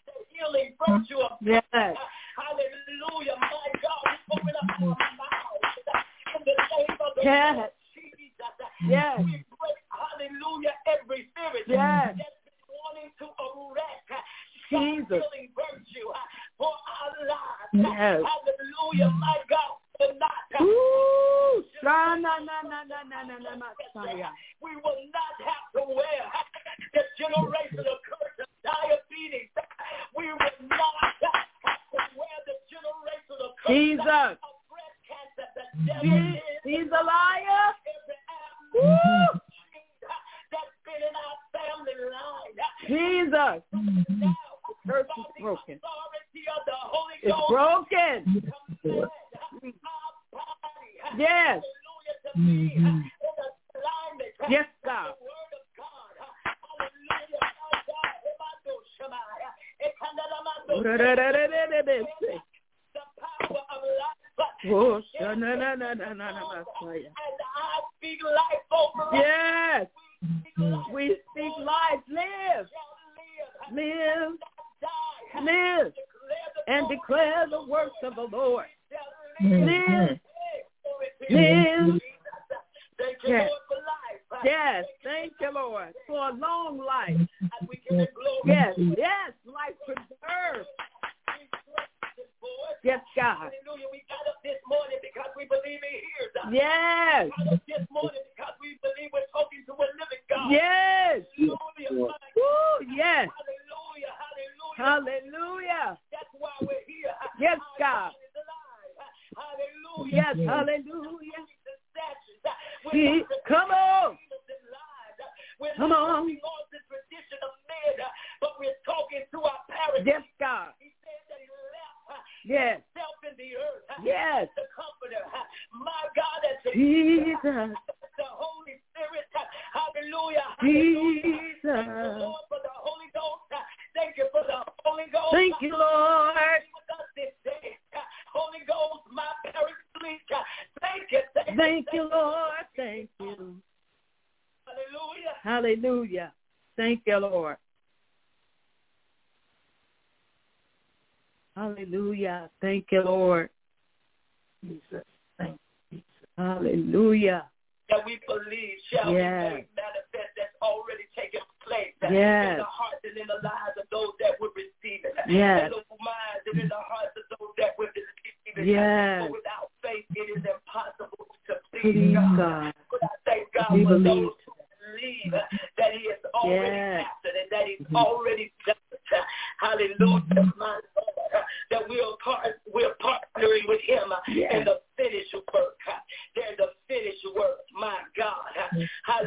Yes. Hallelujah. My God, open up our mouths in the name of the yes. Lord Jesus. Yes. We break, hallelujah, every spirit yes. that's been wanting to erect Jesus. Healing virtue for our lives. Yes. Hallelujah, my God. Ooh, na, na, na, na, na, na, na, na, we will not have to wear the generational curse of diabetes. We will not have to wear the generational curse Jesus. Of breast cancer. The devil He's a liar. Woo. That's been in our family line. Jesus. Now, the curse is broken. It's broken. Yes. Mm-hmm. Yes, God. Oh, na na na na na na. I speak life over. Yes. We speak life. Live. Live. Live. And declare the works of the Lord. Live. Live. Yes. Yes. Thank you, Lord, for a long life. Yes. Yes. Life preserved. Yes, God. Hallelujah. We got up this morning because we believe He hears us. Yes. We got up this morning because we believe we're talking to a living God. Yes. Hallelujah. Woo, yes. Hallelujah. Hallelujah. Hallelujah. That's why we're here. Yes, God. Hallelujah. Yes. Hallelujah. He, come on. We're come on. On the tradition of men, but we're talking to our parents. Yes, God. He said that He left yes. himself in the earth. Yes. The Comforter. My God, as the, Jesus. The Holy Spirit. Hallelujah. Jesus. Hallelujah. Lord, for the Holy Ghost. Thank you for the Holy Ghost. Thank you, Lord. Holy Ghost, my paraclete. Thank you. Thank, thank you, Lord. Thank you. Hallelujah. Hallelujah. Thank you, Lord. Hallelujah. Thank you, Lord. Jesus. Thank you, Jesus. Hallelujah. That we believe shall yes. be made manifest that's already taken place yes. in the hearts and in the lives of those that would receive it. Yes. In the minds and in the hearts of those that would receive it. Yes. For without faith, it is impossible to please God. God. But I thank God we for believe. Those who believe that He has already yes. answered and that He's mm-hmm. already done it. Hallelujah, mm-hmm. my Lord. That we are part, we're partnering with Him yes. in the finished work. There's a finished work, my God.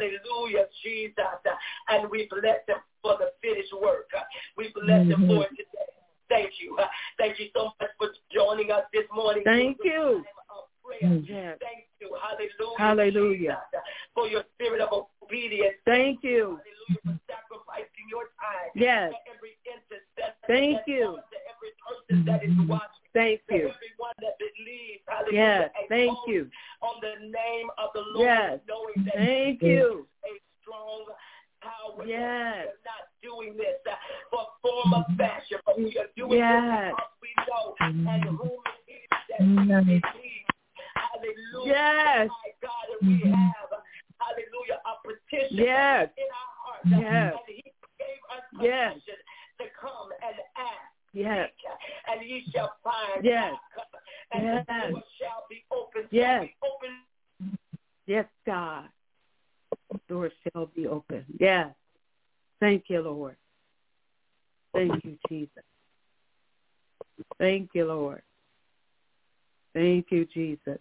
Hallelujah, Jesus. And we bless him for the finished work. We bless him for it today. Thank you. Thank you so much for joining us this morning. Thank you. Yes. Thank you. Hallelujah. Hallelujah. Jesus, for your spirit of obedience. Thank you. Hallelujah. For sacrificing your time. Yes. To every intercessor. Thank you. To every person that is watching. Thank you. To everyone that believes. Hallelujah. Yes. Thank you. On the name of the Lord. Yes. Knowing that Thank you. A strong power. Yes. We are not doing this uh, for form of fashion, but we are doing yes. this because we know and whom it is that we need. Hallelujah. Yes. My God, and we have, hallelujah, a petition yes. in our heart. Yes. And he gave us permission yes. to come and ask. Yes. And ye shall find. Yes. And yes. the door shall be open. Yes. Be open. Yes, God. The door shall be open. Yes. Thank you, Lord. Thank you, Jesus. Thank you, Lord. Thank you, Jesus.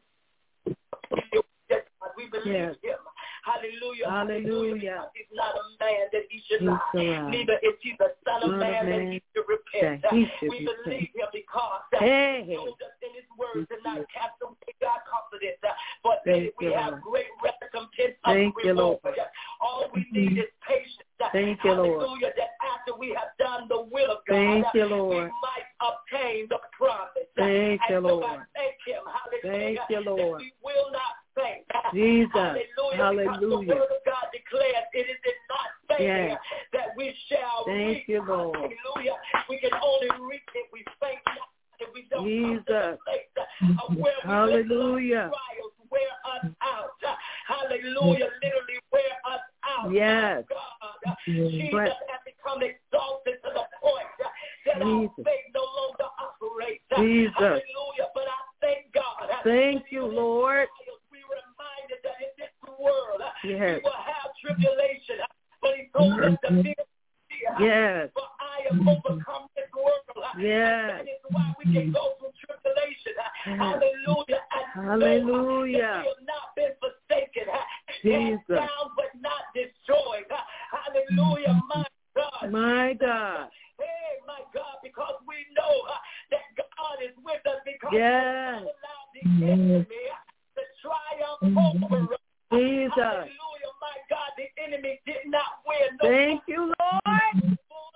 We believe yes. him. Hallelujah. Hallelujah. He's not a man that he should lie. Right. Neither is he the son of man, man that he should repent. He should we repent. believe him because hey. he told us in his words to not cast away our confidence. But Thank we you, have Lord. great recompense Thank of you, reward. Lord. All we need is patience. Thank you, Lord. Hallelujah. That after we have done the will of God, thank you, Lord. we might obtain the promise. Thank and you, so Lord. I thank him. Hallelujah. Thank you, Lord. That we will not faint. Jesus. Hallelujah. Hallelujah. Because the word of God declares it is in not fainting yes. that we shall Thank reach. you, Lord. Hallelujah. We can only reach if we faint not. If we don't Jesus. come to the place of where we Hallelujah. let trials wear us out. Hallelujah. Literally wear us out. Yes. God. Jesus but, has become exalted to the point that Jesus. our faith no longer operates. Jesus. Hallelujah. But I thank God. Thank you, Lord. We reminded that in this world yes. we will have tribulation. But he told us to fear. Yes. For I have overcome this world. Yes. That is why we can go through tribulation. Hallelujah. And hallelujah. We have not been forsaken. Jesus. Cast down but not destroyed. Hallelujah. My God. My God. Hey, my God, because we know uh, that God is with us because yes. He allowed the enemy to triumph over us. Jesus. Hallelujah, my God, the enemy did not win. No Thank you, Lord.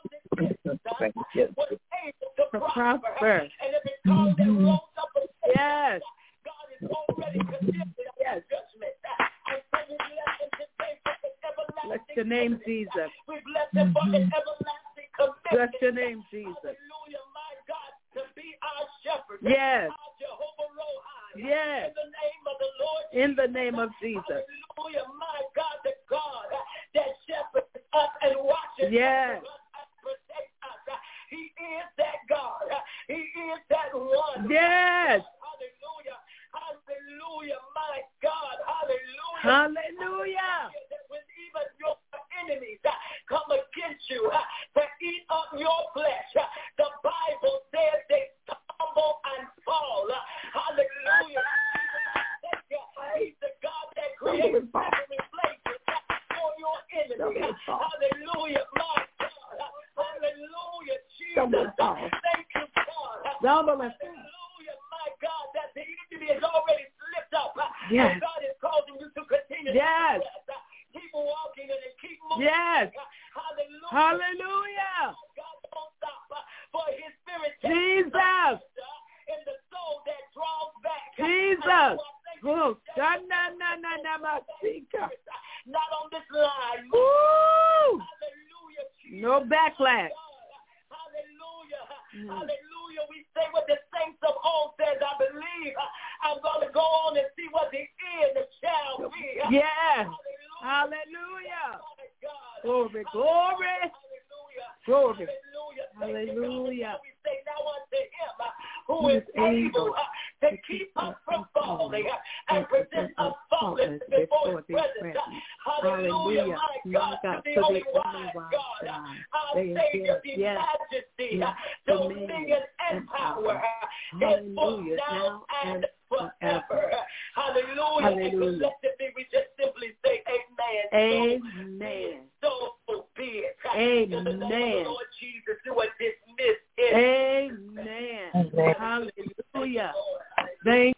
Thank you. Was able to prosper. prosper. And if it comes that rose up against yes. God is already condemned yes. judgment. And so we bless him today for his everlasting bless your name, Jesus. We bless him for his everlasting commitment. Bless your name, Jesus. Hallelujah, my God, to be our shepherd. Yes. Our Jehovah Rohi. Yes. In the name of the Lord. In the name of Jesus. Hallelujah, my God, the God that shepherds us and watches yes. us and protects us. He is that God. He is that one. Yes. Hallelujah. Hallelujah, my God. Hallelujah. Hallelujah. That when even your enemies come against you to eat up your flesh, the Bible says they stumble and fall. Hallelujah. He's the God that creates seven places for your enemies. Hallelujah, my God. Hallelujah, Jesus. Thank you, God. Hallelujah, my God, that the enemy is already slipped up. Yes. And God is causing you to continue yes. to keep walking and keep moving. Yes. Hallelujah. Hallelujah. God won't stop for his spirit. Jesus. In the soul that draws back. Jesus. Oh, God, na, na, na, na, ma, not on this line. Woo. Hallelujah. Jesus. No backlash. Hallelujah. Mm. Hallelujah. We say what the saints of old says. I believe I'm going to go on and see what the end shall be. Yes. Hallelujah. Hallelujah. Glory, glory. Hallelujah. Glory. Hallelujah. Hallelujah. We say now unto him who is able to keep us from falling and present us faultless before his presence. Hallelujah. My God, to the only wise God, our Savior, the majesty, dominion, and power, is both now and forever. Hallelujah. And blessed be, we just simply say amen. Amen. So be it. Amen. Lord Jesus, you are dismissed. Amen. Hallelujah. Thank